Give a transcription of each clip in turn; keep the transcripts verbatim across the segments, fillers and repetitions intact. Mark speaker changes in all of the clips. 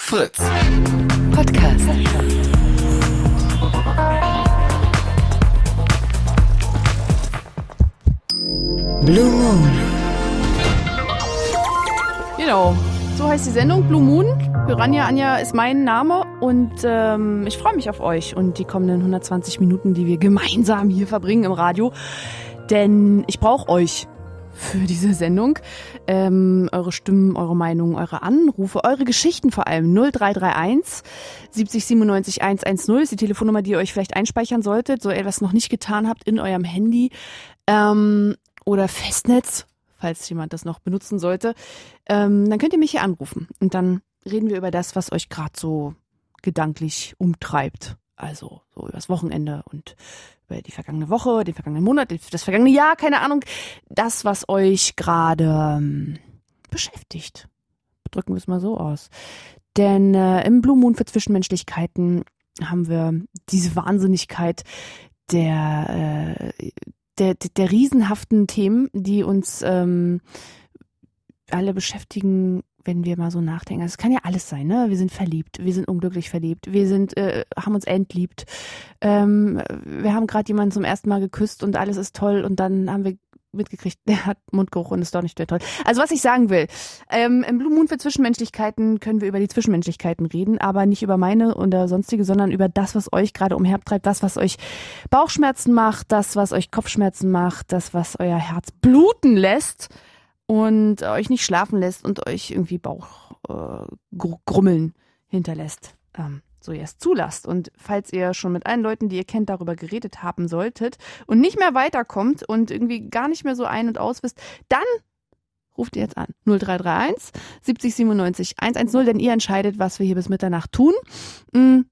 Speaker 1: Fritz.
Speaker 2: Podcast. Blue Moon.
Speaker 3: Genau, so heißt die Sendung Blue Moon. Piranha Anja ist mein Name und ähm, ich freue mich auf euch und die kommenden hundertzwanzig Minuten, die wir gemeinsam hier verbringen im Radio. Denn ich brauche euch für diese Sendung. Ähm, eure Stimmen, eure Meinungen, eure Anrufe, eure Geschichten vor allem. null drei drei eins siebzig siebenundneunzig hundertzehn ist die Telefonnummer, die ihr euch vielleicht einspeichern solltet, so ihr das noch nicht getan habt in eurem Handy ähm, oder Festnetz, falls jemand das noch benutzen sollte. Ähm, dann könnt ihr mich hier anrufen und dann reden wir über das, was euch gerade so gedanklich umtreibt. Also so über das Wochenende und über die vergangene Woche, den vergangenen Monat, das vergangene Jahr, keine Ahnung. Das, was euch gerade ähm, beschäftigt. Drücken wir es mal so aus. Denn äh, im Blue Moon für Zwischenmenschlichkeiten haben wir diese Wahnsinnigkeit der, äh, der, der riesenhaften Themen, die uns ähm, alle beschäftigen, wenn wir mal so nachdenken. Also es kann ja alles sein, ne? Wir sind verliebt, wir sind unglücklich verliebt, wir sind, äh, haben uns entliebt, ähm, wir haben gerade jemanden zum ersten Mal geküsst und alles ist toll und dann haben wir mitgekriegt, der hat Mundgeruch und ist doch nicht mehr toll. Also was ich sagen will, ähm, im Blue Moon für Zwischenmenschlichkeiten können wir über die Zwischenmenschlichkeiten reden, aber nicht über meine oder sonstige, sondern über das, was euch gerade umhertreibt, das, was euch Bauchschmerzen macht, das, was euch Kopfschmerzen macht, das, was euer Herz bluten lässt und euch nicht schlafen lässt und euch irgendwie Bauchgrummeln äh, hinterlässt, ähm, so ihr es zulasst. Und falls ihr schon mit allen Leuten, die ihr kennt, darüber geredet haben solltet und nicht mehr weiterkommt und irgendwie gar nicht mehr so ein- und aus wisst, dann ruft ihr jetzt an. null drei drei eins siebzig siebenundneunzig hundertzehn, denn ihr entscheidet, was wir hier bis Mitternacht tun. Mhm.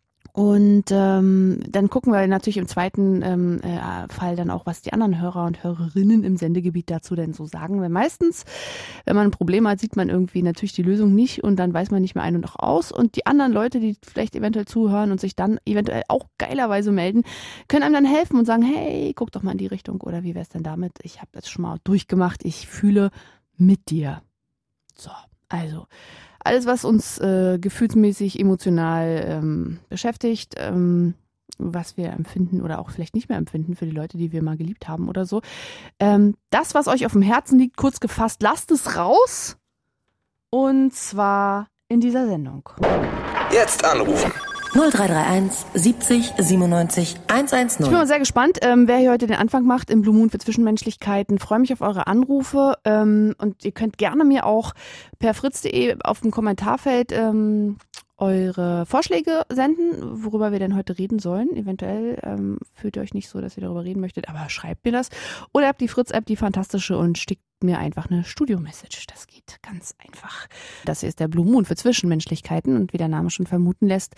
Speaker 3: Und ähm, dann gucken wir natürlich im zweiten ähm, äh, Fall dann auch, was die anderen Hörer und Hörerinnen im Sendegebiet dazu denn so sagen. Weil meistens, wenn man ein Problem hat, sieht man irgendwie natürlich die Lösung nicht und dann weiß man nicht mehr ein und auch aus. Und die anderen Leute, die vielleicht eventuell zuhören und sich dann eventuell auch geilerweise melden, können einem dann helfen und sagen, hey, guck doch mal in die Richtung oder wie wär's denn damit? Ich habe das schon mal durchgemacht, ich fühle mit dir. So, also alles, was uns äh, gefühlsmäßig, emotional ähm, beschäftigt, ähm, was wir empfinden oder auch vielleicht nicht mehr empfinden für die Leute, die wir mal geliebt haben oder so. Ähm, das, was euch auf dem Herzen liegt, kurz gefasst, lasst es raus. Und zwar in dieser Sendung.
Speaker 1: Jetzt anrufen.
Speaker 2: null drei drei eins siebzig siebenundneunzig hundertzehn.
Speaker 3: Ich bin mal sehr gespannt, ähm, wer hier heute den Anfang macht im Blue Moon für Zwischenmenschlichkeiten. Freue mich auf eure Anrufe ähm, und ihr könnt gerne mir auch per fritz punkt de auf dem Kommentarfeld ähm, eure Vorschläge senden, worüber wir denn heute reden sollen. Eventuell ähm, fühlt ihr euch nicht so, dass ihr darüber reden möchtet, aber schreibt mir das. Oder ihr habt die Fritz-App, die fantastische, und schickt mir einfach eine Studio-Message. Das geht ganz einfach. Das hier ist der Blue Moon für Zwischenmenschlichkeiten und wie der Name schon vermuten lässt,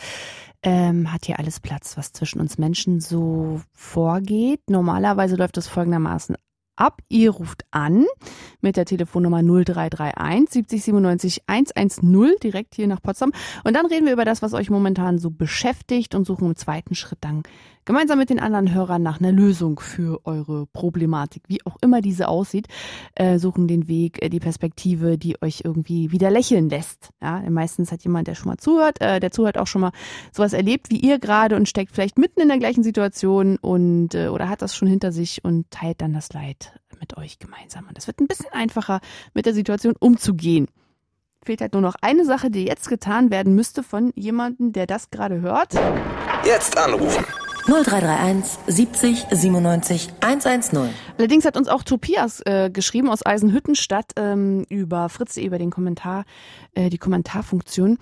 Speaker 3: ähm, hat hier alles Platz, was zwischen uns Menschen so vorgeht. Normalerweise läuft es folgendermaßen ab. Ihr ruft an mit der Telefonnummer null drei drei eins siebzig siebenundneunzig hundertzehn direkt hier nach Potsdam. Und dann reden wir über das, was euch momentan so beschäftigt und suchen im zweiten Schritt dann gemeinsam mit den anderen Hörern nach einer Lösung für eure Problematik, wie auch immer diese aussieht, äh, suchen den Weg, äh, die Perspektive, die euch irgendwie wieder lächeln lässt. Ja, meistens hat jemand, der schon mal zuhört, äh, der zuhört auch schon mal sowas erlebt wie ihr gerade und steckt vielleicht mitten in der gleichen Situation und äh, oder hat das schon hinter sich und teilt dann das Leid mit euch gemeinsam. Und es wird ein bisschen einfacher, mit der Situation umzugehen. Fehlt halt nur noch eine Sache, die jetzt getan werden müsste von jemandem, der das gerade hört.
Speaker 1: Jetzt anrufen.
Speaker 2: null drei drei eins siebzig siebenundneunzig hundertzehn.
Speaker 3: Allerdings hat uns auch Tobias äh, geschrieben aus Eisenhüttenstadt ähm, über fritz punkt de, über den Kommentar, äh, die Kommentarfunktion.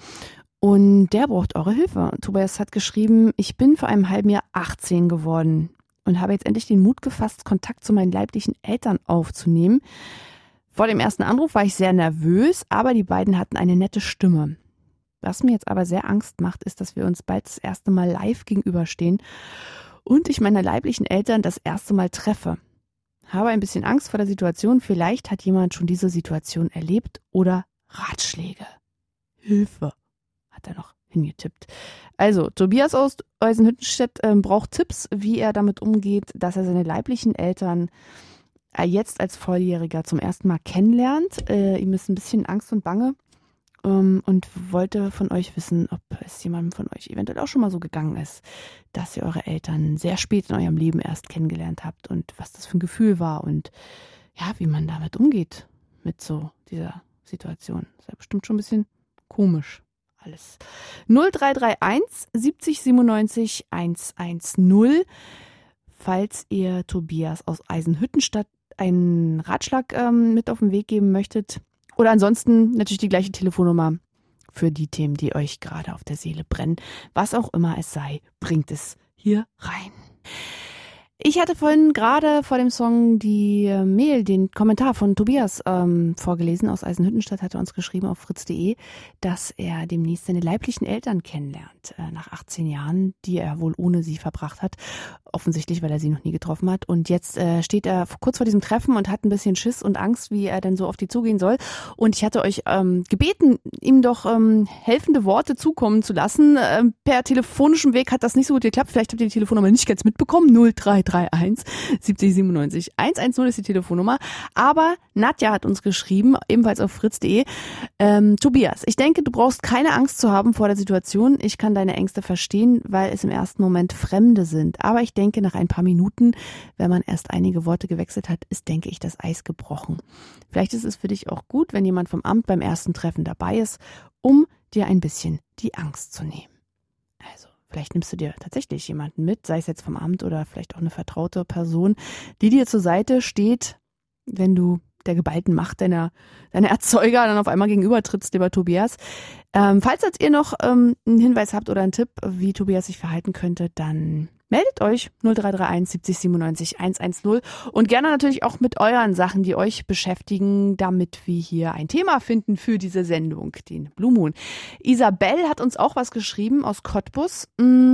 Speaker 3: Und der braucht eure Hilfe. Tobias hat geschrieben, ich bin vor einem halben Jahr achtzehn geworden und habe jetzt endlich den Mut gefasst, Kontakt zu meinen leiblichen Eltern aufzunehmen. Vor dem ersten Anruf war ich sehr nervös, aber die beiden hatten eine nette Stimme. Was mir jetzt aber sehr Angst macht, ist, dass wir uns bald das erste Mal live gegenüberstehen und ich meine leiblichen Eltern das erste Mal treffe. Habe ein bisschen Angst vor der Situation. Vielleicht hat jemand schon diese Situation erlebt oder Ratschläge. Hilfe, hat er noch hingetippt. Also, Tobias aus Eisenhüttenstadt äh, braucht Tipps, wie er damit umgeht, dass er seine leiblichen Eltern äh, jetzt als Volljähriger zum ersten Mal kennenlernt. Äh, ihm ist ein bisschen Angst und Bange. ähm, und wollte von euch wissen, ob es jemandem von euch eventuell auch schon mal so gegangen ist, dass ihr eure Eltern sehr spät in eurem Leben erst kennengelernt habt und was das für ein Gefühl war und ja, wie man damit umgeht mit so dieser Situation. Das ist ja bestimmt schon ein bisschen komisch alles. null drei drei eins siebzig siebenundneunzig hundertzehn. Falls ihr Tobias aus Eisenhüttenstadt einen Ratschlag ähm, mit auf den Weg geben möchtet. Oder ansonsten natürlich die gleiche Telefonnummer für die Themen, die euch gerade auf der Seele brennen. Was auch immer es sei, bringt es hier rein. Ich hatte vorhin gerade vor dem Song die äh, Mail, den Kommentar von Tobias ähm, vorgelesen aus Eisenhüttenstadt, hat er uns geschrieben auf fritz punkt de, dass er demnächst seine leiblichen Eltern kennenlernt, äh, nach achtzehn Jahren, die er wohl ohne sie verbracht hat, offensichtlich, weil er sie noch nie getroffen hat. Und jetzt äh, steht er kurz vor diesem Treffen und hat ein bisschen Schiss und Angst, wie er denn so auf die zugehen soll. Und ich hatte euch ähm, gebeten, ihm doch ähm, helfende Worte zukommen zu lassen. Ähm, per telefonischem Weg hat das nicht so gut geklappt. Vielleicht habt ihr die Telefonnummer nicht ganz mitbekommen. null drei drei eins siebzig siebenundneunzig hundertzehn ist die Telefonnummer. Aber Nadja hat uns geschrieben, ebenfalls auf fritz punkt de. Ähm, Tobias, ich denke, du brauchst keine Angst zu haben vor der Situation. Ich kann deine Ängste verstehen, weil es im ersten Moment Fremde sind. Aber ich denke, nach ein paar Minuten, wenn man erst einige Worte gewechselt hat, ist, denke ich, das Eis gebrochen. Vielleicht ist es für dich auch gut, wenn jemand vom Amt beim ersten Treffen dabei ist, um dir ein bisschen die Angst zu nehmen. Also, vielleicht nimmst du dir tatsächlich jemanden mit, sei es jetzt vom Amt oder vielleicht auch eine vertraute Person, die dir zur Seite steht, wenn du der geballten Macht deiner, deiner Erzeuger dann auf einmal gegenüber trittst, lieber Tobias. Ähm, falls jetzt ihr noch ähm, einen Hinweis habt oder einen Tipp, wie Tobias sich verhalten könnte, dann meldet euch null drei drei eins siebzig siebenundneunzig hundertzehn und gerne natürlich auch mit euren Sachen, die euch beschäftigen, damit wir hier ein Thema finden für diese Sendung, den Blue Moon. Isabel hat uns auch was geschrieben aus Cottbus,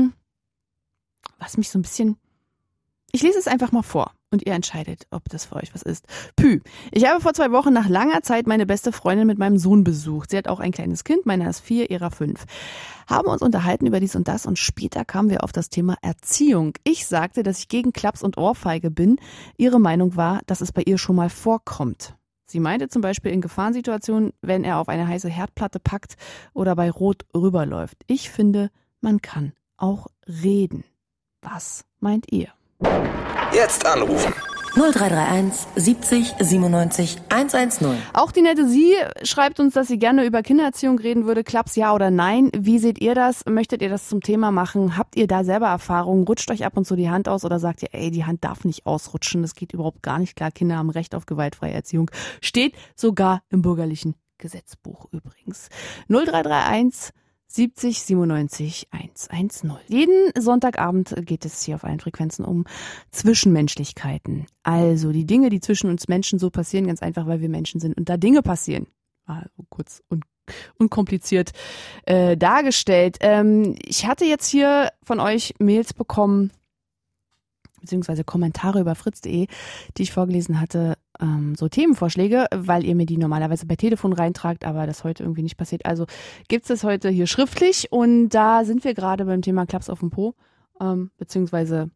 Speaker 3: was mich so ein bisschen... Ich lese es einfach mal vor und ihr entscheidet, ob das für euch was ist. Pü, ich habe vor zwei Wochen nach langer Zeit meine beste Freundin mit meinem Sohn besucht. Sie hat auch ein kleines Kind, meiner ist vier, ihrer fünf. Haben uns unterhalten über dies und das und später kamen wir auf das Thema Erziehung. Ich sagte, dass ich gegen Klaps und Ohrfeige bin. Ihre Meinung war, dass es bei ihr schon mal vorkommt. Sie meinte zum Beispiel in Gefahrensituationen, wenn er auf eine heiße Herdplatte packt oder bei Rot rüberläuft. Ich finde, man kann auch reden. Was meint ihr?
Speaker 1: Jetzt anrufen.
Speaker 2: null drei drei eins siebzig siebenundneunzig hundertzehn.
Speaker 3: Auch die nette Sie schreibt uns, dass sie gerne über Kindererziehung reden würde. Klaps, ja oder nein? Wie seht ihr das? Möchtet ihr das zum Thema machen? Habt ihr da selber Erfahrungen? Rutscht euch ab und zu die Hand aus oder sagt ihr, ey, die Hand darf nicht ausrutschen? Das geht überhaupt gar nicht klar. Kinder haben Recht auf gewaltfreie Erziehung. Steht sogar im bürgerlichen Gesetzbuch übrigens. null drei drei eins siebzig siebenundneunzig hundertzehn. Jeden Sonntagabend geht es hier auf allen Frequenzen um Zwischenmenschlichkeiten. Also die Dinge, die zwischen uns Menschen so passieren, ganz einfach, weil wir Menschen sind und da Dinge passieren. Also kurz und unkompliziert äh, dargestellt. Ähm, ich hatte jetzt hier von euch Mails bekommen, beziehungsweise Kommentare über fritz punkt de, die ich vorgelesen hatte, ähm, so Themenvorschläge, weil ihr mir die normalerweise bei Telefon reintragt, aber das heute irgendwie nicht passiert. Also gibt es das heute hier schriftlich und da sind wir gerade beim Thema Klaps auf dem Po, ähm, beziehungsweise,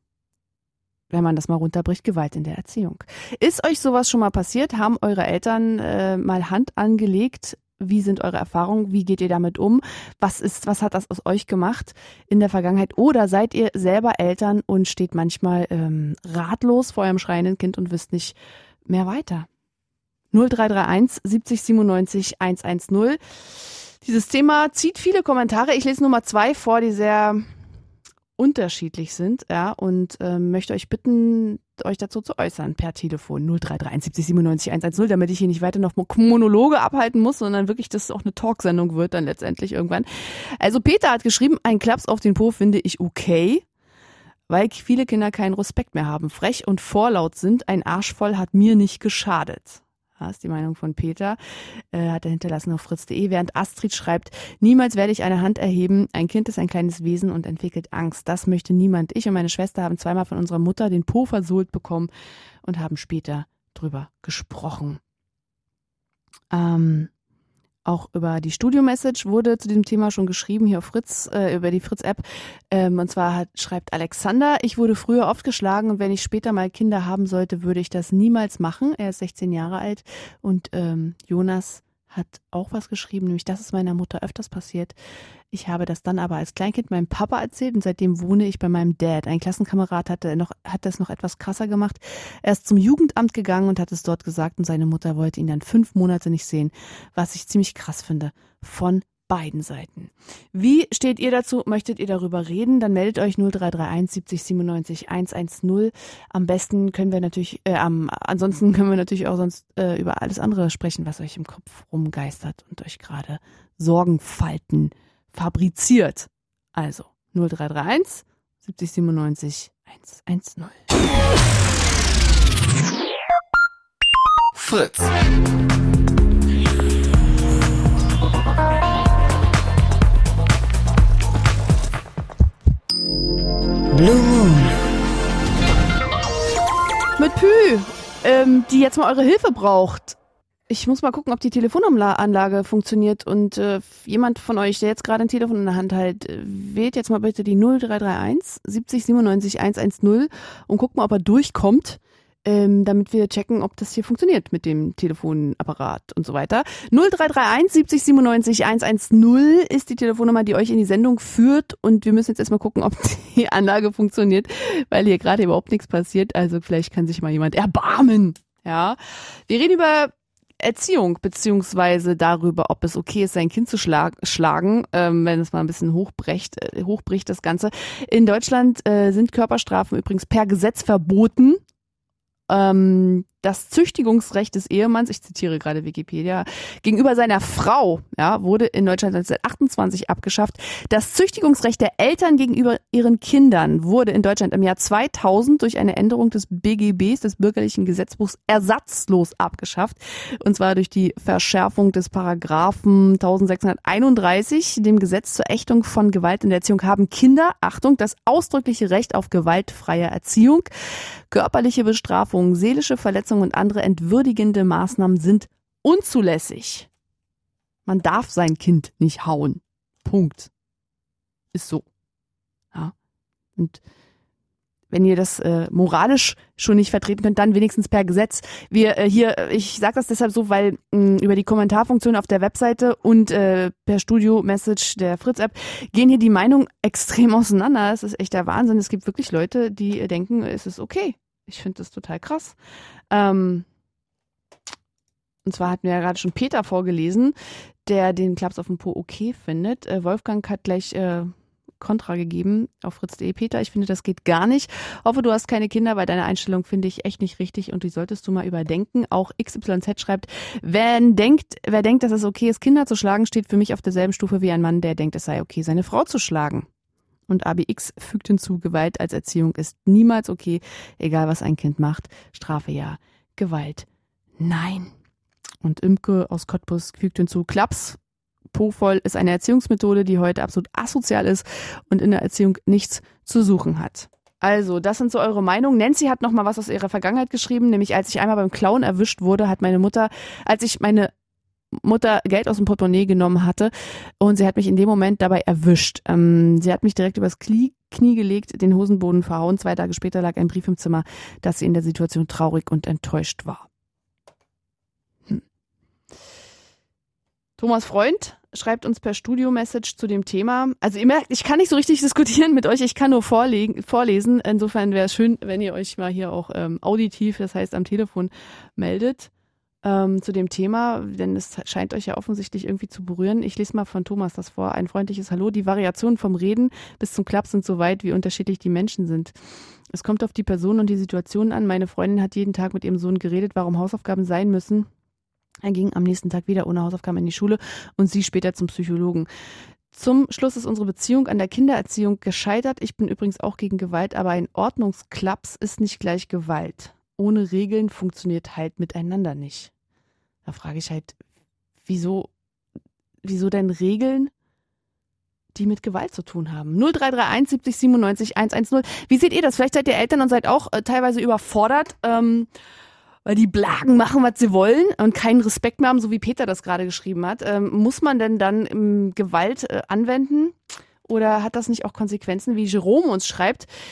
Speaker 3: wenn man das mal runterbricht, Gewalt in der Erziehung. Ist euch sowas schon mal passiert? Haben eure Eltern äh, mal Hand angelegt? Wie sind eure Erfahrungen? Wie geht ihr damit um? Was ist, was hat das aus euch gemacht in der Vergangenheit? Oder seid ihr selber Eltern und steht manchmal ähm, ratlos vor eurem schreienden Kind und wisst nicht mehr weiter? null drei drei eins siebzig siebenundneunzig hundertzehn. Dieses Thema zieht viele Kommentare. Ich lese nur mal zwei vor, die sehr unterschiedlich sind, ja, und ähm, möchte euch bitten, euch dazu zu äußern per Telefon null drei drei eins siebzig siebenundneunzig hundertzehn, damit ich hier nicht weiter noch Monologe abhalten muss, sondern wirklich, dass es auch eine Talksendung wird dann letztendlich irgendwann. Also Peter hat geschrieben, ein Klaps auf den Po finde ich okay, weil viele Kinder keinen Respekt mehr haben, frech und vorlaut sind, ein Arsch voll hat mir nicht geschadet. Das ist die Meinung von Peter, äh, hat er hinterlassen auf fritz punkt de, während Astrid schreibt, niemals werde ich eine Hand erheben, ein Kind ist ein kleines Wesen und entwickelt Angst, das möchte niemand. Ich und meine Schwester haben zweimal von unserer Mutter den Po versohlt bekommen und haben später drüber gesprochen. Ähm, auch über die Studio-Message wurde zu diesem Thema schon geschrieben, hier auf Fritz, äh, über die Fritz-App. Ähm, und zwar hat, schreibt Alexander, ich wurde früher oft geschlagen und wenn ich später mal Kinder haben sollte, würde ich das niemals machen. Er ist sechzehn Jahre alt und ähm, Jonas hat auch was geschrieben, nämlich das ist meiner Mutter öfters passiert. Ich habe das dann aber als Kleinkind meinem Papa erzählt und seitdem wohne ich bei meinem Dad. Ein Klassenkamerad hatte noch, hat das noch etwas krasser gemacht. Er ist zum Jugendamt gegangen und hat es dort gesagt und seine Mutter wollte ihn dann fünf Monate nicht sehen, was ich ziemlich krass finde. Von beiden Seiten. Wie steht ihr dazu? Möchtet ihr darüber reden? Dann meldet euch null drei drei eins siebzig siebenundneunzig hundertzehn. Am besten können wir natürlich, äh, am, ansonsten können wir natürlich auch sonst äh, über alles andere sprechen, was euch im Kopf rumgeistert und euch gerade Sorgenfalten fabriziert. Also null drei drei eins siebzig siebenundneunzig hundertzehn.
Speaker 1: Fritz.
Speaker 2: Blue Moon.
Speaker 3: Mit Pü, ähm, die jetzt mal eure Hilfe braucht. Ich muss mal gucken, ob die Telefonanlage funktioniert und äh, jemand von euch, der jetzt gerade ein Telefon in der Hand hält, äh, wählt jetzt mal bitte die null drei drei eins siebzig siebenundneunzig hundertzehn und guckt mal, ob er durchkommt, ähm, damit wir checken, ob das hier funktioniert mit dem Telefonapparat und so weiter. null drei drei eins siebzig siebenundneunzig hundertzehn ist die Telefonnummer, die euch in die Sendung führt und wir müssen jetzt erstmal gucken, ob die Anlage funktioniert, weil hier gerade überhaupt nichts passiert. Also vielleicht kann sich mal jemand erbarmen. Ja, wir reden über Erziehung beziehungsweise darüber, ob es okay ist, sein Kind zu schlag, schlagen, ähm, wenn es mal ein bisschen hochbricht, äh, hochbricht das Ganze. In Deutschland äh, sind Körperstrafen übrigens per Gesetz verboten. Ähm, das Züchtigungsrecht des Ehemanns, ich zitiere gerade Wikipedia, gegenüber seiner Frau, ja, wurde in Deutschland neunzehnhundertachtundzwanzig abgeschafft. Das Züchtigungsrecht der Eltern gegenüber ihren Kindern wurde in Deutschland im Jahr zweitausend durch eine Änderung des B G Bs, des Bürgerlichen Gesetzbuchs, ersatzlos abgeschafft. Und zwar durch die Verschärfung des Paragraphen eintausendsechshunderteinunddreißig, dem Gesetz zur Ächtung von Gewalt in der Erziehung, haben Kinder, Achtung, das ausdrückliche Recht auf gewaltfreie Erziehung. Körperliche Bestrafung, seelische Verletzung und andere entwürdigende Maßnahmen sind unzulässig. Man darf sein Kind nicht hauen. Punkt. Ist so. Ja. Und wenn ihr das äh, moralisch schon nicht vertreten könnt, dann wenigstens per Gesetz. Wir äh, hier, ich sage das deshalb so, weil mh, über die Kommentarfunktion auf der Webseite und äh, per Studio-Message der Fritz-App gehen hier die Meinungen extrem auseinander. Es ist echt der Wahnsinn. Es gibt wirklich Leute, die äh, denken, es ist okay. Ich finde das total krass. Ähm, und zwar hatten wir ja gerade schon Peter vorgelesen, der den Klaps auf dem Po okay findet. Äh, Wolfgang hat gleich äh, Kontra gegeben auf fritz punkt de. Peter, ich finde, das geht gar nicht. Hoffe, du hast keine Kinder, weil deine Einstellung finde ich echt nicht richtig und die solltest du mal überdenken. Auch X Y Z schreibt, wer denkt, wer denkt, dass es okay ist, Kinder zu schlagen, steht für mich auf derselben Stufe wie ein Mann, der denkt, es sei okay, seine Frau zu schlagen. Und A B X fügt hinzu, Gewalt als Erziehung ist niemals okay, egal was ein Kind macht. Strafe ja, Gewalt nein. Und Imke aus Cottbus fügt hinzu, Klaps, Po voll ist eine Erziehungsmethode, die heute absolut asozial ist und in der Erziehung nichts zu suchen hat. Also, das sind so eure Meinungen. Nancy hat noch mal was aus ihrer Vergangenheit geschrieben, nämlich als ich einmal beim Klauen erwischt wurde, hat meine Mutter, als ich meine Mutter Geld aus dem Portemonnaie genommen hatte und sie hat mich in dem Moment dabei erwischt. Ähm, sie hat mich direkt übers Knie, Knie gelegt, den Hosenboden verhauen. Zwei Tage später lag ein Brief im Zimmer, dass sie in der Situation traurig und enttäuscht war. Hm. Thomas Freund schreibt uns per Studio-Message zu dem Thema. Also ihr merkt, ich kann nicht so richtig diskutieren mit euch, ich kann nur vorlegen, vorlesen. Insofern wäre es schön, wenn ihr euch mal hier auch ähm, auditiv, das heißt am Telefon, meldet. Ähm, zu dem Thema, denn es scheint euch ja offensichtlich irgendwie zu berühren. Ich lese mal von Thomas das vor. Ein freundliches Hallo. Die Variationen vom Reden bis zum Klaps sind so weit, wie unterschiedlich die Menschen sind. Es kommt auf die Person und die Situation an. Meine Freundin hat jeden Tag mit ihrem Sohn geredet, warum Hausaufgaben sein müssen. Er ging am nächsten Tag wieder ohne Hausaufgaben in die Schule und sie später zum Psychologen. Zum Schluss ist unsere Beziehung an der Kindererziehung gescheitert. Ich bin übrigens auch gegen Gewalt, aber ein Ordnungsklaps ist nicht gleich Gewalt. Ohne Regeln funktioniert halt miteinander nicht. Da frage ich halt, wieso, wieso denn Regeln, die mit Gewalt zu tun haben? null drei drei eins siebzig siebenundneunzig hundertzehn. Wie seht ihr das? Vielleicht seid ihr Eltern und seid auch äh, teilweise überfordert, ähm, weil die Blagen machen, was sie wollen und keinen Respekt mehr haben, so wie Peter das gerade geschrieben hat. Ähm, muss man denn dann ähm, Gewalt äh, anwenden? Oder hat das nicht auch Konsequenzen, wie Jerome uns schreibt?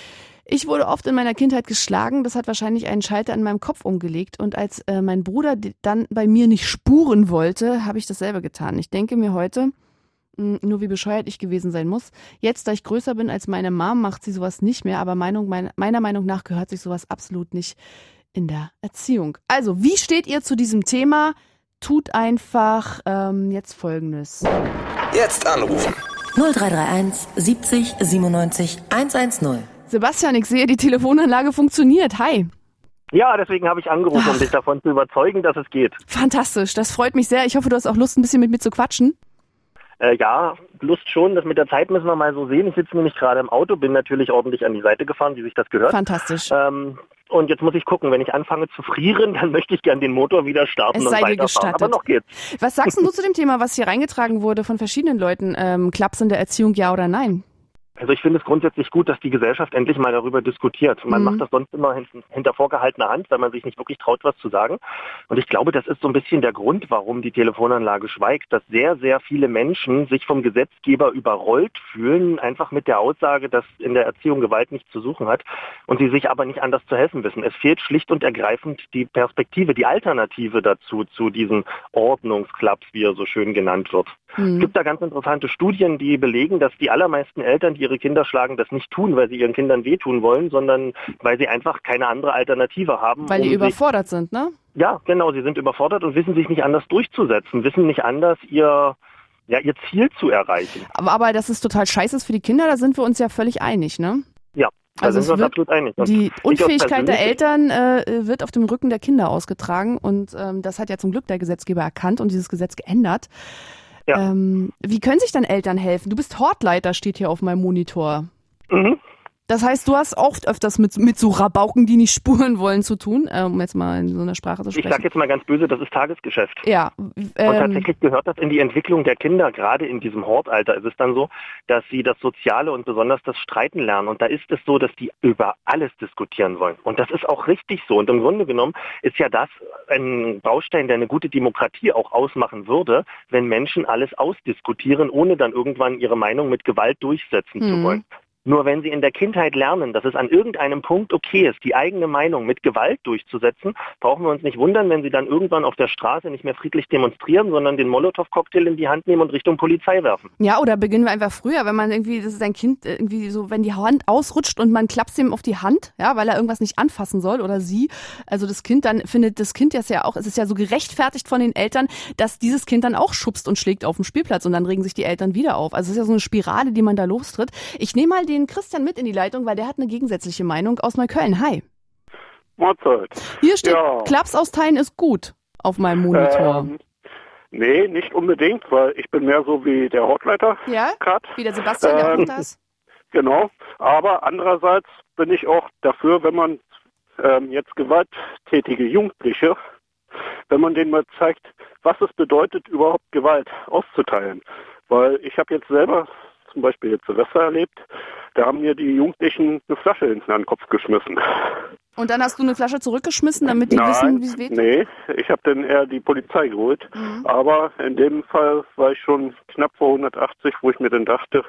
Speaker 3: Ich wurde oft in meiner Kindheit geschlagen. Das hat wahrscheinlich einen Schalter in meinem Kopf umgelegt. Und als äh, mein Bruder dann bei mir nicht spuren wollte, habe ich dasselbe getan. Ich denke mir heute, mh, nur wie bescheuert ich gewesen sein muss. Jetzt, da ich größer bin als meine Mom, macht sie sowas nicht mehr. Aber Meinung, mein, meiner Meinung nach gehört sich sowas absolut nicht in der Erziehung. Also, wie steht ihr zu diesem Thema? Tut einfach ähm, jetzt Folgendes.
Speaker 1: Jetzt anrufen.
Speaker 2: null drei drei eins siebzig siebenundneunzig hundertzehn.
Speaker 3: Sebastian, ich sehe, die Telefonanlage funktioniert. Hi.
Speaker 4: Ja, deswegen habe ich angerufen,
Speaker 3: Ach.
Speaker 4: um dich davon zu überzeugen, dass es geht.
Speaker 3: Fantastisch, das freut mich sehr. Ich hoffe, du hast auch Lust, ein bisschen mit mir zu quatschen.
Speaker 4: Äh, ja, Lust schon. Das mit der Zeit müssen wir mal so sehen. Ich sitze nämlich gerade im Auto, bin natürlich ordentlich an die Seite gefahren, wie sich das gehört.
Speaker 3: Fantastisch.
Speaker 4: Ähm, und jetzt muss ich gucken, wenn ich anfange zu frieren, dann möchte ich gern den Motor wieder starten
Speaker 3: Es
Speaker 4: und
Speaker 3: sei dir
Speaker 4: weiterfahren.
Speaker 3: gestattet.
Speaker 4: Aber noch geht's.
Speaker 3: Was sagst denn du zu dem Thema, was hier reingetragen wurde von verschiedenen Leuten? Ähm, Klaps in der Erziehung, ja oder nein?
Speaker 4: Also ich finde es grundsätzlich gut, dass die Gesellschaft endlich mal darüber diskutiert. Man
Speaker 3: Mhm.
Speaker 4: macht das sonst immer hin- hinter vorgehaltener Hand, weil man sich nicht wirklich traut, was zu sagen. Und ich glaube, das ist so ein bisschen der Grund, warum die Telefonanlage schweigt, dass sehr, sehr viele Menschen sich vom Gesetzgeber überrollt fühlen, einfach mit der Aussage, dass in der Erziehung Gewalt nichts zu suchen hat und sie sich aber nicht anders zu helfen wissen. Es fehlt schlicht und ergreifend die Perspektive, die Alternative dazu, zu diesem Ordnungsklaps, wie er so schön genannt wird.
Speaker 3: Mhm.
Speaker 4: Es gibt da ganz interessante Studien, die belegen, dass die allermeisten Eltern, die ihre Kinder schlagen, das nicht tun, weil sie ihren Kindern wehtun wollen, sondern weil sie einfach keine andere Alternative haben.
Speaker 3: Weil die
Speaker 4: um
Speaker 3: überfordert sind, ne?
Speaker 4: sich, ja, genau, sie sind überfordert und wissen sich nicht anders durchzusetzen, wissen nicht anders ihr, ja, ihr Ziel zu erreichen.
Speaker 3: Aber, aber dass es total scheiße ist für die Kinder, da sind wir uns ja völlig einig, ne?
Speaker 4: Ja, da
Speaker 3: Also
Speaker 4: sind
Speaker 3: es
Speaker 4: wir uns
Speaker 3: wird
Speaker 4: absolut einig. Und
Speaker 3: Die
Speaker 4: ich aus
Speaker 3: Unfähigkeit der
Speaker 4: persönlich-
Speaker 3: Eltern äh, wird auf dem Rücken der Kinder ausgetragen und ähm, das hat ja zum Glück der Gesetzgeber erkannt und dieses Gesetz geändert.
Speaker 4: Ja.
Speaker 3: Ähm, wie können sich dann Eltern helfen? Du bist Hortleiter, steht hier auf meinem Monitor.
Speaker 4: Mhm.
Speaker 3: Das heißt, du hast oft öfters mit, mit so Rabauken, die nicht spuren wollen, zu tun, äh, um jetzt mal in so einer Sprache zu
Speaker 4: Ich
Speaker 3: sprechen.
Speaker 4: sage jetzt mal ganz böse, das ist Tagesgeschäft.
Speaker 3: ja,
Speaker 4: Und
Speaker 3: ähm,
Speaker 4: tatsächlich gehört das in die Entwicklung der Kinder, gerade in diesem Hortalter ist es dann so, dass sie das Soziale und besonders das Streiten lernen. Und da ist es so, dass die über alles diskutieren wollen. Und das ist auch richtig so. Und im Grunde genommen ist ja das ein Baustein, der eine gute Demokratie auch ausmachen würde, wenn Menschen alles ausdiskutieren, ohne dann irgendwann ihre Meinung mit Gewalt durchsetzen
Speaker 3: Hm.
Speaker 4: zu wollen. Nur wenn sie in der Kindheit lernen, dass es an irgendeinem Punkt okay ist, die eigene Meinung mit Gewalt durchzusetzen, brauchen wir uns nicht wundern, wenn sie dann irgendwann auf der Straße nicht mehr friedlich demonstrieren, sondern den Molotow-Cocktail in die Hand nehmen und Richtung Polizei werfen.
Speaker 3: ja, oder beginnen wir einfach früher, wenn man irgendwie, das ist ein Kind, äh, irgendwie so, wenn die Hand ausrutscht und man klappt ihm auf die Hand, ja, weil er irgendwas nicht anfassen soll oder sie, also das Kind, dann findet das Kind das ja auch, es ist ja so gerechtfertigt von den Eltern, dass dieses Kind dann auch schubst und schlägt auf dem Spielplatz und dann regen sich die Eltern wieder auf. Also es ist ja so eine Spirale, die man da lostritt. Ich nehme mal den Christian mit in die Leitung, weil der hat eine gegensätzliche Meinung aus Neukölln. Hi.
Speaker 5: Mahlzeit.
Speaker 3: Hier steht,
Speaker 5: Ja.
Speaker 3: Klaps austeilen ist gut auf meinem Monitor.
Speaker 5: Ähm, nee, nicht unbedingt, weil ich bin mehr so wie der Hortleiter
Speaker 3: ja?
Speaker 5: gerade.
Speaker 3: Wie der Sebastian, der auch
Speaker 5: ähm,
Speaker 3: noch da ist?
Speaker 5: Genau. Aber andererseits bin ich auch dafür, wenn man ähm, jetzt gewalttätige Jugendliche, wenn man denen mal zeigt, was es bedeutet, überhaupt Gewalt auszuteilen. Weil ich habe jetzt selber zum Beispiel jetzt Silvester erlebt, da haben mir die Jugendlichen eine Flasche hinten an den Kopf geschmissen.
Speaker 3: Und dann hast du eine Flasche zurückgeschmissen, damit die wissen, wie es weht?
Speaker 5: Nee, ich habe dann eher die Polizei geholt.
Speaker 3: Mhm.
Speaker 5: Aber in dem Fall war ich schon knapp vor hundertachtzig, wo ich mir dann dachte,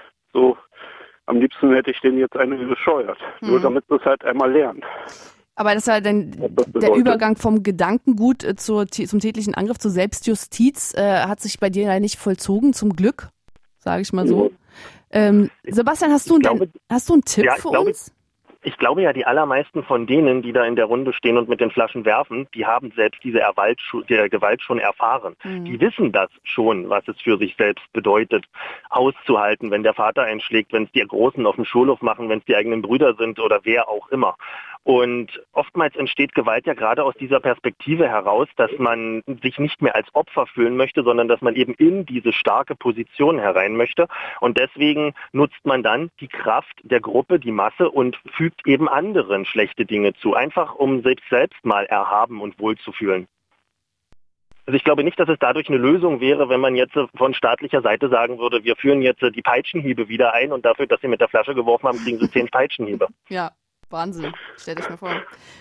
Speaker 5: so am liebsten hätte ich den jetzt eine gescheuert.
Speaker 3: Mhm.
Speaker 5: Nur damit wir es halt einmal lernen.
Speaker 3: Aber das ist ja dann
Speaker 5: Was das
Speaker 3: der
Speaker 5: bedeutet.
Speaker 3: Übergang vom Gedankengut äh, zur, zum tätlichen Angriff zur Selbstjustiz äh, hat sich bei dir ja nicht vollzogen, zum Glück, sage ich mal so. Ähm, Sebastian, hast du,
Speaker 4: Ich
Speaker 3: einen,
Speaker 4: glaube-
Speaker 3: hast du einen Tipp
Speaker 4: Ja, ich
Speaker 3: für
Speaker 4: glaube-
Speaker 3: uns?
Speaker 4: Ich glaube ja, die allermeisten von denen, die da in der Runde stehen und mit den Flaschen werfen, die haben selbst diese Erwalt, der Gewalt schon erfahren.
Speaker 3: Mhm.
Speaker 4: Die wissen das schon, was es für sich selbst bedeutet, auszuhalten, wenn der Vater einschlägt, wenn es die Großen auf dem Schulhof machen, wenn es die eigenen Brüder sind oder wer auch immer. Und oftmals entsteht Gewalt ja gerade aus dieser Perspektive heraus, dass man sich nicht mehr als Opfer fühlen möchte, sondern dass man eben in diese starke Position herein möchte. Und deswegen nutzt man dann die Kraft der Gruppe, die Masse und fügt eben anderen schlechte Dinge zu, einfach um sich selbst mal erhaben und wohl zu fühlen. Also ich glaube nicht, dass es dadurch eine Lösung wäre, wenn man jetzt von staatlicher Seite sagen würde, wir führen jetzt die Peitschenhiebe wieder ein und dafür, dass sie mit der Flasche geworfen haben, kriegen sie zehn Peitschenhiebe.
Speaker 3: Ja, Wahnsinn. Stell dich mal vor.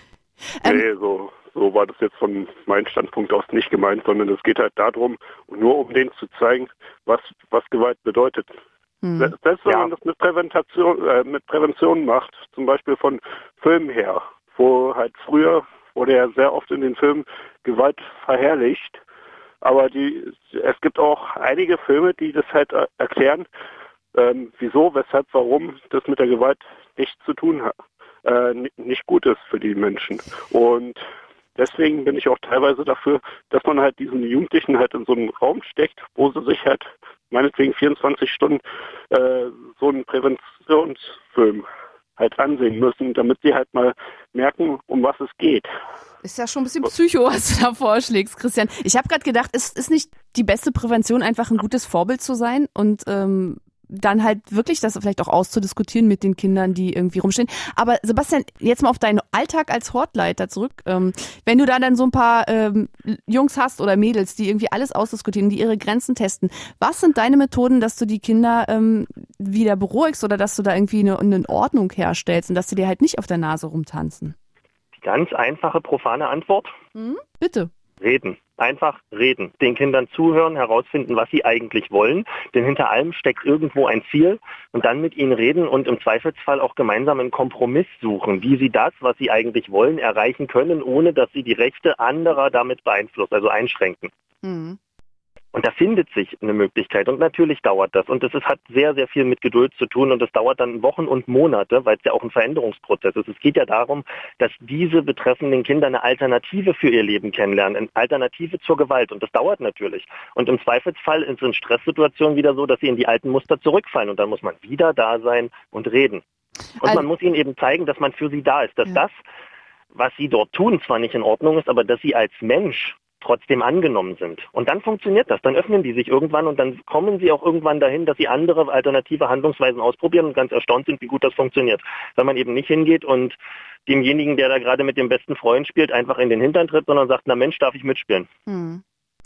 Speaker 3: Ähm,
Speaker 5: Nee, so, so war das jetzt von meinem Standpunkt aus nicht gemeint, sondern es geht halt darum, nur um denen zu zeigen, was, was Gewalt bedeutet.
Speaker 3: Hm.
Speaker 5: Selbst wenn
Speaker 4: Ja.
Speaker 5: man das mit Prävention, äh, mit Prävention macht, zum Beispiel von Filmen her, wo halt früher wurde ja sehr oft in den Filmen Gewalt verherrlicht, aber die, es gibt auch einige Filme, die das halt äh, erklären, ähm, wieso, weshalb, warum das mit der Gewalt nichts zu tun hat, äh, nicht gut ist für die Menschen. Und deswegen bin ich auch teilweise dafür, dass man halt diesen Jugendlichen halt in so einen Raum steckt, wo sie sich halt meinetwegen vierundzwanzig Stunden äh, so einen Präventionsfilm halt ansehen müssen, damit sie halt mal merken, um was es geht.
Speaker 3: Ist ja schon ein bisschen Psycho, was du da vorschlägst, Christian. Ich habe gerade gedacht, ist, ist nicht die beste Prävention einfach ein gutes Vorbild zu sein und ähm, dann halt wirklich das vielleicht auch auszudiskutieren mit den Kindern, die irgendwie rumstehen. Aber Sebastian, jetzt mal auf deinen Alltag als Hortleiter zurück. Ähm, wenn du da dann so ein paar ähm, Jungs hast oder Mädels, die irgendwie alles ausdiskutieren, die ihre Grenzen testen, was sind deine Methoden, dass du die Kinder ähm, wieder beruhigst oder dass du da irgendwie eine, eine Ordnung herstellst und dass sie dir halt nicht auf der Nase rumtanzen?
Speaker 4: Die ganz einfache, profane Antwort:
Speaker 3: Hm? Bitte.
Speaker 4: Reden. Einfach reden. Den Kindern zuhören, herausfinden, was sie eigentlich wollen. Denn hinter allem steckt irgendwo ein Ziel und dann mit ihnen reden und im Zweifelsfall auch gemeinsam einen Kompromiss suchen, wie sie das, was sie eigentlich wollen, erreichen können, ohne dass sie die Rechte anderer damit beeinflussen, also einschränken.
Speaker 3: Mhm.
Speaker 4: Und da findet sich eine Möglichkeit und natürlich dauert das und es ist, hat sehr, sehr viel mit Geduld zu tun und es dauert dann Wochen und Monate, weil es ja auch ein Veränderungsprozess ist. Es geht ja darum, dass diese betreffenden Kinder eine Alternative für ihr Leben kennenlernen, eine Alternative zur Gewalt und das dauert natürlich. Und im Zweifelsfall ist es in Stresssituationen wieder so, dass sie in die alten Muster zurückfallen und dann muss man wieder da sein und reden. Und
Speaker 3: Also,
Speaker 4: man muss ihnen eben zeigen, dass man für sie da ist, dass
Speaker 3: Ja.
Speaker 4: das, was sie dort tun, zwar nicht in Ordnung ist, aber dass sie als Mensch trotzdem angenommen sind. Und dann funktioniert das. Dann öffnen die sich irgendwann und dann kommen sie auch irgendwann dahin, dass sie andere alternative Handlungsweisen ausprobieren und ganz erstaunt sind, wie gut das funktioniert. Wenn man eben nicht hingeht und demjenigen, der da gerade mit dem besten Freund spielt, einfach in den Hintern tritt, sondern sagt, na Mensch, darf ich mitspielen?
Speaker 3: Hm.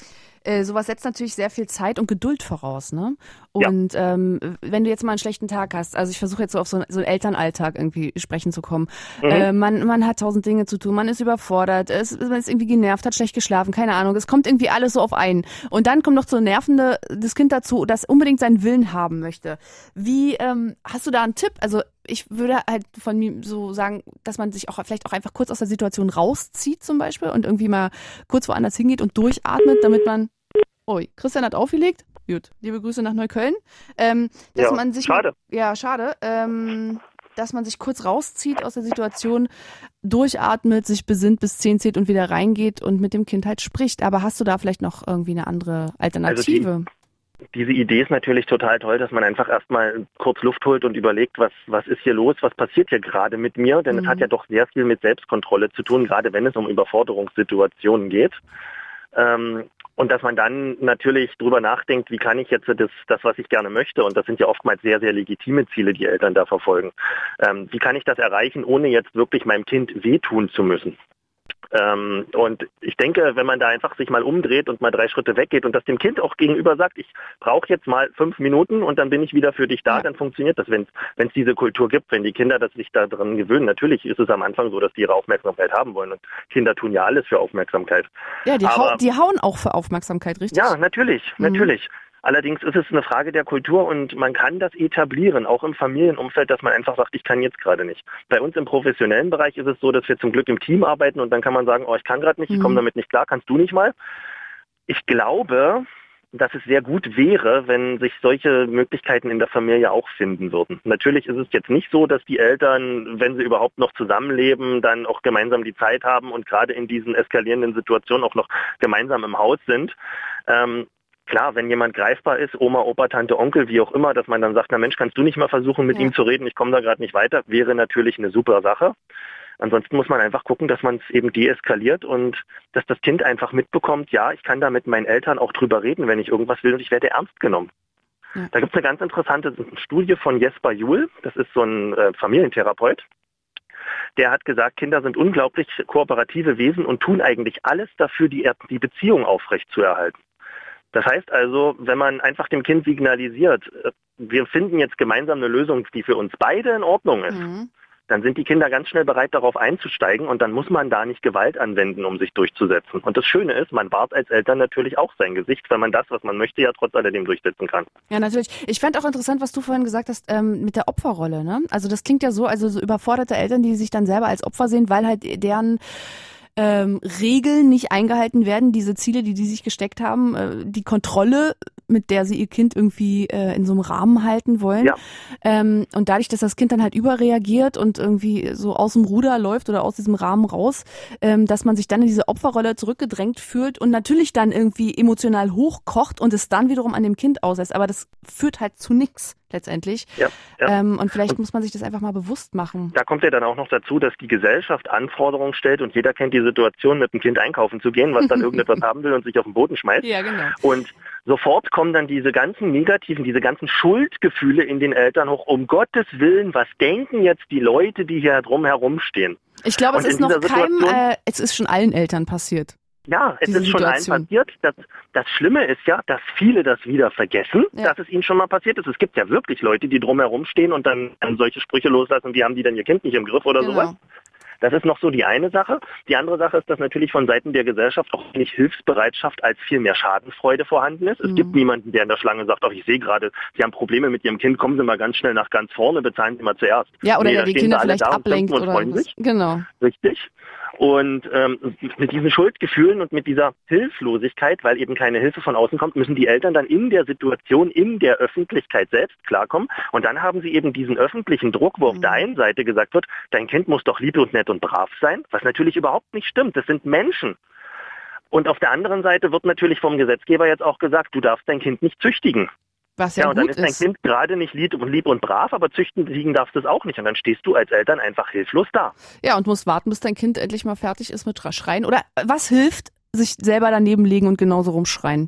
Speaker 3: Äh, sowas setzt natürlich sehr viel Zeit und Geduld voraus, ne? Und ja. ähm, wenn du jetzt mal einen schlechten Tag hast, also ich versuche jetzt so auf so, so einen Elternalltag irgendwie sprechen zu kommen. Mhm. Äh, man, man hat tausend Dinge zu tun, man ist überfordert, es, man ist irgendwie genervt, hat schlecht geschlafen, keine Ahnung. Es kommt irgendwie alles so auf einen. Und dann kommt noch so nervende das Kind dazu, das unbedingt seinen Willen haben möchte. Wie ähm, hast du da einen Tipp? Also ich würde halt von mir so sagen, dass man sich auch vielleicht auch einfach kurz aus der Situation rauszieht zum Beispiel und irgendwie mal kurz woanders hingeht und durchatmet, damit man... Ui, Christian hat aufgelegt. Gut, liebe Grüße nach Neukölln. Ähm, dass
Speaker 4: ja,
Speaker 3: man sich
Speaker 4: schade.
Speaker 3: Ja, schade. Ähm, dass man sich kurz rauszieht aus der Situation, durchatmet, sich besinnt, bis zehn zählt und wieder reingeht und mit dem Kind halt spricht. Aber hast du da vielleicht noch irgendwie eine andere Alternative?
Speaker 4: Also die, diese Idee ist natürlich total toll, dass man einfach erstmal kurz Luft holt und überlegt, was, was ist hier los, was passiert hier gerade mit mir? Denn mhm. es hat ja doch sehr viel mit Selbstkontrolle zu tun, gerade wenn es um Überforderungssituationen geht. Ähm, Und dass man dann natürlich drüber nachdenkt, wie kann ich jetzt das, das, was ich gerne möchte, und das sind ja oftmals sehr, sehr legitime Ziele, die Eltern da verfolgen, ähm, wie kann ich das erreichen, ohne jetzt wirklich meinem Kind wehtun zu müssen? Ähm, und ich denke, wenn man da einfach sich mal umdreht und mal drei Schritte weggeht und das dem Kind auch gegenüber sagt, ich brauche jetzt mal fünf Minuten und dann bin ich wieder für dich da, ja. Dann funktioniert das, wenn es diese Kultur gibt, wenn die Kinder das sich daran gewöhnen. Natürlich ist es am Anfang so, dass die ihre Aufmerksamkeit haben wollen und Kinder tun ja alles für Aufmerksamkeit.
Speaker 3: Ja, die,
Speaker 4: Aber,
Speaker 3: hau die hauen auch für Aufmerksamkeit, richtig?
Speaker 4: Ja, natürlich,
Speaker 3: mhm.
Speaker 4: natürlich. Allerdings ist es eine Frage der Kultur und man kann das etablieren, auch im Familienumfeld, dass man einfach sagt, ich kann jetzt gerade nicht. Bei uns im professionellen Bereich ist es so, dass wir zum Glück im Team arbeiten und dann kann man sagen, oh, ich kann gerade nicht, ich komme damit nicht klar, kannst du nicht mal? Ich glaube, dass es sehr gut wäre, wenn sich solche Möglichkeiten in der Familie auch finden würden. Natürlich ist es jetzt nicht so, dass die Eltern, wenn sie überhaupt noch zusammenleben, dann auch gemeinsam die Zeit haben und gerade in diesen eskalierenden Situationen auch noch gemeinsam im Haus sind. Ähm, Klar, wenn jemand greifbar ist, Oma, Opa, Tante, Onkel, wie auch immer, dass man dann sagt, na Mensch, kannst du nicht mal versuchen, mit ja. ihm zu reden, ich komme da gerade nicht weiter, wäre natürlich eine super Sache. Ansonsten muss man einfach gucken, dass man es eben deeskaliert und dass das Kind einfach mitbekommt, ja, ich kann da mit meinen Eltern auch drüber reden, wenn ich irgendwas will und ich werde ernst genommen. Ja. Da gibt es eine ganz interessante Studie von Jesper Juhl, das ist so ein äh, Familientherapeut. Der hat gesagt, Kinder sind unglaublich kooperative Wesen und tun eigentlich alles dafür, die, die Beziehung aufrechtzuerhalten. Das heißt also, wenn man einfach dem Kind signalisiert, wir finden jetzt gemeinsam eine Lösung, die für uns beide in Ordnung ist, mhm. dann sind die Kinder ganz schnell bereit, darauf einzusteigen und dann muss man da nicht Gewalt anwenden, um sich durchzusetzen. Und das Schöne ist, man wahrt als Eltern natürlich auch sein Gesicht, weil man das, was man möchte, ja trotz alledem durchsetzen kann.
Speaker 3: Ja, natürlich. Ich fand auch interessant, was du vorhin gesagt hast, ähm, mit der Opferrolle, ne? Also das klingt ja so, also so überforderte Eltern, die sich dann selber als Opfer sehen, weil halt deren ähm, Regeln nicht eingehalten werden, diese Ziele, die die sich gesteckt haben, äh, die Kontrolle, mit der sie ihr Kind irgendwie äh, in so einem Rahmen halten wollen.
Speaker 4: Ja.
Speaker 3: Ähm, und dadurch, dass das Kind dann halt überreagiert und irgendwie so aus dem Ruder läuft oder aus diesem Rahmen raus, ähm, dass man sich dann in diese Opferrolle zurückgedrängt fühlt und natürlich dann irgendwie emotional hochkocht und es dann wiederum an dem Kind auslässt. Aber das führt halt zu nichts letztendlich.
Speaker 4: Ja, ja.
Speaker 3: Ähm, und vielleicht und muss man sich das einfach mal bewusst machen.
Speaker 4: Da kommt ja dann auch noch dazu, dass die Gesellschaft Anforderungen stellt und jeder kennt die Situation, mit dem Kind einkaufen zu gehen, was dann irgendetwas haben will und sich auf den Boden schmeißt.
Speaker 3: Ja, genau.
Speaker 4: Und sofort kommen dann diese ganzen negativen, diese ganzen Schuldgefühle in den Eltern hoch. Um Gottes Willen, was denken jetzt die Leute, die hier drumherum stehen?
Speaker 3: Ich glaube, es
Speaker 4: und
Speaker 3: ist noch keinem, äh, es ist schon allen Eltern passiert.
Speaker 4: Ja, es
Speaker 3: Diese
Speaker 4: ist schon allen
Speaker 3: Situation.
Speaker 4: passiert. Das, das Schlimme ist ja, dass viele das wieder vergessen,
Speaker 3: Ja.
Speaker 4: dass es ihnen schon mal passiert ist. Es gibt ja wirklich Leute, die drumherum stehen und dann, dann solche Sprüche loslassen, wie haben die denn ihr Kind nicht im Griff oder
Speaker 3: Genau.
Speaker 4: sowas. Das ist noch so die eine Sache. Die andere Sache ist, dass natürlich von Seiten der Gesellschaft auch nicht Hilfsbereitschaft als viel mehr Schadenfreude vorhanden ist. Es
Speaker 3: Mhm.
Speaker 4: gibt niemanden, der in der Schlange sagt, ach, ich sehe gerade, Sie haben Probleme mit Ihrem Kind, kommen Sie mal ganz schnell nach ganz vorne, bezahlen Sie mal zuerst.
Speaker 3: Ja, oder
Speaker 4: Nee,
Speaker 3: der
Speaker 4: da
Speaker 3: die
Speaker 4: stehen
Speaker 3: Kinder
Speaker 4: sie alle
Speaker 3: vielleicht
Speaker 4: da und
Speaker 3: ablenkt
Speaker 4: schimpfen und
Speaker 3: oder
Speaker 4: freuen
Speaker 3: was.
Speaker 4: sich.
Speaker 3: Genau.
Speaker 4: Richtig. Und ähm, mit diesen Schuldgefühlen und mit dieser Hilflosigkeit, weil eben keine Hilfe von außen kommt, müssen die Eltern dann in der Situation, in der Öffentlichkeit selbst klarkommen. Und dann haben sie eben diesen öffentlichen Druck, wo auf
Speaker 3: Mhm.
Speaker 4: der einen Seite gesagt wird, dein Kind muss doch lieb und nett und brav sein, was natürlich überhaupt nicht stimmt. Das sind Menschen. Und auf der anderen Seite wird natürlich vom Gesetzgeber jetzt auch gesagt, du darfst dein Kind nicht züchtigen.
Speaker 3: Was ja,
Speaker 4: Ja, und dann
Speaker 3: gut
Speaker 4: ist dein
Speaker 3: ist.
Speaker 4: Kind gerade nicht lieb und, lieb und brav, aber züchtigen darfst du es auch nicht. Und dann stehst du als Eltern einfach hilflos da.
Speaker 3: Ja, und musst warten, bis dein Kind endlich mal fertig ist mit Schreien. Oder was hilft? Sich selber daneben legen und genauso rumschreien.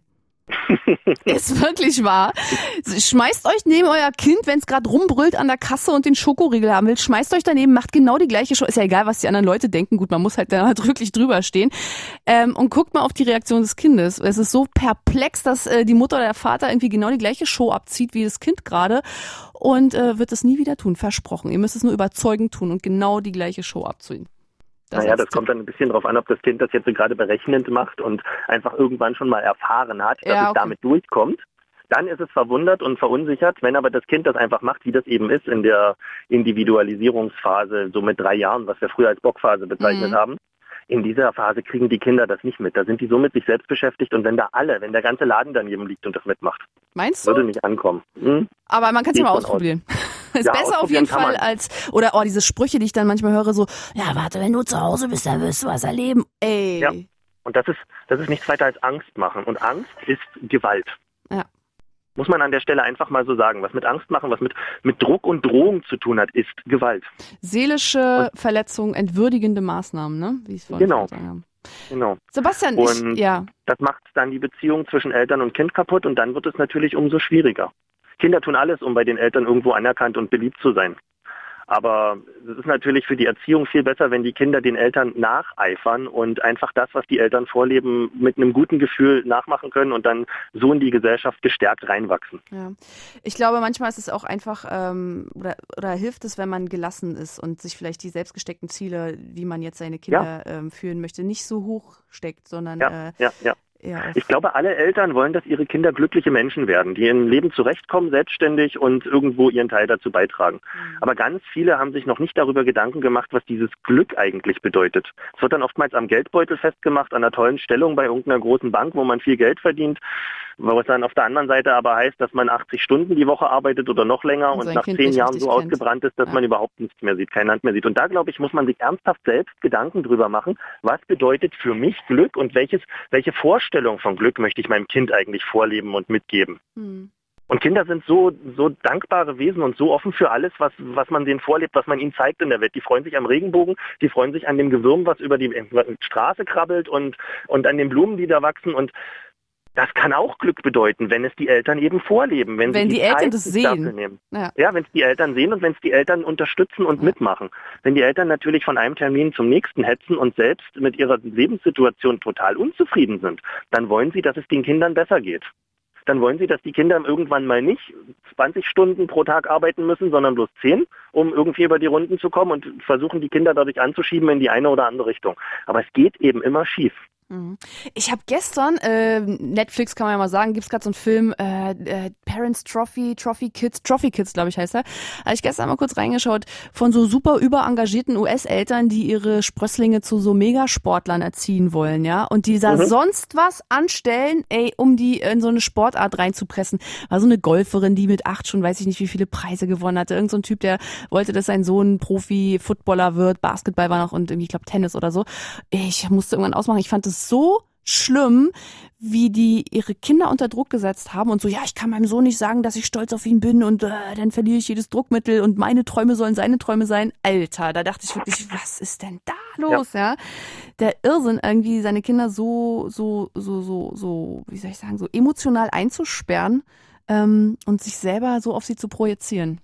Speaker 3: Ist wirklich wahr. Schmeißt euch neben euer Kind, wenn es gerade rumbrüllt an der Kasse und den Schokoriegel haben will, schmeißt euch daneben, macht genau die gleiche Show. Ist ja egal, was die anderen Leute denken. Gut, man muss halt da halt wirklich drüber stehen. Ähm, und guckt mal auf die Reaktion des Kindes. Es ist so perplex, dass äh, die Mutter oder der Vater irgendwie genau die gleiche Show abzieht wie das Kind gerade und äh, wird es nie wieder tun. Versprochen. Ihr müsst es nur überzeugend tun und genau die gleiche Show abziehen. Das
Speaker 4: naja,
Speaker 3: als
Speaker 4: das kommt dann ein bisschen drauf an, ob das Kind das jetzt gerade berechnend macht und einfach irgendwann schon mal erfahren hat, dass
Speaker 3: Ja,
Speaker 4: es
Speaker 3: okay.
Speaker 4: damit durchkommt. Dann ist es verwundert und verunsichert. Wenn aber das Kind das einfach macht, wie das eben ist in der Individualisierungsphase, so mit drei Jahren, was wir früher als Bockphase bezeichnet
Speaker 3: Mhm.
Speaker 4: haben, in dieser Phase kriegen die Kinder das nicht mit. Da sind die so mit sich selbst beschäftigt und wenn da alle, wenn der ganze Laden daneben liegt und das mitmacht,
Speaker 3: Meinst du?
Speaker 4: würde nicht ankommen. Hm?
Speaker 3: Aber man kann es ja
Speaker 4: Geht
Speaker 3: mal
Speaker 4: von aus.
Speaker 3: ausprobieren. Ist
Speaker 4: Ja,
Speaker 3: besser auf jeden
Speaker 4: ausprobieren kann
Speaker 3: Fall
Speaker 4: man.
Speaker 3: als, oder oh, diese Sprüche, die ich dann manchmal höre, so, ja, warte, wenn du zu Hause bist, dann wirst du was erleben. Ey.
Speaker 4: Ja. Und das ist, das ist nichts weiter als Angst machen. Und Angst ist Gewalt.
Speaker 3: Ja.
Speaker 4: Muss man an der Stelle einfach mal so sagen. Was mit Angst machen, was mit, mit Druck und Drohung zu tun hat, ist Gewalt.
Speaker 3: Seelische Verletzung, entwürdigende Maßnahmen, ne? Wie es vorhin
Speaker 4: Genau.
Speaker 3: gesagt haben.
Speaker 4: Genau.
Speaker 3: Sebastian,
Speaker 4: Und
Speaker 3: ich, ja.
Speaker 4: Das macht dann die Beziehung zwischen Eltern und Kind kaputt und dann wird es natürlich umso schwieriger. Kinder tun alles, um bei den Eltern irgendwo anerkannt und beliebt zu sein. Aber es ist natürlich für die Erziehung viel besser, wenn die Kinder den Eltern nacheifern und einfach das, was die Eltern vorleben, mit einem guten Gefühl nachmachen können und dann so in die Gesellschaft gestärkt reinwachsen.
Speaker 3: Ja. Ich glaube, manchmal ist es auch einfach, ähm, oder, oder hilft es, wenn man gelassen ist und sich vielleicht die selbst gesteckten Ziele, wie man jetzt seine Kinder ähm, führen möchte, nicht so hoch steckt, sondern
Speaker 4: Ja,
Speaker 3: äh,
Speaker 4: ja, ja.
Speaker 3: eher auf.
Speaker 4: Ich glaube, alle Eltern wollen, dass ihre Kinder glückliche Menschen werden, die im Leben zurechtkommen, selbstständig und irgendwo ihren Teil dazu beitragen.
Speaker 3: Mhm.
Speaker 4: Aber ganz viele haben sich noch nicht darüber Gedanken gemacht, was dieses Glück eigentlich bedeutet. Es wird dann oftmals am Geldbeutel festgemacht, an einer tollen Stellung bei irgendeiner großen Bank, wo man viel Geld verdient, was dann auf der anderen Seite aber heißt, dass man achtzig Stunden die Woche arbeitet oder noch länger
Speaker 3: Und
Speaker 4: und
Speaker 3: sein
Speaker 4: nach
Speaker 3: Kind
Speaker 4: zehn
Speaker 3: nicht
Speaker 4: Jahren
Speaker 3: richtig
Speaker 4: so
Speaker 3: kennt.
Speaker 4: ausgebrannt ist, dass
Speaker 3: Ja.
Speaker 4: man überhaupt nichts mehr sieht, kein Land mehr sieht. Und da, glaube ich, muss man sich ernsthaft selbst Gedanken drüber machen, was bedeutet für mich Glück und welches, welche Vorstellung von Glück möchte ich meinem Kind eigentlich vorleben und mitgeben.
Speaker 3: Hm.
Speaker 4: Und Kinder sind so, so dankbare Wesen und so offen für alles, was, was man denen vorlebt, was man ihnen zeigt in der Welt. Die freuen sich am Regenbogen, die freuen sich an dem Gewürm, was über die Straße krabbelt und, und an den Blumen, die da wachsen. Und das kann auch Glück bedeuten, wenn es die Eltern eben vorleben. Wenn,
Speaker 3: Wenn
Speaker 4: sie
Speaker 3: die
Speaker 4: die
Speaker 3: Eltern
Speaker 4: Zeit
Speaker 3: das
Speaker 4: sich
Speaker 3: sehen.
Speaker 4: dafür nehmen.
Speaker 3: Ja.
Speaker 4: Ja, wenn es die Eltern sehen und wenn es die Eltern unterstützen und
Speaker 3: Ja.
Speaker 4: mitmachen. Wenn die Eltern natürlich von einem Termin zum nächsten hetzen und selbst mit ihrer Lebenssituation total unzufrieden sind, dann wollen sie, dass es den Kindern besser geht. dann wollen sie, dass die Kinder irgendwann mal nicht zwanzig Stunden pro Tag arbeiten müssen, sondern bloß zehn, um irgendwie über die Runden zu kommen und versuchen, die Kinder dadurch anzuschieben in die eine oder andere Richtung. Aber es geht eben immer schief.
Speaker 3: Ich habe gestern, äh, Netflix kann man ja mal sagen, gibt's gerade so einen Film, äh, äh, Parents Trophy, Trophy Kids, Trophy Kids, glaube ich, heißt er. Habe ich gestern mal kurz reingeschaut, von so super überengagierten U S-Eltern, die ihre Sprösslinge zu so Megasportlern erziehen wollen, ja, und die da mhm. sonst was anstellen, ey, um die in so eine Sportart reinzupressen. War so eine Golferin, die mit acht schon, weiß ich nicht, wie viele Preise gewonnen hatte. Irgend so ein Typ, der wollte, dass sein Sohn Profi-Footballer wird, Basketball war noch und irgendwie, ich glaube, Tennis oder so. Ich musste irgendwann ausmachen, ich fand das so schlimm, wie die ihre Kinder unter Druck gesetzt haben und so, ja, ich kann meinem Sohn nicht sagen, dass ich stolz auf ihn bin und äh, dann verliere ich jedes Druckmittel und meine Träume sollen seine Träume sein. Alter, da dachte ich wirklich, was ist denn da los, ja? ja? Der Irrsinn, irgendwie seine Kinder so, so, so, so, so, wie soll ich sagen, so emotional einzusperren ähm, und sich selber so auf sie zu projizieren.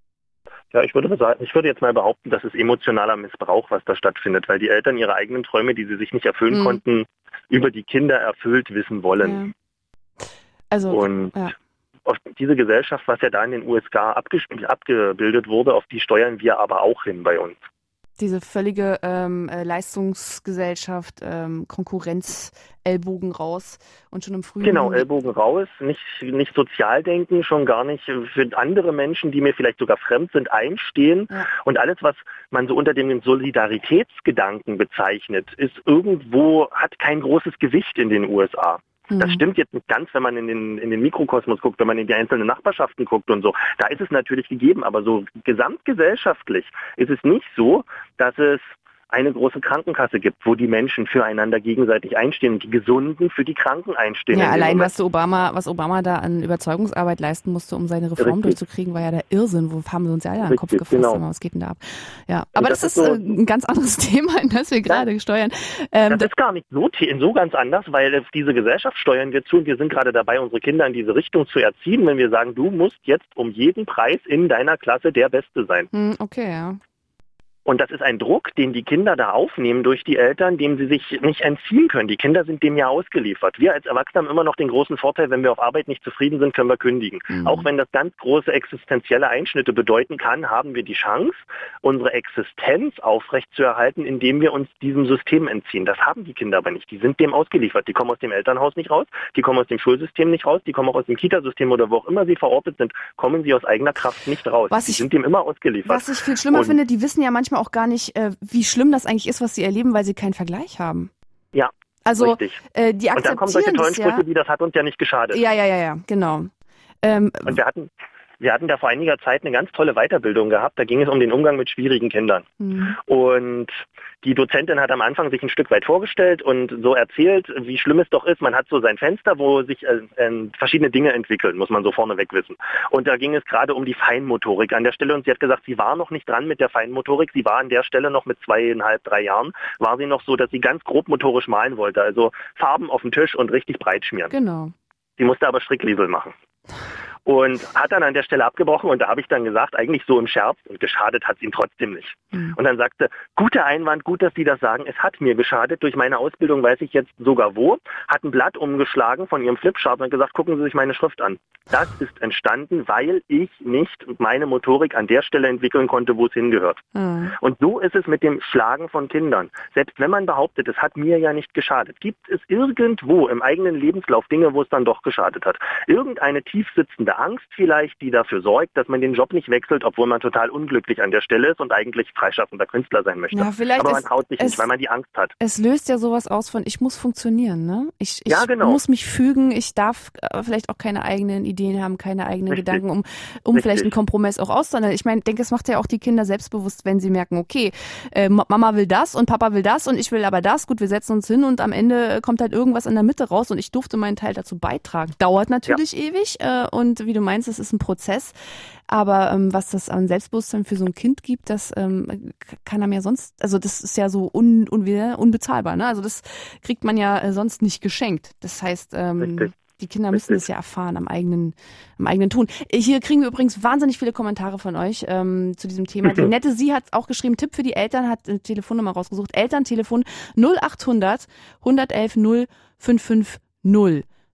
Speaker 4: Ja, ich würde sagen, ich würde jetzt mal behaupten, das ist emotionaler Missbrauch, was da stattfindet, weil die Eltern ihre eigenen Träume, die sie sich nicht erfüllen mhm. konnten, über die Kinder erfüllt wissen wollen.
Speaker 3: Ja. Also,
Speaker 4: und
Speaker 3: ja.
Speaker 4: auf diese Gesellschaft, was ja da in den U S A abgespielt, abgebildet wurde, auf die steuern wir aber auch hin bei uns.
Speaker 3: Diese völlige ähm, Leistungsgesellschaft, ähm, Konkurrenz, Ellbogen raus und schon im frühen...
Speaker 4: Genau, Ellbogen raus, nicht, nicht Sozialdenken, schon gar nicht für andere Menschen, die mir vielleicht sogar fremd sind, einstehen. Ja. Und alles, was man so unter dem Solidaritätsgedanken bezeichnet, ist irgendwo, hat kein großes Gewicht in den U S A. Das stimmt jetzt nicht ganz, wenn man in den, in den Mikrokosmos guckt, wenn man in die einzelnen Nachbarschaften guckt und so. Da ist es natürlich gegeben, aber so gesamtgesellschaftlich ist es nicht so, dass es eine große Krankenkasse gibt, wo die Menschen füreinander gegenseitig einstehen und die Gesunden für die Kranken einstehen.
Speaker 3: Ja, allein was Obama, was Obama da an Überzeugungsarbeit leisten musste, um seine Reform
Speaker 4: Richtig.
Speaker 3: durchzukriegen, war ja der Irrsinn. Wo haben wir uns ja alle an den Kopf gefasst?
Speaker 4: Genau.
Speaker 3: Aber was geht denn da ab? Ja, aber das, das ist
Speaker 4: so
Speaker 3: ein ganz anderes Thema, in das wir gerade ja. steuern.
Speaker 4: Ähm, das ist gar nicht so, so ganz anders, weil diese Gesellschaft steuern wir zu und wir sind gerade dabei, unsere Kinder in diese Richtung zu erziehen, wenn wir sagen, du musst jetzt um jeden Preis in deiner Klasse der Beste sein.
Speaker 3: Hm, okay, ja.
Speaker 4: Und das ist ein Druck, den die Kinder da aufnehmen durch die Eltern, dem sie sich nicht entziehen können. Die Kinder sind dem ja ausgeliefert. Wir als Erwachsene haben immer noch den großen Vorteil, wenn wir auf Arbeit nicht zufrieden sind, können wir kündigen. Mhm. Auch wenn das ganz große existenzielle Einschnitte bedeuten kann, haben wir die Chance, unsere Existenz aufrechtzuerhalten, indem wir uns diesem System entziehen. Das haben die Kinder aber nicht. Die sind dem ausgeliefert. Die kommen aus dem Elternhaus nicht raus, die kommen aus dem Schulsystem nicht raus, die kommen auch aus dem Kitasystem oder wo auch immer sie verortet sind, kommen sie aus eigener Kraft nicht raus.
Speaker 3: Was
Speaker 4: die
Speaker 3: ich,
Speaker 4: sind dem immer ausgeliefert.
Speaker 3: Was ich viel schlimmer Und, finde, die wissen ja manchmal auch gar nicht, äh, wie schlimm das eigentlich ist, was sie erleben, weil sie keinen Vergleich haben.
Speaker 4: Ja,
Speaker 3: also,
Speaker 4: richtig.
Speaker 3: Äh, die akzeptieren
Speaker 4: Und dann kommen solche tollen
Speaker 3: das, ja.
Speaker 4: Sprüche, wie das hat uns ja nicht geschadet.
Speaker 3: Ja, ja, ja, ja, genau. Ähm,
Speaker 4: Und wir hatten, wir hatten da vor einiger Zeit eine ganz tolle Weiterbildung gehabt. Da ging es um den Umgang mit schwierigen Kindern. Mhm. Und die Dozentin hat am Anfang sich ein Stück weit vorgestellt und so erzählt, wie schlimm es doch ist. Man hat so sein Fenster, wo sich äh, äh, verschiedene Dinge entwickeln, muss man so vorneweg wissen. Und da ging es gerade um die Feinmotorik an der Stelle. Und sie hat gesagt, sie war noch nicht dran mit der Feinmotorik. Sie war an der Stelle noch mit zweieinhalb, drei Jahren, war sie noch so, dass sie ganz grob motorisch malen wollte. Also Farben auf dem Tisch und richtig breit schmieren.
Speaker 3: Genau.
Speaker 4: Sie musste aber Strickliesel machen. Und hat dann an der Stelle abgebrochen und da habe ich dann gesagt, eigentlich so im Scherz, und geschadet hat es ihm trotzdem nicht. Mhm. Und dann sagte, guter Einwand, gut, dass Sie das sagen, es hat mir geschadet, durch meine Ausbildung weiß ich jetzt sogar wo, hat ein Blatt umgeschlagen von ihrem Flipchart und hat gesagt, gucken Sie sich meine Schrift an. Das ist entstanden, weil ich nicht meine Motorik an der Stelle entwickeln konnte, wo es hingehört. Mhm. Und so ist es mit dem Schlagen von Kindern. Selbst wenn man behauptet, es hat mir ja nicht geschadet, gibt es irgendwo im eigenen Lebenslauf Dinge, wo es dann doch geschadet hat. Irgendeine tiefsitzende Angst vielleicht, die dafür sorgt, dass man den Job nicht wechselt, obwohl man total unglücklich an der Stelle ist und eigentlich freischaffender Künstler sein möchte. Ja, vielleicht aber man traut sich
Speaker 3: es,
Speaker 4: nicht, weil man die Angst hat.
Speaker 3: Es löst ja sowas aus von, ich muss funktionieren, ne? Ich, ich
Speaker 4: ja, genau.
Speaker 3: muss mich fügen, ich darf äh, vielleicht auch keine eigenen Ideen haben, keine eigenen
Speaker 4: Richtig.
Speaker 3: Gedanken, um, um vielleicht einen Kompromiss auch auszuhandeln. Ich meine, denke, es macht ja auch die Kinder selbstbewusst, wenn sie merken, okay, äh, Mama will das und Papa will das und ich will aber das. Gut, wir setzen uns hin und am Ende kommt halt irgendwas in der Mitte raus und ich durfte meinen Teil dazu beitragen. Dauert natürlich ja. ewig äh, und wie du meinst, es ist ein Prozess, aber ähm, was das an Selbstbewusstsein für so ein Kind gibt, das ähm, kann einem ja sonst, also das ist ja so un, un, unbezahlbar, ne? Also das kriegt man ja äh, sonst nicht geschenkt. Das heißt, ähm, die Kinder müssen es ja erfahren am eigenen, am eigenen Tun. Hier kriegen wir übrigens wahnsinnig viele Kommentare von euch ähm, zu diesem Thema. Die nette Sie hat auch geschrieben, Tipp für die Eltern, hat eine Telefonnummer rausgesucht. Elterntelefon null achthundert, hundertelf, null fünf fünf null.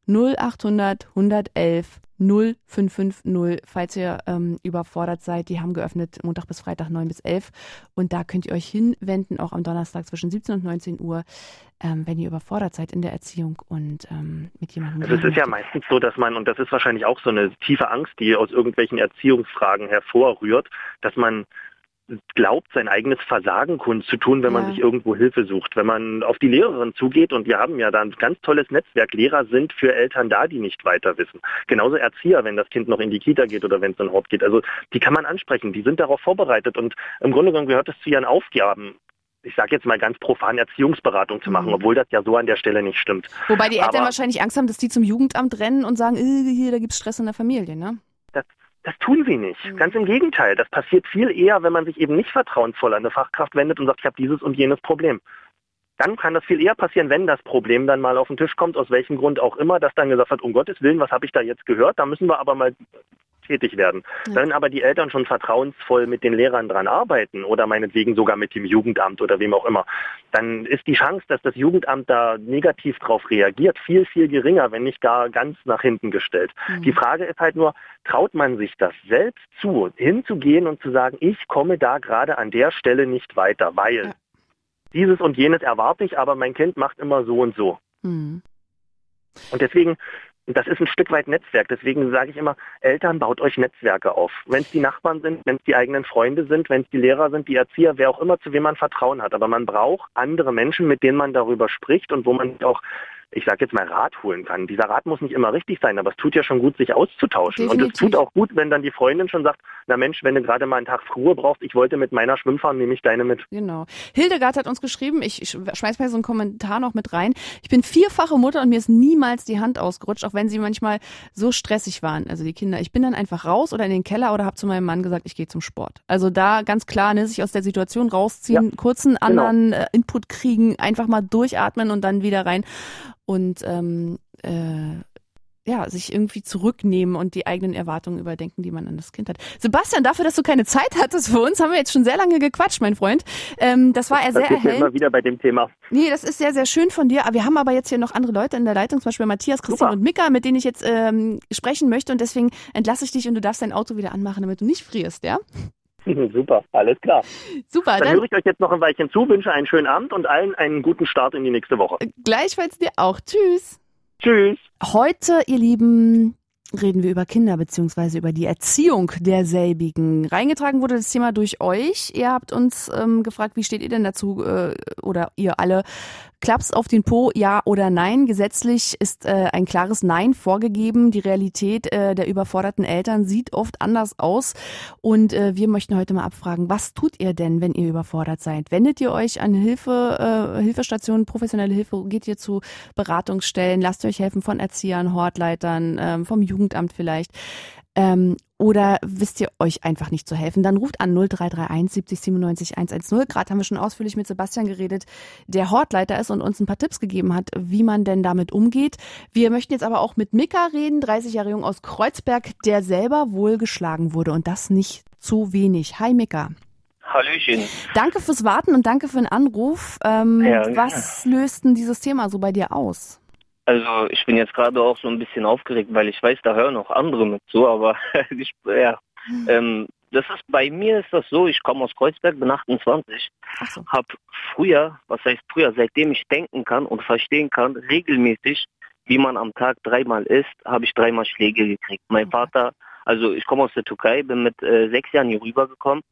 Speaker 3: null achthundert hundertelf null fünf fünf null, falls ihr ähm, überfordert seid. Die haben geöffnet Montag bis Freitag neun bis elf und da könnt ihr euch hinwenden, auch am Donnerstag zwischen siebzehn und neunzehn Uhr, ähm, wenn ihr überfordert seid in der Erziehung und ähm, mit jemandem...
Speaker 4: Also es ist ja meistens so, dass man, und das ist wahrscheinlich auch so eine tiefe Angst, die aus irgendwelchen Erziehungsfragen hervorrührt, dass man glaubt, sein eigenes Versagen kundzutun, wenn man
Speaker 3: Ja.
Speaker 4: sich irgendwo Hilfe sucht. Wenn man auf die Lehrerin zugeht, und wir haben ja da ein ganz tolles Netzwerk, Lehrer sind für Eltern da, die nicht weiter wissen. Genauso Erzieher, wenn das Kind noch in die Kita geht oder wenn es in Hort geht. Also die kann man ansprechen, die sind darauf vorbereitet und im Grunde genommen gehört es zu ihren Aufgaben, ich sage jetzt mal ganz profan, Erziehungsberatung zu machen,
Speaker 3: Mhm.
Speaker 4: obwohl das ja so an der Stelle nicht stimmt.
Speaker 3: Wobei die Eltern
Speaker 4: Aber
Speaker 3: wahrscheinlich Angst haben, dass die zum Jugendamt rennen und sagen, äh, hier, da gibt's Stress in der Familie, ne?
Speaker 4: Das, das tun sie nicht.
Speaker 3: Mhm.
Speaker 4: Ganz im Gegenteil. Das passiert viel eher, wenn man sich eben nicht vertrauensvoll an eine Fachkraft wendet und sagt, ich habe dieses und jenes Problem. Dann kann das viel eher passieren, wenn das Problem dann mal auf den Tisch kommt, aus welchem Grund auch immer, dass dann gesagt wird, um Gottes Willen, was habe ich da jetzt gehört? Da müssen wir aber mal tätig werden.
Speaker 3: Ja.
Speaker 4: Wenn aber die Eltern schon vertrauensvoll mit den Lehrern dran arbeiten oder meinetwegen sogar mit dem Jugendamt oder wem auch immer, dann ist die Chance, dass das Jugendamt da negativ drauf reagiert, viel, viel geringer, wenn nicht gar ganz nach hinten gestellt.
Speaker 3: Mhm.
Speaker 4: Die Frage ist halt nur, traut man sich das selbst zu, hinzugehen und zu sagen, ich komme da gerade an der Stelle nicht weiter, weil
Speaker 3: Ja.
Speaker 4: dieses und jenes erwarte ich, aber mein Kind macht immer so und so.
Speaker 3: Mhm.
Speaker 4: Und deswegen, das ist ein Stück weit Netzwerk. Deswegen sage ich immer, Eltern, baut euch Netzwerke auf. Wenn es die Nachbarn sind, wenn es die eigenen Freunde sind, wenn es die Lehrer sind, die Erzieher, wer auch immer, zu wem man Vertrauen hat. Aber man braucht andere Menschen, mit denen man darüber spricht und wo man auch, ich sage jetzt mal, Rat holen kann. Dieser Rat muss nicht immer richtig sein, aber es tut ja schon gut, sich auszutauschen. Und es
Speaker 3: Definitiv.
Speaker 4: tut auch gut, wenn dann die Freundin schon sagt, na Mensch, wenn du gerade mal einen Tag Ruhe brauchst, ich wollte mit meiner schwimmen fahren, nehme ich deine mit.
Speaker 3: Genau. Hildegard hat uns geschrieben, ich sch- schmeiß mal so einen Kommentar noch mit rein. Ich bin vierfache Mutter und mir ist niemals die Hand ausgerutscht, auch wenn sie manchmal so stressig waren, also die Kinder. Ich bin dann einfach raus oder in den Keller oder habe zu meinem Mann gesagt, ich gehe zum Sport. Also da ganz klar, ne, sich aus der Situation rausziehen, kurzen anderen äh, Input kriegen, einfach mal durchatmen und dann wieder rein und ähm, äh, ja, sich irgendwie zurücknehmen und die eigenen Erwartungen überdenken, die man an das Kind hat. Sebastian, dafür, dass du keine Zeit hattest für uns, haben wir jetzt schon sehr lange gequatscht, mein Freund. Ähm, das war ja sehr
Speaker 4: Das ist mir
Speaker 3: erhellend.
Speaker 4: immer wieder bei dem Thema.
Speaker 3: Nee, das ist sehr, sehr schön von dir. Aber wir haben aber jetzt hier noch andere Leute in der Leitung, zum Beispiel Matthias, Christine
Speaker 4: Super.
Speaker 3: und Mika, mit denen ich jetzt ähm, sprechen möchte. Und deswegen entlasse ich dich und du darfst dein Auto wieder anmachen, damit du nicht frierst, ja?
Speaker 4: Super, alles klar.
Speaker 3: Super,
Speaker 4: Dann
Speaker 3: dann
Speaker 4: höre ich euch jetzt noch ein Weilchen zu, wünsche einen schönen Abend und allen einen guten Start in die nächste Woche.
Speaker 3: gleichfalls dir auch. Tschüss.
Speaker 4: Tschüss.
Speaker 3: Heute, ihr Lieben, reden wir über Kinder beziehungsweise über die Erziehung derselbigen. Reingetragen wurde das Thema durch euch. Ihr habt uns ähm, gefragt, wie steht ihr denn dazu, äh, oder ihr alle, Klaps auf den Po, ja oder nein? Gesetzlich ist äh, ein klares Nein vorgegeben. Die Realität äh, der überforderten Eltern sieht oft anders aus. Und äh, wir möchten heute mal abfragen, was tut ihr denn, wenn ihr überfordert seid? Wendet ihr euch an Hilfe, äh, Hilfestationen, professionelle Hilfe? Geht ihr zu Beratungsstellen? Lasst ihr euch helfen von Erziehern, Hortleitern, ähm, vom Jugendamt vielleicht? Ähm, oder wisst ihr euch einfach nicht zu helfen? Dann ruft an null drei drei eins siebzig siebenundneunzig hundertzehn. Gerade haben wir schon ausführlich mit Sebastian geredet, der Hortleiter ist und uns ein paar Tipps gegeben hat, wie man denn damit umgeht. Wir möchten jetzt aber auch mit Mika reden, dreißig Jahre jung aus Kreuzberg, der selber wohl geschlagen wurde und das nicht zu wenig. Hi Mika.
Speaker 6: Hallöchen.
Speaker 3: Danke fürs Warten und danke für den Anruf. Ähm,
Speaker 6: Ja, ja.
Speaker 3: Was löst denn dieses Thema so bei dir aus?
Speaker 6: Also ich bin jetzt gerade auch so ein bisschen aufgeregt, weil ich weiß, da hören auch andere mit zu, aber ich, ja, ähm, das ist, bei mir ist das so, ich komme aus Kreuzberg, bin achtundzwanzig,
Speaker 3: Ach so.
Speaker 6: habe früher, was heißt früher, seitdem ich denken kann und verstehen kann, regelmäßig, wie man am Tag dreimal isst, habe ich dreimal Schläge gekriegt. Mein
Speaker 3: Okay.
Speaker 6: Vater, also ich komme aus der Türkei, bin mit äh, sechs Jahren hier rübergekommen.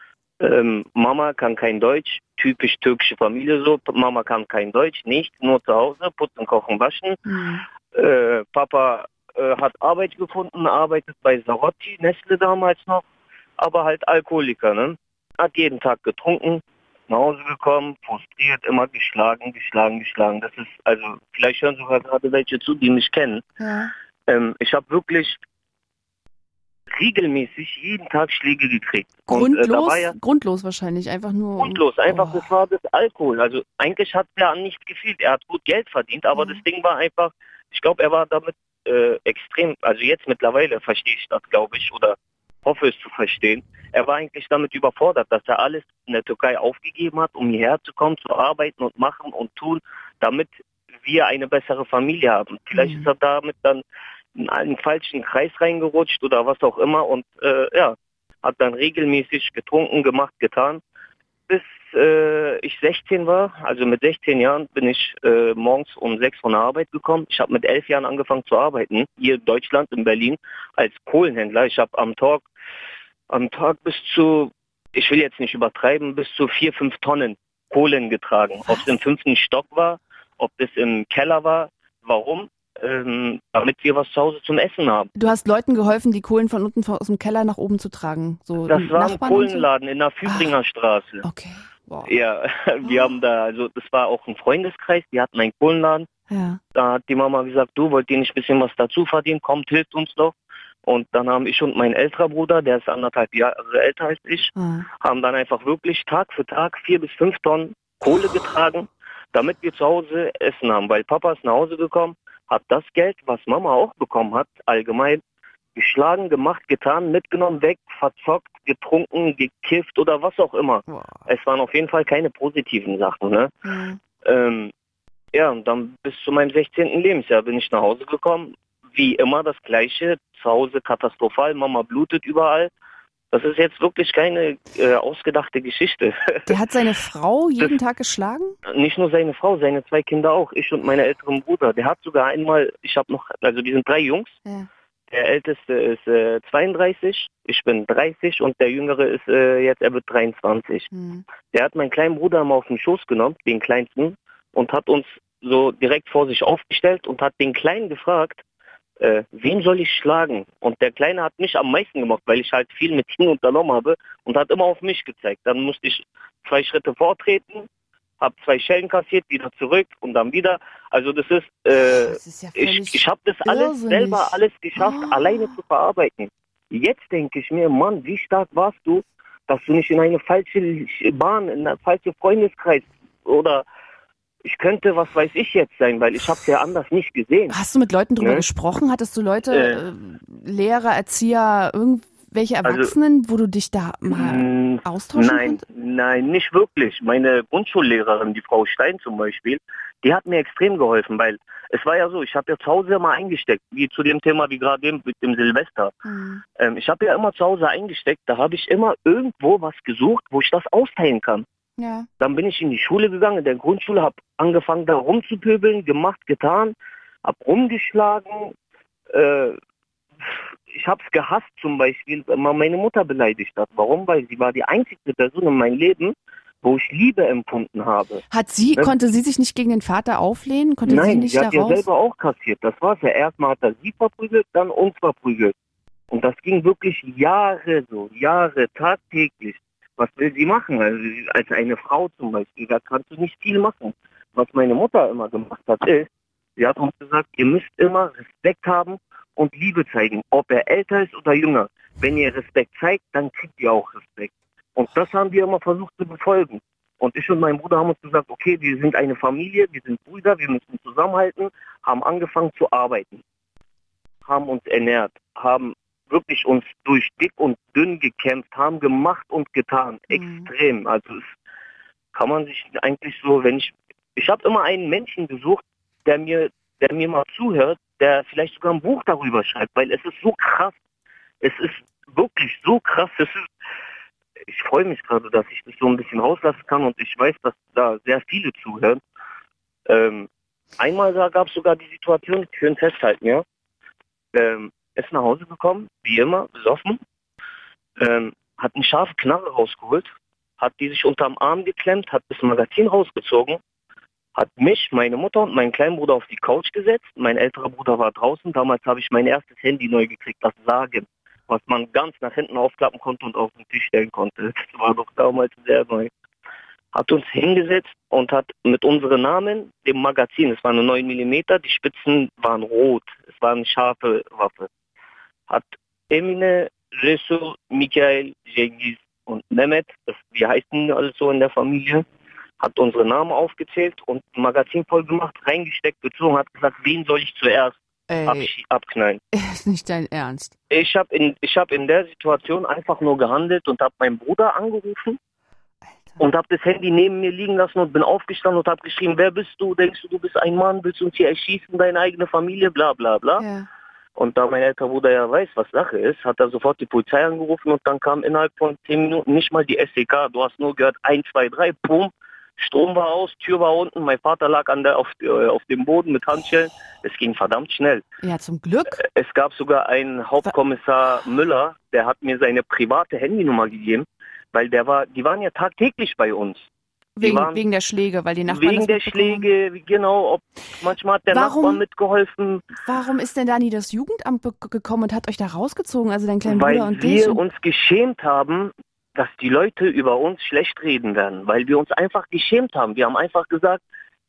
Speaker 6: Ähm, Mama kann kein Deutsch, typisch türkische Familie so. Mama kann kein Deutsch, nicht, nur zu Hause, putzen, kochen, waschen.
Speaker 3: Hm.
Speaker 6: Äh, Papa äh, hat Arbeit gefunden, arbeitet bei Sarotti, Nestle damals noch, aber halt Alkoholiker, ne? Hat jeden Tag getrunken, nach Hause gekommen, frustriert, immer geschlagen, geschlagen, geschlagen. Das ist, also, vielleicht hören sogar gerade welche zu, die mich kennen.
Speaker 3: Ja.
Speaker 6: Ähm, ich habe wirklich regelmäßig jeden Tag Schläge gekriegt. Und, äh, da
Speaker 3: Grundlos,
Speaker 6: war ja
Speaker 3: grundlos wahrscheinlich, einfach nur.
Speaker 6: grundlos, einfach
Speaker 3: Oh.
Speaker 6: das war das Alkohol. Also eigentlich hat er an nichts gefehlt. Er hat gut Geld verdient, aber
Speaker 3: Mhm.
Speaker 6: das Ding war einfach, ich glaube, er war damit äh, extrem, also jetzt mittlerweile verstehe ich das, glaube ich, oder hoffe es zu verstehen. Er war eigentlich damit überfordert, dass er alles in der Türkei aufgegeben hat, um hierher zu kommen, zu arbeiten und machen und tun, damit wir eine bessere Familie haben. Vielleicht
Speaker 3: Mhm.
Speaker 6: ist er damit dann in einen falschen Kreis reingerutscht oder was auch immer und äh, ja, hat dann regelmäßig getrunken, gemacht, getan. Bis äh, ich sechzehn war, also mit sechzehn Jahren bin ich äh, morgens um sechs von der Arbeit gekommen. Ich habe mit elf Jahren angefangen zu arbeiten, hier in Deutschland, in Berlin, als Kohlenhändler. Ich habe am Tag, am Tag bis zu, ich will jetzt nicht übertreiben, bis zu vier, fünf Tonnen Kohlen getragen. Ob es im fünften Stock war, ob es im Keller war. Warum? Ähm, damit wir was zu Hause zum Essen haben.
Speaker 3: Du hast Leuten geholfen, die Kohlen von unten aus dem Keller nach oben zu tragen. So
Speaker 6: Das war ein
Speaker 3: Nachbarn und so?
Speaker 6: Kohlenladen in der Führinger Straße.
Speaker 3: Okay. Wow.
Speaker 6: Ja, wir haben da, also das war auch ein Freundeskreis, die hatten einen Kohlenladen.
Speaker 3: Ja.
Speaker 6: Da hat die Mama gesagt, du, wollt ihr nicht ein bisschen was dazu verdienen? Kommt, hilft uns doch. Und dann haben ich und mein älterer Bruder, der ist anderthalb Jahre älter als ich,
Speaker 3: Ah.
Speaker 6: haben dann einfach wirklich Tag für Tag vier bis fünf Tonnen Kohle getragen, damit wir zu Hause Essen haben. Weil Papa ist nach Hause gekommen, hat das Geld, was Mama auch bekommen hat, allgemein, geschlagen, gemacht, getan, mitgenommen, weg, verzockt, getrunken, gekifft oder was auch immer.
Speaker 3: Wow.
Speaker 6: Es waren auf jeden Fall keine positiven Sachen, ne?
Speaker 3: Mhm.
Speaker 6: Ähm, ja, und dann bis zu meinem sechzehnten Lebensjahr bin ich nach Hause gekommen. Wie immer das Gleiche, zu Hause katastrophal, Mama blutet überall. Das ist jetzt wirklich keine äh, ausgedachte Geschichte.
Speaker 3: Der hat seine Frau jeden Tag geschlagen?
Speaker 6: Nicht nur seine Frau, seine zwei Kinder auch, ich und meine älteren Bruder. Der hat sogar einmal, ich habe noch, also die sind drei Jungs.
Speaker 3: Ja.
Speaker 6: Der älteste ist äh, zweiunddreißig, ich bin dreißig und der jüngere ist äh, jetzt, er wird dreiundzwanzig.
Speaker 3: Hm.
Speaker 6: Der hat meinen kleinen Bruder mal auf den Schoß genommen, den kleinsten, und hat uns so direkt vor sich aufgestellt und hat den Kleinen gefragt, äh, wen soll ich schlagen? Und der Kleine hat mich am meisten gemacht, weil ich halt viel mit ihm unternommen habe und hat immer auf mich gezeigt. Dann musste ich zwei Schritte vortreten, habe zwei Schellen kassiert, wieder zurück und dann wieder. Also das ist, äh,
Speaker 3: Das ist ja völlig
Speaker 6: ich, ich habe das alles
Speaker 3: irrsinnig.
Speaker 6: selber alles geschafft,
Speaker 3: Oh.
Speaker 6: alleine zu verarbeiten. Jetzt denke ich mir, Mann, wie stark warst du, dass du nicht in eine falsche Bahn, in einen falschen Freundeskreis oder ich könnte, was weiß ich jetzt sein, weil ich habe es ja anders nicht gesehen.
Speaker 3: Hast du mit Leuten drüber
Speaker 6: Ne?
Speaker 3: gesprochen? Hattest du Leute,
Speaker 6: Äh.
Speaker 3: äh, Lehrer, Erzieher, irgendwelche Erwachsenen, wo du dich da mal
Speaker 6: Mm,
Speaker 3: austauschen
Speaker 6: Nein,
Speaker 3: konntest?
Speaker 6: nein, nicht wirklich. Meine Grundschullehrerin, die Frau Stein zum Beispiel, die hat mir extrem geholfen, weil es war ja so, ich habe ja zu Hause immer eingesteckt, wie zu dem Thema, wie gerade eben mit dem Silvester.
Speaker 3: Hm.
Speaker 6: Ähm, ich habe ja immer zu Hause eingesteckt, da habe ich immer irgendwo was gesucht, wo ich das austeilen kann.
Speaker 3: Ja.
Speaker 6: Dann bin ich in die Schule gegangen, in der Grundschule, habe angefangen da rumzupöbeln, gemacht, getan, habe rumgeschlagen. Äh, ich habe es gehasst zum Beispiel, wenn man meine Mutter beleidigt hat. Warum? Weil sie war die einzige Person in meinem Leben, wo ich Liebe empfunden habe.
Speaker 3: Hat sie,
Speaker 6: Ne?
Speaker 3: konnte sie sich nicht gegen den Vater auflehnen? Konnte sie
Speaker 6: Nein,
Speaker 3: nicht
Speaker 6: sie
Speaker 3: da
Speaker 6: hat ja
Speaker 3: raus?
Speaker 6: selber auch kassiert. Das war's ja. Erstmal hat er sie verprügelt, dann uns verprügelt. Und das ging wirklich Jahre so, Jahre, tagtäglich. Was will sie machen? Also sie- als eine Frau zum Beispiel, da kannst du nicht viel machen. Was meine Mutter immer gemacht hat, ist, sie hat uns gesagt, ihr müsst immer Respekt haben und Liebe zeigen, ob er älter ist oder jünger. Wenn ihr Respekt zeigt, dann kriegt ihr auch Respekt. Und das haben wir immer versucht zu befolgen. Und ich und mein Bruder haben uns gesagt, okay, wir sind eine Familie, wir sind Brüder, wir müssen zusammenhalten, haben angefangen zu arbeiten, haben uns ernährt, haben wirklich uns durch dick und dünn gekämpft, haben gemacht und getan,
Speaker 3: Mhm.
Speaker 6: extrem. Also es kann man sich eigentlich so, wenn ich, ich habe immer einen Menschen gesucht, der mir, der mir mal zuhört, der vielleicht sogar ein Buch darüber schreibt, weil es ist so krass, es ist wirklich so krass, es ist, ich freue mich gerade, dass ich das so ein bisschen rauslassen kann und ich weiß, dass da sehr viele zuhören. Ähm, einmal da gab es sogar die Situation, ich will festhalten, ja, ähm, ist nach Hause gekommen, wie immer, besoffen, ähm, hat eine scharfe Knarre rausgeholt, hat die sich unterm Arm geklemmt, hat das Magazin rausgezogen, hat mich, meine Mutter und meinen kleinen Bruder auf die Couch gesetzt. Mein älterer Bruder war draußen. Damals habe ich mein erstes Handy neu gekriegt, das Sagen, was man ganz nach hinten aufklappen konnte und auf den Tisch stellen konnte. Das war doch damals sehr neu. Hat uns hingesetzt und hat mit unseren Namen, dem Magazin, es war eine neun Millimeter, die Spitzen waren rot, es war eine scharfe Waffe, hat Emine, Resul, Michael, Cengiz und Mehmet, das, wir heißen alles so in der Familie, hat unsere Namen aufgezählt und ein Magazin voll gemacht, reingesteckt, gezogen, hat gesagt, wen soll ich zuerst
Speaker 3: Ey,
Speaker 6: absch- abknallen.
Speaker 3: ist nicht dein Ernst.
Speaker 6: Ich habe in, ich hab in der Situation einfach nur gehandelt und habe meinen Bruder angerufen.
Speaker 3: Alter.
Speaker 6: und habe das Handy neben mir liegen lassen und bin aufgestanden und habe geschrieben, wer bist du? Denkst du, du bist ein Mann? Willst du uns hier erschießen, deine eigene Familie? Bla bla bla.
Speaker 3: Ja.
Speaker 6: Und da mein älterer Bruder ja weiß, was Sache ist, hat er sofort die Polizei angerufen und dann kam innerhalb von zehn Minuten nicht mal die S E K. Du hast nur gehört, eins, zwei, drei, bumm, Strom war aus, Tür war unten, mein Vater lag an der, auf, äh, auf dem Boden mit Handschellen. Es ging verdammt schnell.
Speaker 3: Ja, zum Glück.
Speaker 6: Es gab sogar einen Hauptkommissar Müller, der hat mir seine private Handynummer gegeben, weil der war, die waren ja tagtäglich bei uns.
Speaker 3: Wegen,
Speaker 6: waren,
Speaker 3: wegen der Schläge, weil die Nachbarn
Speaker 6: Wegen
Speaker 3: das
Speaker 6: der
Speaker 3: mitbekommen
Speaker 6: Schläge, wie- genau. Ob, manchmal hat der
Speaker 3: Warum-
Speaker 6: Nachbar mitgeholfen,
Speaker 3: Warum ist denn da nie das Jugendamt be- gekommen und hat euch da rausgezogen, also dein kleinen
Speaker 6: weil
Speaker 3: Bruder und
Speaker 6: wir
Speaker 3: dich? Und
Speaker 6: uns geschämt haben, dass die Leute über uns schlecht reden werden. Weil wir uns einfach geschämt haben. Wir haben einfach gesagt,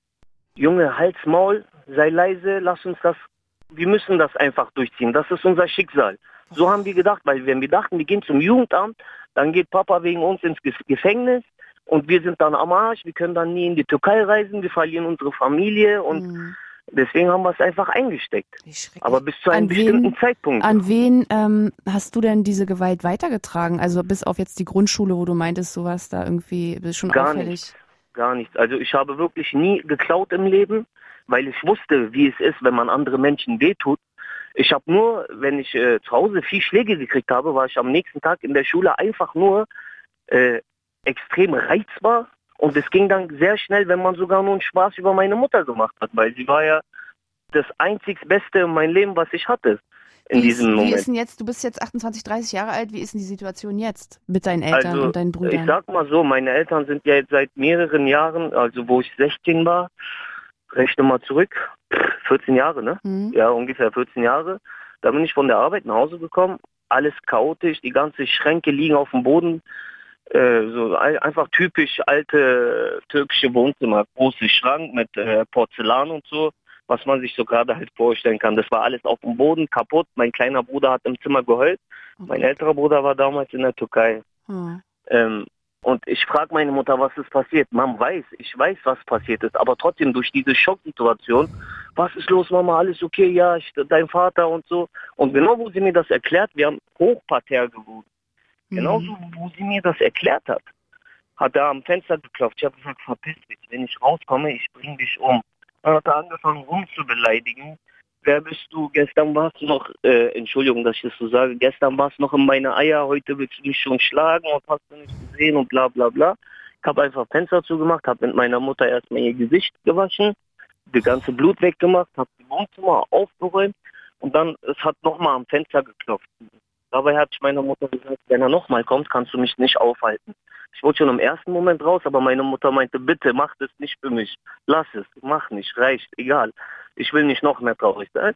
Speaker 6: Junge, halt's Maul, sei leise, lass uns das, wir müssen das einfach durchziehen. Das ist unser Schicksal. So haben wir gedacht, weil wenn wir dachten, wir gehen zum Jugendamt, dann geht Papa wegen uns ins Ge- Gefängnis und wir sind dann am Arsch, wir können dann nie in die Türkei reisen, wir verlieren unsere Familie und
Speaker 3: Hm,
Speaker 6: deswegen haben wir es einfach eingesteckt.
Speaker 3: wie schrecklich.
Speaker 6: Aber bis zu einem
Speaker 3: An
Speaker 6: bestimmten
Speaker 3: wen-
Speaker 6: Zeitpunkt.
Speaker 3: An wen ähm, hast du denn diese Gewalt weitergetragen? Also bis auf jetzt die Grundschule, wo du meintest, sowas da irgendwie bist schon
Speaker 6: Gar
Speaker 3: auffällig.
Speaker 6: nichts. Gar nichts. Also ich habe wirklich nie geklaut im Leben, weil ich wusste, wie es ist, wenn man andere Menschen wehtut. Ich habe nur, wenn ich äh, zu Hause viel Schläge gekriegt habe, war ich am nächsten Tag in der Schule einfach nur äh, extrem reizbar. Und es ging dann sehr schnell, wenn man sogar nur einen Spaß über meine Mutter gemacht hat, weil sie war ja das einzig Beste in meinem Leben, was ich hatte in
Speaker 3: Wie ist,
Speaker 6: diesem
Speaker 3: wie
Speaker 6: Moment.
Speaker 3: ist denn jetzt, du bist jetzt achtundzwanzig, dreißig Jahre alt, wie ist denn die Situation jetzt mit deinen Eltern
Speaker 6: Also,
Speaker 3: und deinen
Speaker 6: ich
Speaker 3: Brüdern?
Speaker 6: sag mal so, meine Eltern sind ja jetzt seit mehreren Jahren, also wo ich sechzehn war, rechne mal zurück, vierzehn Jahre, ne?
Speaker 3: Hm?
Speaker 6: Ja, ungefähr vierzehn Jahre. Da bin ich von der Arbeit nach Hause gekommen, alles chaotisch, die ganzen Schränke liegen auf dem Boden, äh, so ein- einfach typisch alte türkische Wohnzimmer, große Schrank mit äh, Porzellan und so, was man sich so gerade halt vorstellen kann. Das war alles auf dem Boden, kaputt. Mein kleiner Bruder hat im Zimmer geheult. Mein älterer Bruder war damals in der Türkei.
Speaker 3: Hm.
Speaker 6: Ähm, und ich frage meine Mutter, was ist passiert. Mom weiß, ich weiß, was passiert ist, aber trotzdem durch diese Schocksituation, was ist los, Mama, alles okay, ja, ich, dein Vater und so. Und genau wo sie mir das erklärt, wir haben Hochparterre gewohnt. Genauso, wo sie mir das erklärt hat, hat er am Fenster geklopft. Ich habe gesagt, verpiss dich, wenn ich rauskomme, ich bring dich um. Dann hat er angefangen rumzubeleidigen. Wer bist du? Gestern warst du noch, äh, Entschuldigung, dass ich das so sage, gestern warst du noch in meine Eier, heute willst du mich schon schlagen und hast du nicht gesehen und bla bla bla. Ich habe einfach Fenster zugemacht, habe mit meiner Mutter erstmal ihr Gesicht gewaschen, das ganze Blut weggemacht, habe das Wohnzimmer aufgeräumt und dann, es hat nochmal am Fenster geklopft. Dabei hat ich meiner Mutter gesagt, wenn er nochmal kommt, kannst du mich nicht aufhalten. Ich wollte schon im ersten Moment raus, aber meine Mutter meinte, bitte, mach das nicht für mich. Lass es, mach nicht, reicht, egal. Ich will nicht noch mehr traurig sein.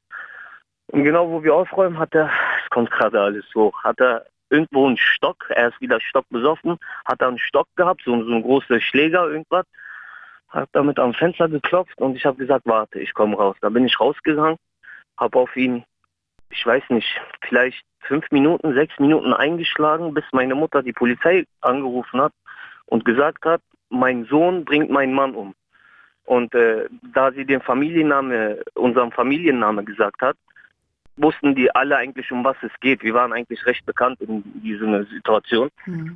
Speaker 6: Und genau wo wir aufräumen, hat er, es kommt gerade alles hoch, hat er irgendwo einen Stock, er ist wieder stockbesoffen, hat er einen Stock gehabt, so, so ein großer Schläger, irgendwas, hat damit am Fenster geklopft und ich habe gesagt, warte, ich komme raus. Da bin ich rausgegangen, habe auf ihn, ich weiß nicht, vielleicht fünf Minuten, sechs Minuten eingeschlagen, bis meine Mutter die Polizei angerufen hat und gesagt hat, mein Sohn bringt meinen Mann um. Und äh, da sie den Familienname, unseren Familienname gesagt hat, wussten die alle eigentlich, um was es geht. Wir waren eigentlich recht bekannt in dieser Situation
Speaker 3: Hm.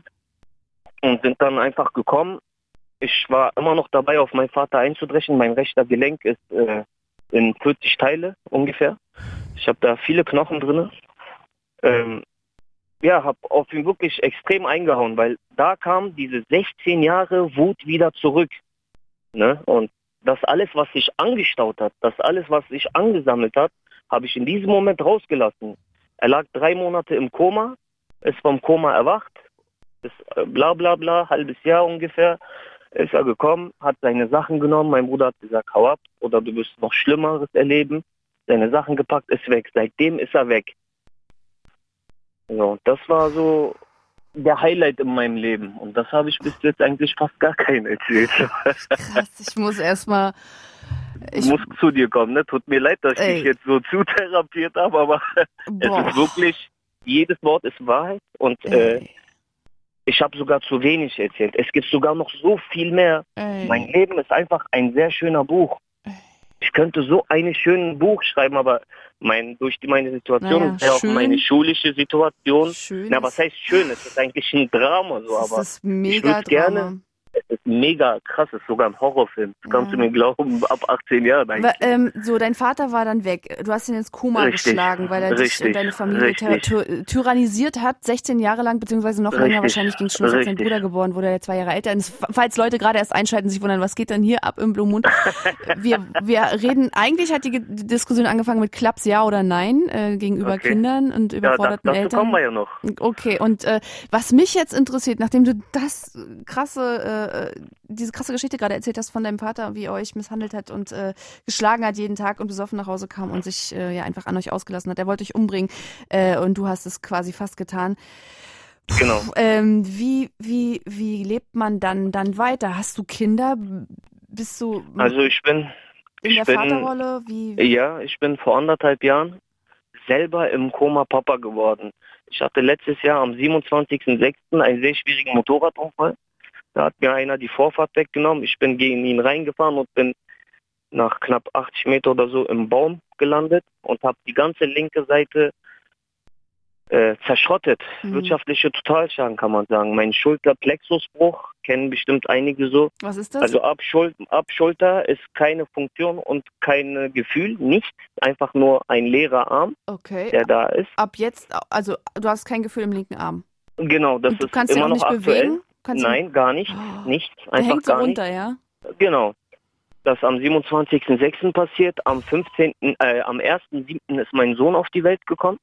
Speaker 6: und sind dann einfach gekommen. Ich war immer noch dabei, auf meinen Vater einzubrechen. Mein rechter Gelenk ist äh, in vierzig Teile ungefähr. Ich habe da viele Knochen drin. Ähm, ja, habe auf ihn wirklich extrem eingehauen, weil da kam diese sechzehn Jahre Wut wieder zurück. Ne? Und das alles, was sich angestaut hat, das alles, was sich angesammelt hat, habe ich in diesem Moment rausgelassen. Er lag drei Monate im Koma, ist vom Koma erwacht, ist äh, bla bla bla, halbes Jahr ungefähr, ist er gekommen, hat seine Sachen genommen, mein Bruder hat gesagt, hau ab oder du wirst noch Schlimmeres erleben, seine Sachen gepackt, ist weg, seitdem ist er weg. So, das war so der Highlight in meinem Leben und das habe ich bis jetzt eigentlich fast gar keinen erzählt.
Speaker 3: Krass, ich muss erstmal.
Speaker 6: Ich muss zu dir kommen, ne? Tut mir leid, dass ich
Speaker 3: Ey.
Speaker 6: dich jetzt so zutherapiert habe, aber
Speaker 3: Boah.
Speaker 6: es ist wirklich, jedes Wort ist Wahrheit und äh,
Speaker 3: Ey,
Speaker 6: ich habe sogar zu wenig erzählt. Es gibt sogar noch so viel mehr.
Speaker 3: ey.
Speaker 6: Mein Leben ist einfach ein sehr schöner Buch. Ich könnte so ein schönes Buch schreiben, aber mein, durch die, meine Situation,
Speaker 3: Naja,
Speaker 6: ja, auch
Speaker 3: schön.
Speaker 6: meine schulische Situation.
Speaker 3: Schön.
Speaker 6: Na, was heißt schön? Es ist eigentlich ein Drama, so,
Speaker 3: das ist
Speaker 6: aber
Speaker 3: das mega
Speaker 6: würd gerne-
Speaker 3: Drama.
Speaker 6: es ist mega krass, es ist sogar ein Horrorfilm. Das kannst
Speaker 3: Ja.
Speaker 6: du mir glauben, ab achtzehn Jahren eigentlich.
Speaker 3: Wa- ähm, so, dein Vater war dann weg. Du hast ihn ins Koma
Speaker 6: Richtig,
Speaker 3: geschlagen, weil er dich
Speaker 6: richtig,
Speaker 3: und deine Familie ty
Speaker 6: richtig.
Speaker 3: ty tyrannisiert hat, sechzehn Jahre lang, beziehungsweise noch länger.
Speaker 6: Richtig,
Speaker 3: Wahrscheinlich ging es schon, als dein
Speaker 6: richtig.
Speaker 3: Bruder geboren wurde, der zwei Jahre älter ist. Falls Leute gerade erst einschalten, sich wundern, was geht denn hier ab im Blue Moon? wir, wir reden, eigentlich hat die Ge- die Diskussion angefangen mit Klaps ja oder nein äh, gegenüber
Speaker 6: Okay.
Speaker 3: Kindern und
Speaker 6: Ja, das,
Speaker 3: überforderten
Speaker 6: dazu
Speaker 3: Eltern.
Speaker 6: kommen wir ja noch.
Speaker 3: Okay, und äh, was mich jetzt interessiert, nachdem du das krasse, äh, diese krasse Geschichte gerade erzählt hast von deinem Vater, wie er euch misshandelt hat und äh, geschlagen hat jeden Tag und besoffen nach Hause kam und sich äh, ja einfach an euch ausgelassen hat. Er wollte euch umbringen äh, und du hast es quasi fast getan.
Speaker 6: Genau.
Speaker 3: Ähm, wie, wie, wie lebt man dann, dann weiter? Hast du Kinder? Bist du
Speaker 6: Also ich bin,
Speaker 3: in
Speaker 6: ich
Speaker 3: der
Speaker 6: bin,
Speaker 3: Vaterrolle? Wie,
Speaker 6: ja, ich bin vor anderthalb Jahren selber im Koma Papa geworden. Ich hatte letztes Jahr am siebenundzwanzigsten sechsten einen sehr schwierigen Motorradunfall. Da hat mir einer die Vorfahrt weggenommen. Ich bin gegen ihn reingefahren und bin nach knapp achtzig Meter oder so im Baum gelandet und habe die ganze linke Seite äh, zerschrottet.
Speaker 3: Mhm.
Speaker 6: Wirtschaftliche Totalschaden kann man sagen. Mein Schulterplexusbruch kennen bestimmt einige so.
Speaker 3: was ist das?
Speaker 6: Also ab, Schul ab Schulter ist keine Funktion und kein Gefühl, nichts. Einfach nur ein leerer Arm,
Speaker 3: okay.
Speaker 6: der da ist.
Speaker 3: Ab jetzt, also du hast kein Gefühl im linken Arm.
Speaker 6: Genau, das
Speaker 3: Und du
Speaker 6: ist
Speaker 3: kannst ihn
Speaker 6: immer
Speaker 3: auch
Speaker 6: noch
Speaker 3: nicht
Speaker 6: aktuell.
Speaker 3: bewegen? Kannst du-
Speaker 6: Nein, gar nicht.
Speaker 3: Oh,
Speaker 6: Nichts.
Speaker 3: Der
Speaker 6: Einfach
Speaker 3: hängt so
Speaker 6: gar
Speaker 3: runter,
Speaker 6: nicht.
Speaker 3: ja?
Speaker 6: Genau. Das am siebenundzwanzigsten sechsten passiert. Am fünfzehnten Äh, am ersten siebten ist mein Sohn auf die Welt gekommen.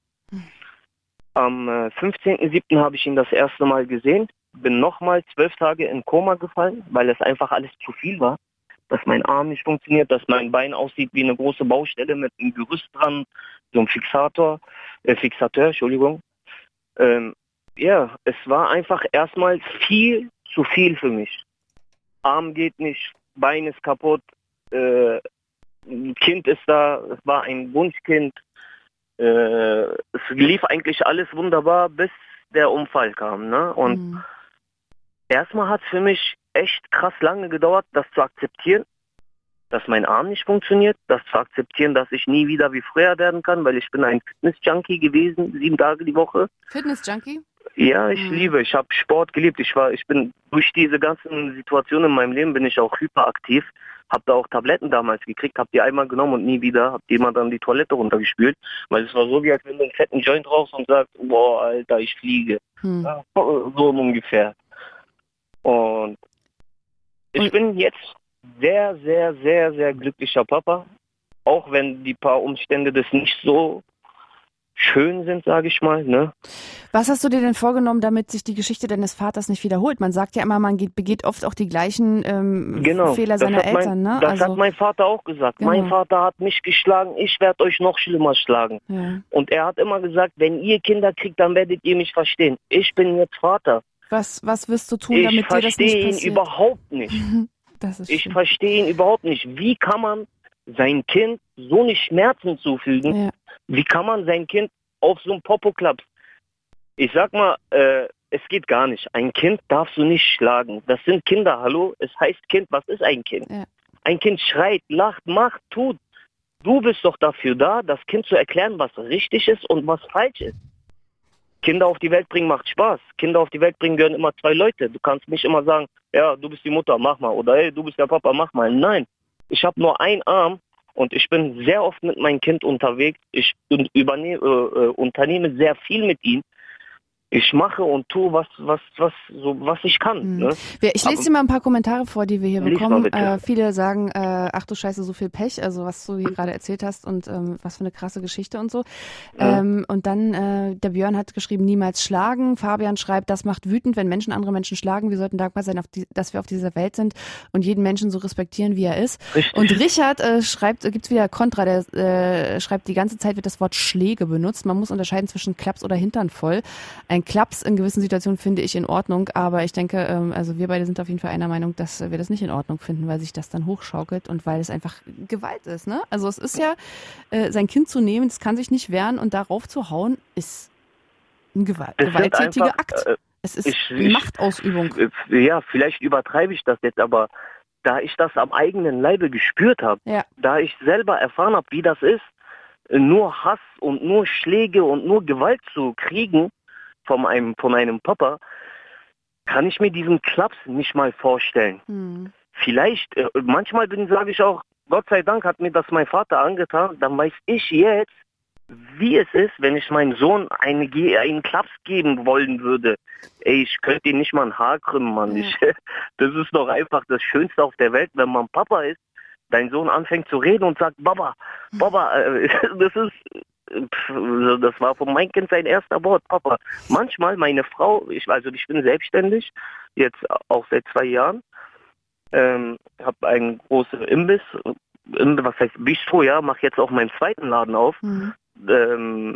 Speaker 6: Am äh, fünfzehnten siebten habe ich ihn das erste Mal gesehen. Bin nochmal zwölf Tage in Koma gefallen, weil es einfach alles zu viel war. Dass mein Arm nicht funktioniert, dass mein Bein aussieht wie eine große Baustelle mit einem Gerüst dran, so einem Fixator, äh, Fixateur, Entschuldigung. Ähm, ja, es war einfach erstmal viel zu viel für mich. Arm geht nicht, Bein ist kaputt, äh, Kind ist da, es war ein Wunschkind. Äh, es lief eigentlich alles wunderbar, bis der Unfall kam. Ne? Und
Speaker 3: Mhm.
Speaker 6: erstmal hat es für mich echt krass lange gedauert, das zu akzeptieren, dass mein Arm nicht funktioniert, das zu akzeptieren, dass ich nie wieder wie früher werden kann, weil ich bin ein Fitness-Junkie gewesen, sieben Tage die Woche.
Speaker 3: Fitness-Junkie?
Speaker 6: Ja, ich
Speaker 3: Mhm.
Speaker 6: liebe, ich habe Sport geliebt. Ich war, ich bin durch diese ganzen Situationen in meinem Leben bin ich auch hyperaktiv. Habe da auch Tabletten damals gekriegt, habe die einmal genommen und nie wieder, habe die immer dann die Toilette runtergespült, weil es war so, wie als wenn du einen fetten Joint rauchst und sagst, boah, Alter, ich fliege.
Speaker 3: Hm.
Speaker 6: Ja, so ungefähr. Und ich
Speaker 3: Und-
Speaker 6: bin jetzt sehr, sehr, sehr, sehr glücklicher Papa, auch wenn die paar Umstände das nicht so schön sind, sage ich mal, ne?
Speaker 3: Was hast du dir denn vorgenommen, damit sich die Geschichte deines Vaters nicht wiederholt? Man sagt ja immer, man geht, begeht oft auch die gleichen ähm,
Speaker 6: Genau.
Speaker 3: Fehler
Speaker 6: das
Speaker 3: seiner
Speaker 6: hat mein,
Speaker 3: Eltern, ne?
Speaker 6: Das
Speaker 3: Also,
Speaker 6: hat mein Vater auch gesagt.
Speaker 3: Genau.
Speaker 6: Mein Vater hat mich geschlagen, ich werde euch noch schlimmer schlagen.
Speaker 3: ja.
Speaker 6: Und er hat immer gesagt, wenn ihr Kinder kriegt, dann werdet ihr mich verstehen. Ich bin jetzt Vater.
Speaker 3: Was, was wirst du tun,
Speaker 6: Ich
Speaker 3: damit dir das nicht
Speaker 6: verstehe ihn
Speaker 3: passiert?
Speaker 6: überhaupt nicht.
Speaker 3: Das ist
Speaker 6: Ich
Speaker 3: schlimm.
Speaker 6: verstehe ihn überhaupt nicht. Wie kann man sein Kind so eine Schmerzen zufügen?
Speaker 3: Ja.
Speaker 6: Wie kann man sein Kind auf so einen Popo klappen? Ich sag mal, äh, es geht gar nicht. Ein Kind darfst du nicht schlagen. Das sind Kinder, hallo? Es heißt Kind, was ist ein Kind?
Speaker 3: Ja.
Speaker 6: Ein Kind schreit, lacht, macht, tut. Du bist doch dafür da, das Kind zu erklären, was richtig ist und was falsch ist. Kinder auf die Welt bringen macht Spaß. Kinder auf die Welt bringen gehören immer zwei Leute. Du kannst nicht immer sagen, ja, du bist die Mutter, mach mal. Oder hey, du bist der Papa, mach mal. Nein, ich habe nur einen Arm und ich bin sehr oft mit meinem Kind unterwegs. Ich übernehme, äh, unternehme sehr viel mit ihm. Ich mache und tue, was, was, was, so, was ich kann.
Speaker 3: Mhm.
Speaker 6: Ne?
Speaker 3: Wir- Ich lese
Speaker 6: Aber-
Speaker 3: dir mal ein paar Kommentare vor, die wir hier
Speaker 6: Lies mal
Speaker 3: bekommen.
Speaker 6: bitte.
Speaker 3: Äh, viele sagen, äh, ach du Scheiße, so viel Pech, also was du hier gerade erzählt hast und ähm, was für eine krasse Geschichte und so.
Speaker 6: Ja.
Speaker 3: Ähm, und dann, äh, der Björn hat geschrieben, niemals schlagen. Fabian schreibt, das macht wütend, wenn Menschen andere Menschen schlagen. Wir sollten dankbar sein, auf die, dass wir auf dieser Welt sind und jeden Menschen so respektieren, wie er ist.
Speaker 6: Richtig.
Speaker 3: Und Richard äh, schreibt, äh, gibt's wieder Kontra, der äh, schreibt, die ganze Zeit wird das Wort Schläge benutzt. Man muss unterscheiden zwischen Klaps oder Hintern voll. Ein Klaps in gewissen Situationen finde ich in Ordnung, aber ich denke, ähm, also wir beide sind auf jeden Fall einer Meinung, dass wir das nicht in Ordnung finden, weil sich das dann hochschaukelt und weil es einfach Gewalt ist, ne? Also es ist ja, äh, sein Kind zu nehmen, das kann sich nicht wehren und darauf zu hauen, ist ein Gewalt,
Speaker 6: Das sind
Speaker 3: gewalttätiger
Speaker 6: einfach,
Speaker 3: Akt.
Speaker 6: äh,
Speaker 3: Es ist
Speaker 6: ich- ich-
Speaker 3: Machtausübung.
Speaker 6: Äh, Ja, vielleicht übertreibe ich das jetzt, aber da ich das am eigenen Leibe gespürt habe,
Speaker 3: Ja.
Speaker 6: da ich selber erfahren habe, wie das ist, äh, nur Hass und nur Schläge und nur Gewalt zu kriegen von einem, von einem Papa, kann ich mir diesen Klaps nicht mal vorstellen.
Speaker 3: Hm.
Speaker 6: Vielleicht, äh, manchmal sage ich auch, Gott sei Dank hat mir das mein Vater angetan, dann weiß ich jetzt, wie es ist, wenn ich meinem Sohn eine, einen Klaps geben wollen würde. Ey, ich könnte ihn nicht mal ein Haar krümmen, Mann.
Speaker 3: Ja.
Speaker 6: Ich, das ist doch einfach das Schönste auf der Welt, wenn man Papa ist, dein Sohn anfängt zu reden und sagt, Baba, Baba, äh, das ist, pff, das war von meinem Kind sein erster Wort, Papa. Manchmal meine Frau, ich, also ich bin selbstständig, jetzt auch seit zwei Jahren, ähm, habe einen großen Imbiss, was heißt Bistro, ja, mache jetzt auch meinen zweiten Laden auf.
Speaker 3: Mhm.
Speaker 6: Ähm,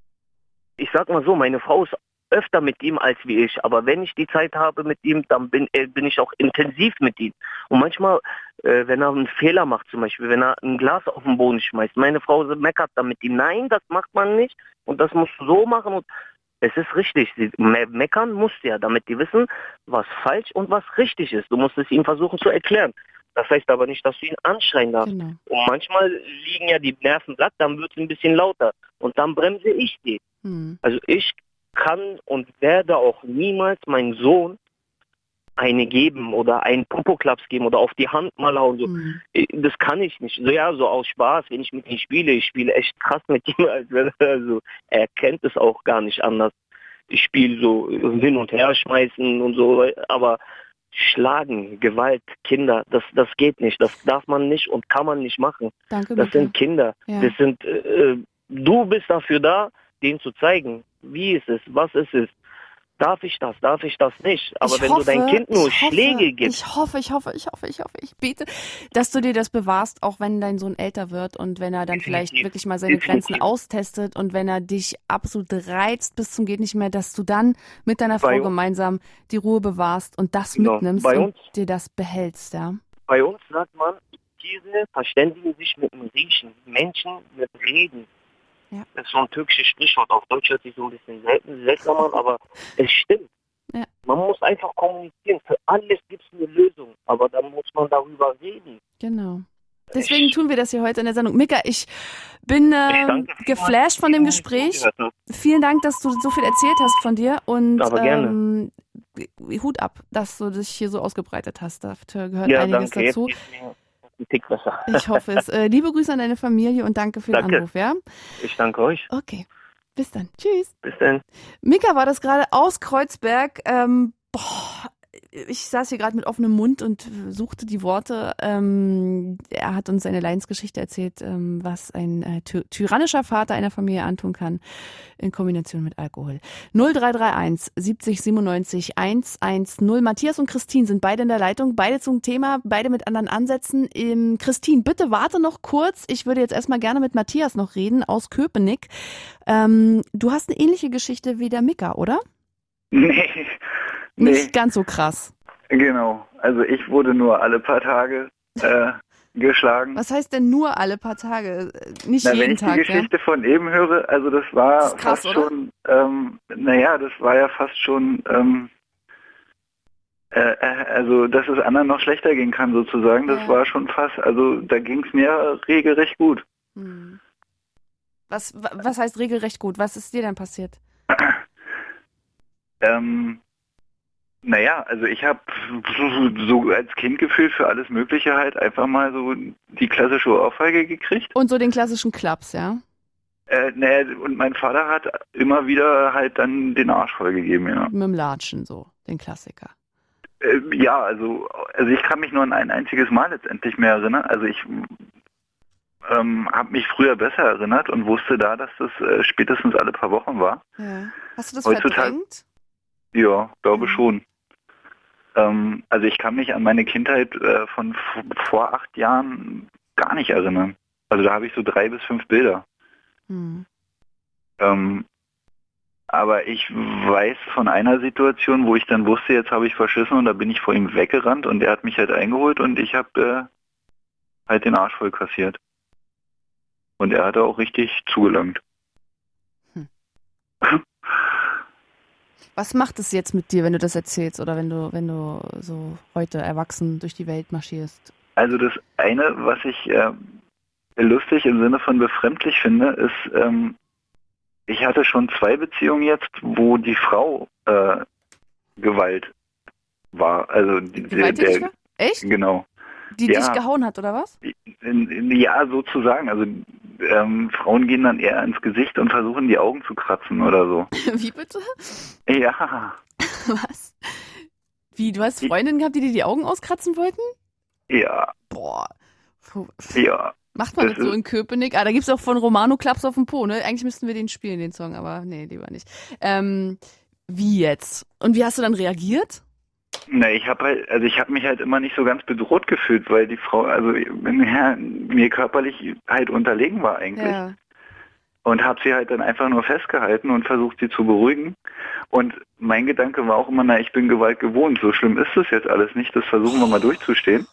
Speaker 6: ich sag mal so, meine Frau ist öfter mit ihm als wie ich, aber wenn ich die Zeit habe mit ihm, dann bin, äh, bin ich auch intensiv mit ihm. Und manchmal, äh, wenn er einen Fehler macht zum Beispiel, wenn er ein Glas auf den Boden schmeißt, meine Frau meckert dann mit ihm, nein, das macht man nicht und das musst du so machen und es ist richtig. Sie me meckern musst du ja, damit die wissen, was falsch und was richtig ist. Du musst es ihnen versuchen zu erklären. Das heißt aber nicht, dass du ihn anschreien darfst.
Speaker 3: Genau.
Speaker 6: Und manchmal liegen ja die Nerven platt, dann wird es ein bisschen lauter. Und dann bremse ich die.
Speaker 3: Hm.
Speaker 6: Also ich kann und werde auch niemals meinen Sohn eine geben oder einen Popoklaps geben oder auf die Hand mal hauen. So.
Speaker 3: Hm.
Speaker 6: Das kann ich nicht. So, ja, so aus Spaß, wenn ich mit ihm spiele. Ich spiele echt krass mit ihm. Also, er kennt es auch gar nicht anders. Ich spiele so hin und her schmeißen und so, aber schlagen, Gewalt, Kinder, das, das geht nicht. Das darf man nicht und kann man nicht machen.
Speaker 3: Danke,
Speaker 6: Das
Speaker 3: Mika.
Speaker 6: sind Kinder.
Speaker 3: Ja.
Speaker 6: Das sind, äh, du bist dafür da, denen zu zeigen, wie es ist, was es ist. Darf ich das, darf ich das nicht? Aber
Speaker 3: Ich
Speaker 6: wenn
Speaker 3: hoffe,
Speaker 6: du dein Kind nur
Speaker 3: ich hoffe,
Speaker 6: Schläge gibst,
Speaker 3: Ich hoffe, ich hoffe, ich hoffe, ich hoffe, ich bete, dass du dir das bewahrst, auch wenn dein Sohn älter wird und wenn er dann
Speaker 6: Definitiv.
Speaker 3: vielleicht wirklich mal seine
Speaker 6: Definitiv.
Speaker 3: Grenzen austestet und wenn er dich absolut reizt bis zum geht nicht mehr, dass du dann mit deiner Frau
Speaker 6: Bei uns-
Speaker 3: gemeinsam die Ruhe bewahrst und das
Speaker 6: Genau.
Speaker 3: mitnimmst
Speaker 6: Bei
Speaker 3: und
Speaker 6: uns-
Speaker 3: dir das behältst, ja.
Speaker 6: bei uns sagt man, Tiere verständigen sich mit dem Riechen, Menschen mit Reden.
Speaker 3: Ja.
Speaker 6: Das ist so ein türkisches Sprichwort. Auf Deutsch hört sich so ein bisschen selten, seltsam an, aber es stimmt.
Speaker 3: Ja.
Speaker 6: Man muss einfach kommunizieren. Für alles gibt es eine Lösung, aber dann muss man darüber reden.
Speaker 3: Genau. Deswegen tun wir das hier heute in der Sendung. Mika, ich bin äh,
Speaker 6: Ich danke vielmals,
Speaker 3: geflasht von dem
Speaker 6: dass du
Speaker 3: Gespräch.
Speaker 6: zugehört hast.
Speaker 3: Vielen Dank, dass du so viel erzählt hast von dir und
Speaker 6: Aber gerne.
Speaker 3: ähm, Hut ab, dass du dich hier so ausgebreitet hast. Dafür gehört
Speaker 6: Ja,
Speaker 3: einiges
Speaker 6: danke.
Speaker 3: dazu.
Speaker 6: Jetzt geht's mir ein Tick besser.
Speaker 3: Ich hoffe es. Äh, liebe Grüße an deine Familie und danke für den
Speaker 6: Danke.
Speaker 3: Anruf, ja?
Speaker 6: Ich danke euch.
Speaker 3: Okay. Bis dann. Tschüss.
Speaker 6: Bis dann.
Speaker 3: Mika war das gerade aus Kreuzberg. Ähm, boah, ich saß hier gerade mit offenem Mund und suchte die Worte. Ähm, er hat uns seine Leidensgeschichte erzählt, ähm, was ein äh, ty tyrannischer Vater einer Familie antun kann in Kombination mit Alkohol. null drei drei eins siebzig siebenundneunzig hundertzehn. Matthias und Christine sind beide in der Leitung, beide zum Thema, beide mit anderen Ansätzen. Ähm, Christine, bitte warte noch kurz. Ich würde jetzt erstmal gerne mit Matthias noch reden aus Köpenick. Ähm, du hast eine ähnliche Geschichte wie der Mika, oder?
Speaker 7: Nee.
Speaker 3: Nicht
Speaker 7: Nee,
Speaker 3: ganz so krass.
Speaker 7: genau. Also ich wurde nur alle paar Tage äh, geschlagen.
Speaker 3: Was heißt denn nur alle paar Tage? Äh, Nicht
Speaker 7: Na, wenn
Speaker 3: jeden
Speaker 7: ich
Speaker 3: Tag,
Speaker 7: die
Speaker 3: ja?
Speaker 7: Geschichte von eben höre, also das war
Speaker 3: Das ist krass,
Speaker 7: fast
Speaker 3: oder?
Speaker 7: schon, ähm, naja, das war ja fast schon, ähm, äh, äh, also dass es anderen noch schlechter gehen kann sozusagen, das
Speaker 3: Ja.
Speaker 7: war schon fast, also da ging es mir regelrecht gut.
Speaker 3: Hm. Was, wa- was heißt regelrecht gut? Was ist dir denn passiert?
Speaker 7: Ähm, naja, also ich habe so als Kind gefühlt für alles Mögliche halt einfach mal so die klassische Ohrfeige gekriegt.
Speaker 3: Und so den klassischen Klaps, ja?
Speaker 7: Äh, naja, und mein Vater hat immer wieder halt dann den Arsch vollgegeben, ja.
Speaker 3: Mit dem Latschen so, den Klassiker.
Speaker 7: Äh, ja, also, also ich kann mich nur an ein einziges Mal letztendlich mehr erinnern. Also ich ähm, habe mich früher besser erinnert und wusste da, dass das äh, spätestens alle paar Wochen war.
Speaker 3: Ja. Hast du das
Speaker 7: Heutzutage-
Speaker 3: verdrängt?
Speaker 7: Ja, glaube
Speaker 3: Mhm.
Speaker 7: schon. Ähm, also ich kann mich an meine Kindheit äh, von f- vor acht Jahren gar nicht erinnern. Also da habe ich so drei bis fünf Bilder.
Speaker 3: Hm.
Speaker 7: Ähm, aber ich weiß von einer Situation, wo ich dann wusste, jetzt habe ich verschissen und da bin ich vor ihm weggerannt und er hat mich halt eingeholt und ich habe äh, halt den Arsch voll kassiert. Und er hatte auch richtig zugelangt.
Speaker 3: Hm. Was macht es jetzt mit dir, wenn du das erzählst oder wenn du, wenn du so heute erwachsen durch die Welt marschierst?
Speaker 7: Also das eine, was ich äh, lustig im Sinne von befremdlich finde, ist, ähm, ich hatte schon zwei Beziehungen jetzt, wo die Frau äh, Gewalt war. Also die,
Speaker 3: Gewalttätig
Speaker 7: der,
Speaker 3: war? Echt?
Speaker 7: Genau.
Speaker 3: Die
Speaker 7: Ja.
Speaker 3: dich gehauen hat, oder was?
Speaker 7: Ja, sozusagen. Also ähm, Frauen gehen dann eher ins Gesicht und versuchen die Augen zu kratzen oder so.
Speaker 3: Wie bitte?
Speaker 7: Ja.
Speaker 3: Was? Wie, du hast Freundinnen gehabt, die dir die Augen auskratzen wollten?
Speaker 7: Ja.
Speaker 3: Boah. Puh.
Speaker 7: Ja.
Speaker 3: Macht man das,
Speaker 7: Das
Speaker 3: so
Speaker 7: ist-
Speaker 3: in Köpenick? Ah, da gibt's auch von Romano Klaps auf dem Po, ne? Eigentlich müssten wir den spielen, den Song, aber nee, lieber nicht. Ähm, wie jetzt? Und wie hast du dann reagiert?
Speaker 7: Na, ich habe halt, also ich habe mich halt immer nicht so ganz bedroht gefühlt, weil die Frau, also ja, mir körperlich halt unterlegen war eigentlich.
Speaker 3: Ja.
Speaker 7: Und habe sie halt dann einfach nur festgehalten und versucht, sie zu beruhigen. Und mein Gedanke war auch immer, na, ich bin Gewalt gewohnt. So schlimm ist das jetzt alles nicht. Das versuchen wir mal durchzustehen.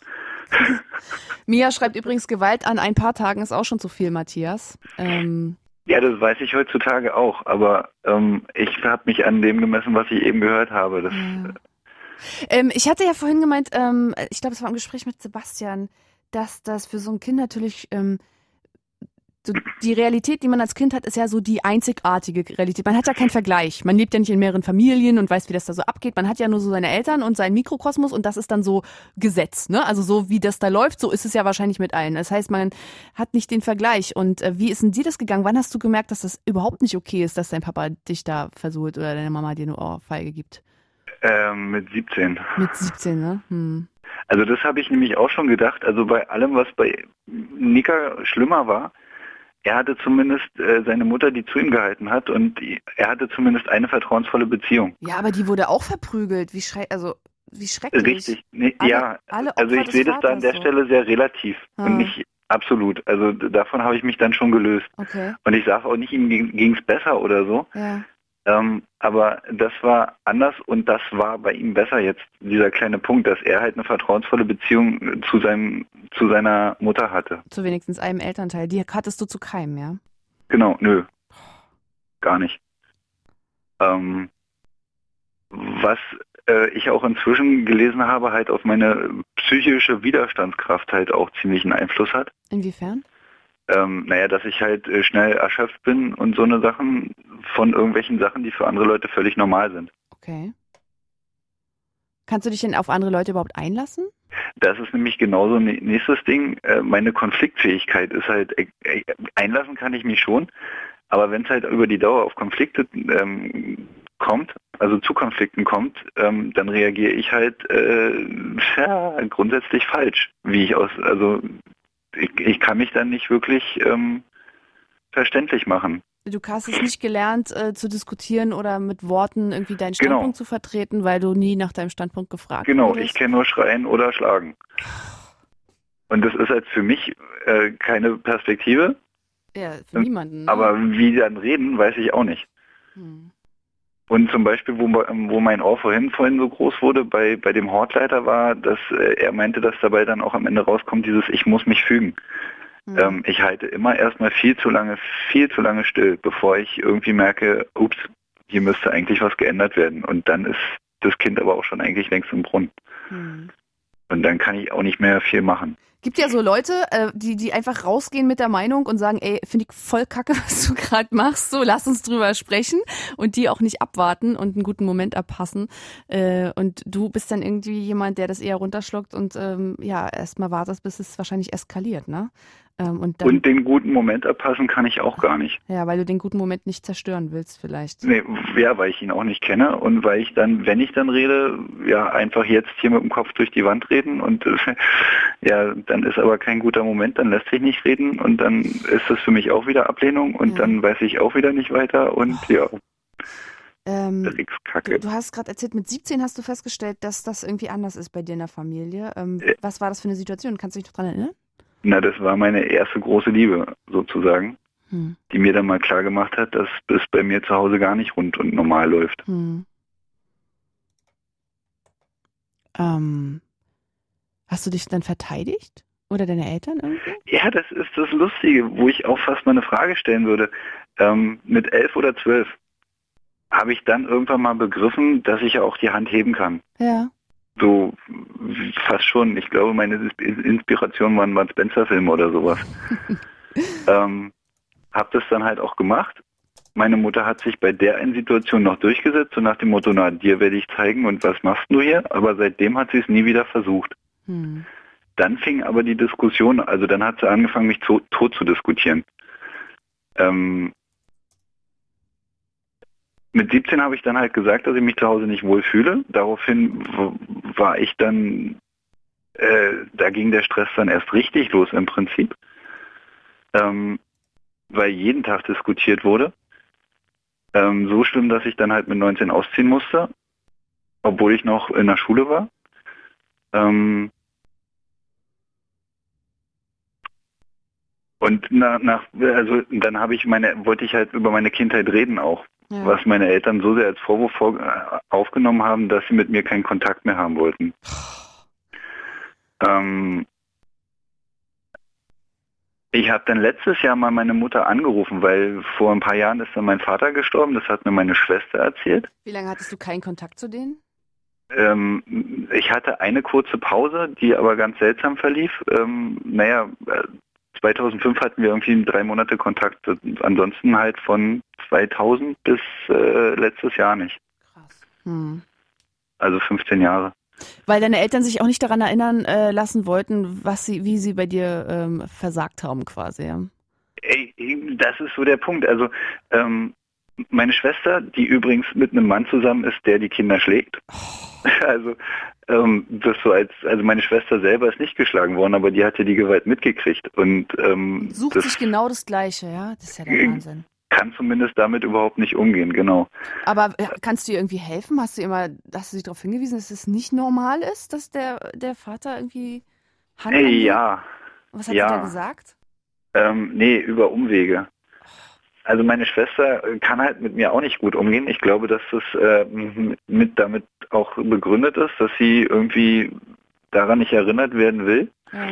Speaker 3: Mia schreibt übrigens, Gewalt an ein paar Tagen ist auch schon zu viel, Matthias. Ähm,
Speaker 7: Ja, das weiß ich heutzutage auch. Aber ähm, ich habe mich an dem gemessen, was ich eben gehört habe. Das,
Speaker 3: Ja. ähm, ich hatte ja vorhin gemeint, ähm, ich glaube, es war im Gespräch mit Sebastian, dass das für so ein Kind natürlich ähm, so die Realität, die man als Kind hat, ist ja so die einzigartige Realität. Man hat ja keinen Vergleich. Man lebt ja nicht in mehreren Familien und weiß, wie das da so abgeht. Man hat ja nur so seine Eltern und seinen Mikrokosmos und das ist dann so Gesetz, ne? Also so wie das da läuft, so ist es ja wahrscheinlich mit allen. Das heißt, man hat nicht den Vergleich. Und äh, wie ist denn dir das gegangen? Wann hast du gemerkt, dass das überhaupt nicht okay ist, dass dein Papa dich da versucht oder deine Mama dir eine Ohrfeige gibt?
Speaker 7: ähm, mit siebzehn.
Speaker 3: Mit siebzehn, ne? Hm.
Speaker 7: Also das habe ich nämlich auch schon gedacht. Also bei allem, was bei Nika schlimmer war, er hatte zumindest äh, seine Mutter, die zu ihm gehalten hat, und die, er hatte zumindest eine vertrauensvolle Beziehung.
Speaker 3: Ja, aber die wurde auch verprügelt. Wie schrei also wie schrecklich.
Speaker 7: Richtig. Nee,
Speaker 3: Alle-
Speaker 7: ja,
Speaker 3: alle
Speaker 7: also
Speaker 3: Opfer
Speaker 7: ich
Speaker 3: des
Speaker 7: sehe das da an
Speaker 3: Vaters
Speaker 7: der
Speaker 3: so.
Speaker 7: Stelle sehr relativ
Speaker 3: Ah.
Speaker 7: und nicht absolut. Also d- davon habe ich mich dann schon gelöst.
Speaker 3: Okay,
Speaker 7: Und ich sage auch nicht, ihm ging es besser oder so.
Speaker 3: ja.
Speaker 7: Ähm, aber das war anders und das war bei ihm besser jetzt, dieser kleine Punkt, dass er halt eine vertrauensvolle Beziehung zu seinem, zu seiner Mutter hatte.
Speaker 3: Zu wenigstens einem Elternteil. Die hattest du zu keinem, ja?
Speaker 7: Genau, nö. Gar nicht. Ähm, was äh, ich auch inzwischen gelesen habe, halt auf meine psychische Widerstandskraft halt auch ziemlich einen Einfluss hat.
Speaker 3: Inwiefern?
Speaker 7: Ähm, naja, dass ich halt äh, schnell erschöpft bin und so eine Sachen von irgendwelchen Sachen, die für andere Leute völlig normal sind.
Speaker 3: Okay. Kannst du dich denn auf andere Leute überhaupt einlassen?
Speaker 7: Das ist nämlich genauso ein nächstes Ding. Äh, meine Konfliktfähigkeit ist halt, äh, äh, einlassen kann ich mich schon, aber wenn es halt über die Dauer auf Konflikte ähm, kommt, also zu Konflikten kommt, ähm, dann reagiere ich halt äh, ja, grundsätzlich falsch, wie ich aus, also ich, ich kann mich dann nicht wirklich ähm, verständlich machen.
Speaker 3: Du hast es nicht gelernt, äh, zu diskutieren oder mit Worten irgendwie deinen
Speaker 7: Genau.
Speaker 3: Standpunkt zu vertreten, weil du nie nach deinem Standpunkt gefragt
Speaker 7: Genau,
Speaker 3: wurdest?
Speaker 7: ich kenne nur Schreien oder Schlagen. Und das ist halt für mich äh, keine Perspektive,
Speaker 3: Ja, für niemanden. Ne?
Speaker 7: aber wie die dann reden, weiß ich auch nicht.
Speaker 3: Hm.
Speaker 7: Und zum Beispiel, wo, wo mein Ohr vorhin vorhin so groß wurde, bei, bei dem Hortleiter war, dass äh, er meinte, dass dabei dann auch am Ende rauskommt, dieses Ich muss mich fügen.
Speaker 3: Hm.
Speaker 7: Ähm, ich halte immer erstmal viel zu lange, viel zu lange still, bevor ich irgendwie merke, ups, hier müsste eigentlich was geändert werden. Und dann ist das Kind aber auch schon eigentlich längst im Brunnen.
Speaker 3: Hm.
Speaker 7: Und dann kann ich auch nicht mehr viel machen.
Speaker 3: Gibt ja so Leute, äh, die, die einfach rausgehen mit der Meinung und sagen, ey, finde ich voll kacke, was du gerade machst, so lass uns drüber sprechen und die auch nicht abwarten und einen guten Moment abpassen. Äh, und du bist dann irgendwie jemand, der das eher runterschluckt und ähm, ja, erstmal wartest, bis es wahrscheinlich eskaliert, ne? Ähm, und, dann,
Speaker 7: Und den guten Moment abpassen kann ich auch gar nicht.
Speaker 3: ja, weil du den guten Moment nicht zerstören willst vielleicht.
Speaker 7: Nee, ja, weil ich ihn auch nicht kenne und weil ich dann, wenn ich dann rede, ja, einfach jetzt hier mit dem Kopf durch die Wand reden und äh, ja, dann ist aber kein guter Moment, dann lässt sich nicht reden und dann ist das für mich auch wieder Ablehnung und
Speaker 3: Ja.
Speaker 7: dann weiß ich auch wieder nicht weiter und ja,
Speaker 3: Ähm, du,
Speaker 7: Dreckskacke.
Speaker 3: du hast gerade erzählt, mit siebzehn hast du festgestellt, dass das irgendwie anders ist bei dir in der Familie. Ähm,
Speaker 7: Ja.
Speaker 3: Was war das für eine Situation? Kannst du dich noch dran erinnern?
Speaker 7: Na, das war meine erste große Liebe, sozusagen,
Speaker 3: Hm.
Speaker 7: die mir dann mal klar gemacht hat, dass das bei mir zu Hause gar nicht rund und normal läuft.
Speaker 3: Hm. Ähm, hast du dich dann verteidigt? Oder deine Eltern irgendwie?
Speaker 7: Ja, das ist das Lustige, wo ich auch fast mal eine Frage stellen würde. Ähm, mit elf oder zwölf habe ich dann irgendwann mal begriffen, dass ich ja auch die Hand heben kann.
Speaker 3: Ja.
Speaker 7: So fast schon. Ich glaube, meine Inspiration waren Bud Spencer-Filme oder sowas. ähm, hab das dann halt auch gemacht. meine Mutter hat sich bei der einen Situation noch durchgesetzt, so nach dem Motto, na, dir werde ich zeigen und was machst du hier? Aber seitdem hat sie es nie wieder versucht. Hm. Dann fing aber die Diskussion, also dann hat sie angefangen, mich to- tot zu diskutieren. Ähm, mit siebzehn habe ich dann halt gesagt, dass ich mich zu Hause nicht wohlfühle. Daraufhin w- war ich dann, äh, da ging der Stress dann erst richtig los im Prinzip, ähm, weil jeden Tag diskutiert wurde. Ähm, so schlimm, dass ich dann halt mit neunzehn ausziehen musste, obwohl ich noch in der Schule war. Ähm, und nach, nach, also dann habe ich meine, wollte ich halt über meine Kindheit reden auch, ja. Was meine Eltern so sehr als Vorwurf vor, äh, aufgenommen haben, dass sie mit mir keinen Kontakt mehr haben wollten. ähm, Ich habe dann letztes Jahr mal meine Mutter angerufen, weil vor ein paar Jahren ist dann mein Vater gestorben. Das hat mir meine Schwester erzählt.
Speaker 3: Wie lange hattest du keinen Kontakt zu denen?
Speaker 7: Ähm, ich hatte eine kurze Pause, die aber ganz seltsam verlief. Ähm, naja, zweitausendfünf hatten wir irgendwie drei Monate Kontakt. Ansonsten halt von zweitausend bis äh, letztes Jahr nicht.
Speaker 3: Krass. Hm.
Speaker 7: Also fünfzehn Jahre.
Speaker 3: Weil deine Eltern sich auch nicht daran erinnern äh, lassen wollten, was sie, wie sie bei dir ähm, versagt haben quasi. Ja.
Speaker 7: Ey, das ist so der Punkt. Also ähm, meine Schwester, die übrigens mit einem Mann zusammen ist, der die Kinder schlägt. Oh. Also ähm, das so als, also meine Schwester selber ist nicht geschlagen worden, aber die hatte die Gewalt mitgekriegt und ähm,
Speaker 3: sucht
Speaker 7: das
Speaker 3: sich genau das Gleiche, ja. Das ist ja der Wahnsinn.
Speaker 7: Kann zumindest damit überhaupt nicht umgehen, genau.
Speaker 3: Aber kannst du ihr irgendwie helfen? Hast du immer, hast du sie darauf hingewiesen, dass es nicht normal ist, dass der, der Vater irgendwie handelt?
Speaker 7: Hey, ja.
Speaker 3: Was hat
Speaker 7: ja.
Speaker 3: sie da gesagt?
Speaker 7: Ähm, nee, über Umwege. Also meine Schwester kann halt mit mir auch nicht gut umgehen. Ich glaube, dass das äh, mit damit auch begründet ist, dass sie irgendwie daran nicht erinnert werden will.
Speaker 3: Ja.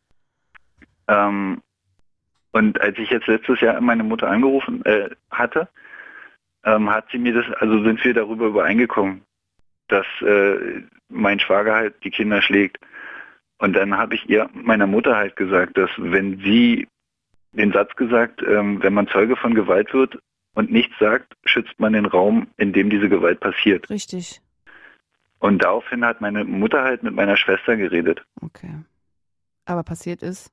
Speaker 7: Ähm, Und als ich jetzt letztes Jahr meine Mutter angerufen äh, hatte, ähm, hat sie mir das, also sind wir darüber übereingekommen, dass äh, mein Schwager halt die Kinder schlägt. Und dann habe ich ihr, meiner Mutter halt gesagt, dass wenn sie den Satz gesagt, ähm, wenn man Zeuge von Gewalt wird und nichts sagt, schützt man den Raum, in dem diese Gewalt passiert.
Speaker 3: Richtig.
Speaker 7: Und daraufhin hat meine Mutter halt mit meiner Schwester geredet.
Speaker 3: Okay. Aber passiert ist?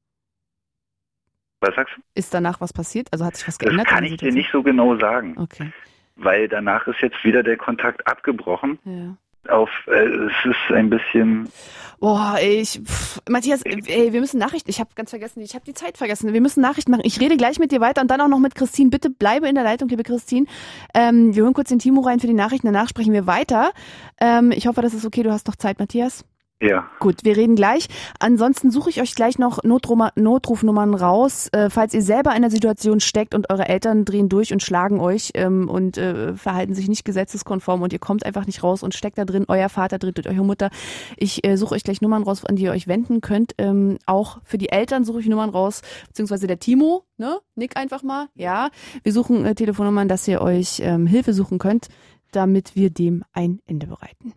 Speaker 7: Was sagst du?
Speaker 3: Ist danach was passiert? Also hat sich was geändert?
Speaker 7: Das kann ich dir nicht so genau sagen.
Speaker 3: Okay.
Speaker 7: Weil danach ist jetzt wieder der Kontakt abgebrochen.
Speaker 3: Ja.
Speaker 7: Auf, äh, es ist ein bisschen...
Speaker 3: Boah, ich, pff, Matthias, ey, wir müssen Nachrichten, ich habe ganz vergessen, ich habe die Zeit vergessen, wir müssen Nachrichten machen. Ich rede gleich mit dir weiter und dann auch noch mit Christine. Bitte bleibe in der Leitung, liebe Christine. Ähm, wir hören kurz den Timo rein für die Nachrichten, danach sprechen wir weiter. Ähm, ich hoffe, das ist okay, du hast noch Zeit, Matthias.
Speaker 7: Ja.
Speaker 3: Gut, wir reden gleich. Ansonsten suche ich euch gleich noch Notruma- Notrufnummern raus, äh, falls ihr selber in einer Situation steckt und eure Eltern drehen durch und schlagen euch ähm, und äh, verhalten sich nicht gesetzeskonform und ihr kommt einfach nicht raus und steckt da drin, euer Vater dreht durch eure Mutter. Ich äh, suche euch gleich Nummern raus, an die ihr euch wenden könnt. Ähm, auch für die Eltern suche ich Nummern raus, beziehungsweise der Timo, ne? Nick einfach mal, ja. Wir suchen äh, Telefonnummern, dass ihr euch ähm, Hilfe suchen könnt, damit wir dem ein Ende bereiten.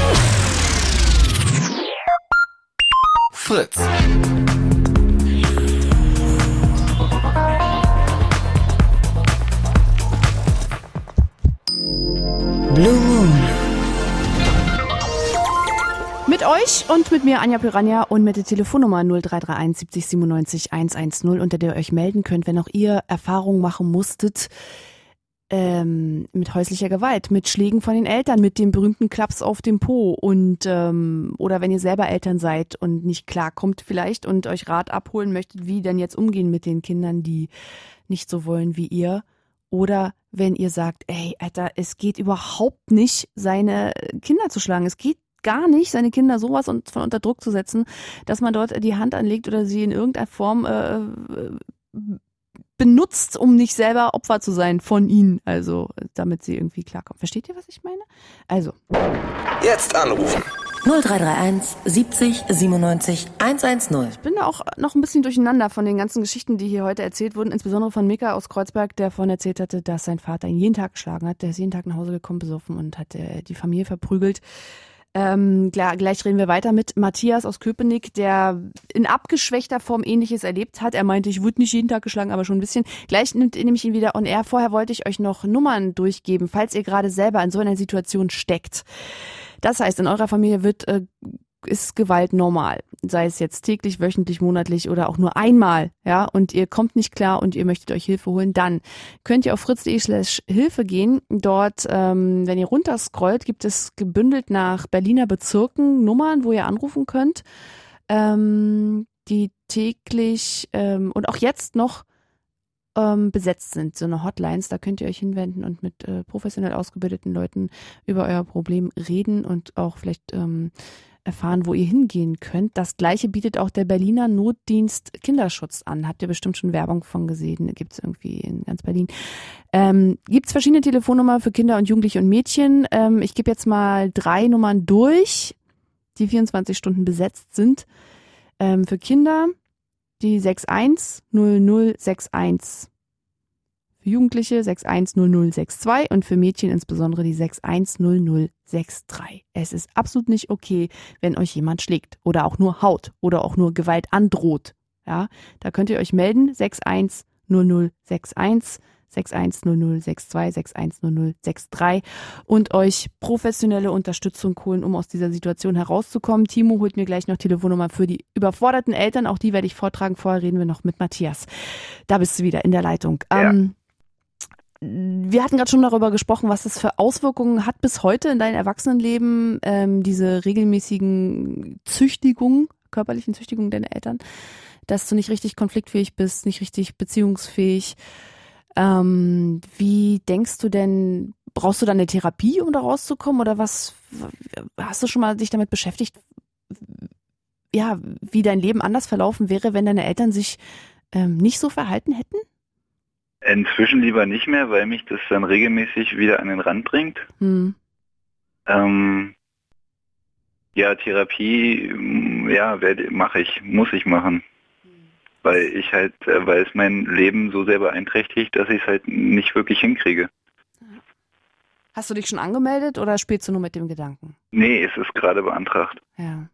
Speaker 1: Fritz.
Speaker 2: Blue Moon.
Speaker 3: Mit euch und mit mir, Anja Piranha, und mit der Telefonnummer null drei drei eins siebzig siebenundneunzig hundertzehn, unter der ihr euch melden könnt, wenn auch ihr Erfahrungen machen musstet ähm, mit häuslicher Gewalt, mit Schlägen von den Eltern, mit dem berühmten Klaps auf dem Po und ähm, oder wenn ihr selber Eltern seid und nicht klarkommt vielleicht und euch Rat abholen möchtet, wie denn jetzt umgehen mit den Kindern, die nicht so wollen wie ihr. Oder wenn ihr sagt, ey, Alter, es geht überhaupt nicht, seine Kinder zu schlagen. Es geht gar nicht, seine Kinder sowas von unter Druck zu setzen, dass man dort die Hand anlegt oder sie in irgendeiner Form äh, benutzt, um nicht selber Opfer zu sein von ihnen. Also, damit sie irgendwie klarkommen. Versteht ihr, was ich meine? Also.
Speaker 1: Jetzt anrufen.
Speaker 2: null drei drei eins siebzig siebenundneunzig hundertzehn.
Speaker 3: Ich bin da auch noch ein bisschen durcheinander von den ganzen Geschichten, die hier heute erzählt wurden, insbesondere von Mika aus Kreuzberg, der vorhin erzählt hatte, dass sein Vater ihn jeden Tag geschlagen hat. Der ist jeden Tag nach Hause gekommen, besoffen und hat äh, die Familie verprügelt. Ähm, klar, gleich reden wir weiter mit Matthias aus Köpenick, der in abgeschwächter Form Ähnliches erlebt hat. Er meinte, ich wurde nicht jeden Tag geschlagen, aber schon ein bisschen. Gleich nimmt, nehme ich ihn wieder on air. Vorher wollte ich euch noch Nummern durchgeben, falls ihr gerade selber in so einer Situation steckt. Das heißt, in eurer Familie wird äh, ist Gewalt normal, sei es jetzt täglich, wöchentlich, monatlich oder auch nur einmal, ja, und ihr kommt nicht klar und ihr möchtet euch Hilfe holen, dann könnt ihr auf fritz.de slash Hilfe gehen. Dort, ähm, wenn ihr runterscrollt, gibt es gebündelt nach Berliner Bezirken Nummern, wo ihr anrufen könnt, ähm, die täglich ähm, und auch jetzt noch ähm, besetzt sind, so eine Hotlines, da könnt ihr euch hinwenden und mit äh, professionell ausgebildeten Leuten über euer Problem reden und auch vielleicht ähm, erfahren, wo ihr hingehen könnt. Das Gleiche bietet auch der Berliner Notdienst Kinderschutz an. Habt ihr bestimmt schon Werbung von gesehen. Gibt es irgendwie in ganz Berlin. Ähm, gibt es verschiedene Telefonnummern für Kinder und Jugendliche und Mädchen. Ähm, ich gebe jetzt mal drei Nummern durch, die vierundzwanzig Stunden besetzt sind. Ähm, für Kinder die sechs eins null null sechs eins. Für Jugendliche sechs eins null null sechs zwei und für Mädchen insbesondere die sechs eins null null sechs drei. Es ist absolut nicht okay, wenn euch jemand schlägt oder auch nur haut oder auch nur Gewalt androht. Ja, da könnt ihr euch melden, sechs eins null null sechs eins, sechs eins null null sechs zwei, sechs eins null null sechs drei und euch professionelle Unterstützung holen, um aus dieser Situation herauszukommen. Timo holt mir gleich noch Telefonnummer für die überforderten Eltern, auch die werde ich vortragen. Vorher reden wir noch mit Matthias. Da bist du wieder in der Leitung. Ja. Ähm, Wir hatten gerade schon darüber gesprochen, was das für Auswirkungen hat bis heute in deinem Erwachsenenleben, ähm, diese regelmäßigen Züchtigungen, körperlichen Züchtigungen deiner Eltern, dass du nicht richtig konfliktfähig bist, nicht richtig beziehungsfähig. Ähm, wie denkst du denn, brauchst du da eine Therapie, um da rauszukommen, oder was, hast du schon mal dich damit beschäftigt, ja, wie dein Leben anders verlaufen wäre, wenn deine Eltern sich ähm, nicht so verhalten hätten?
Speaker 7: Inzwischen lieber nicht mehr, weil mich das dann regelmäßig wieder an den Rand bringt. Hm. Ähm, ja, Therapie, ja, mache ich, muss ich machen. Hm. Weil ich halt, weil es mein Leben so sehr beeinträchtigt, dass ich es halt nicht wirklich hinkriege.
Speaker 3: Hast du dich schon angemeldet oder spielst du nur mit dem Gedanken?
Speaker 7: Nee, es ist gerade beantragt.
Speaker 3: Ja.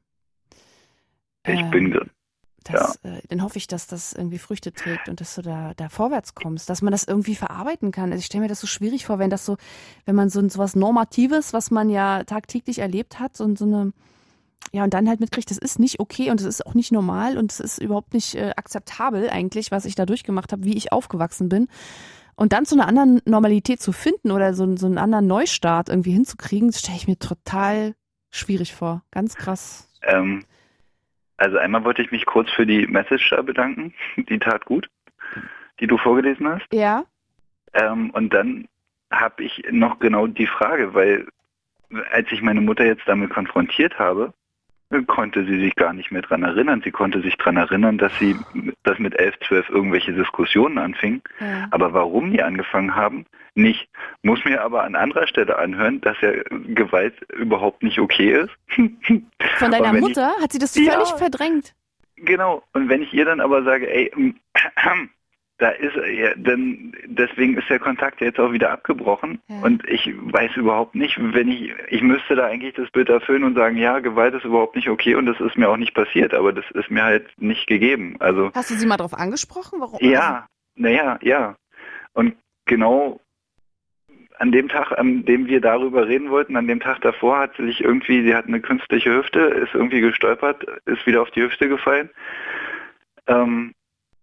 Speaker 7: Ich ähm. bin
Speaker 3: Das,
Speaker 7: ja.
Speaker 3: äh, dann hoffe ich, dass das irgendwie Früchte trägt und dass du da, da vorwärts kommst, dass man das irgendwie verarbeiten kann. Also ich stelle mir das so schwierig vor, wenn das so, wenn man so, so was Normatives, was man ja tagtäglich erlebt hat und so eine, ja, und dann halt mitkriegt, das ist nicht okay und das ist auch nicht normal und es ist überhaupt nicht äh, akzeptabel eigentlich, was ich da durchgemacht habe, wie ich aufgewachsen bin. Und dann zu einer anderen Normalität zu finden oder so, so einen anderen Neustart irgendwie hinzukriegen, das stelle ich mir total schwierig vor. Ganz krass.
Speaker 7: Ähm. Also einmal wollte ich mich kurz für die Message da bedanken, die tat gut, die du vorgelesen hast.
Speaker 3: Ja.
Speaker 7: Ähm, und dann habe ich noch genau die Frage, weil als ich meine Mutter jetzt damit konfrontiert habe, konnte sie sich gar nicht mehr dran erinnern. Sie konnte sich dran erinnern, dass sie, dass mit elf, zwölf irgendwelche Diskussionen anfingen. Ja. Aber warum die angefangen haben, nicht. Muss mir aber an anderer Stelle anhören, dass ja Gewalt überhaupt nicht okay ist.
Speaker 3: Von deiner Mutter? Ich, hat sie das völlig ja, verdrängt?
Speaker 7: Genau. Und wenn ich ihr dann aber sage, ey, da ist ja, dann deswegen ist der Kontakt jetzt auch wieder abgebrochen. Ja. Und ich weiß überhaupt nicht, wenn ich, ich müsste da eigentlich das Bild erfüllen und sagen, ja, Gewalt ist überhaupt nicht okay und das ist mir auch nicht passiert, aber das ist mir halt nicht gegeben. Also.
Speaker 3: Hast du sie mal drauf angesprochen? Warum?
Speaker 7: Ja, naja, ja. Und genau an dem Tag, an dem wir darüber reden wollten, an dem Tag davor hat sie sich irgendwie, sie hat eine künstliche Hüfte, ist irgendwie gestolpert, ist wieder auf die Hüfte gefallen. Ähm,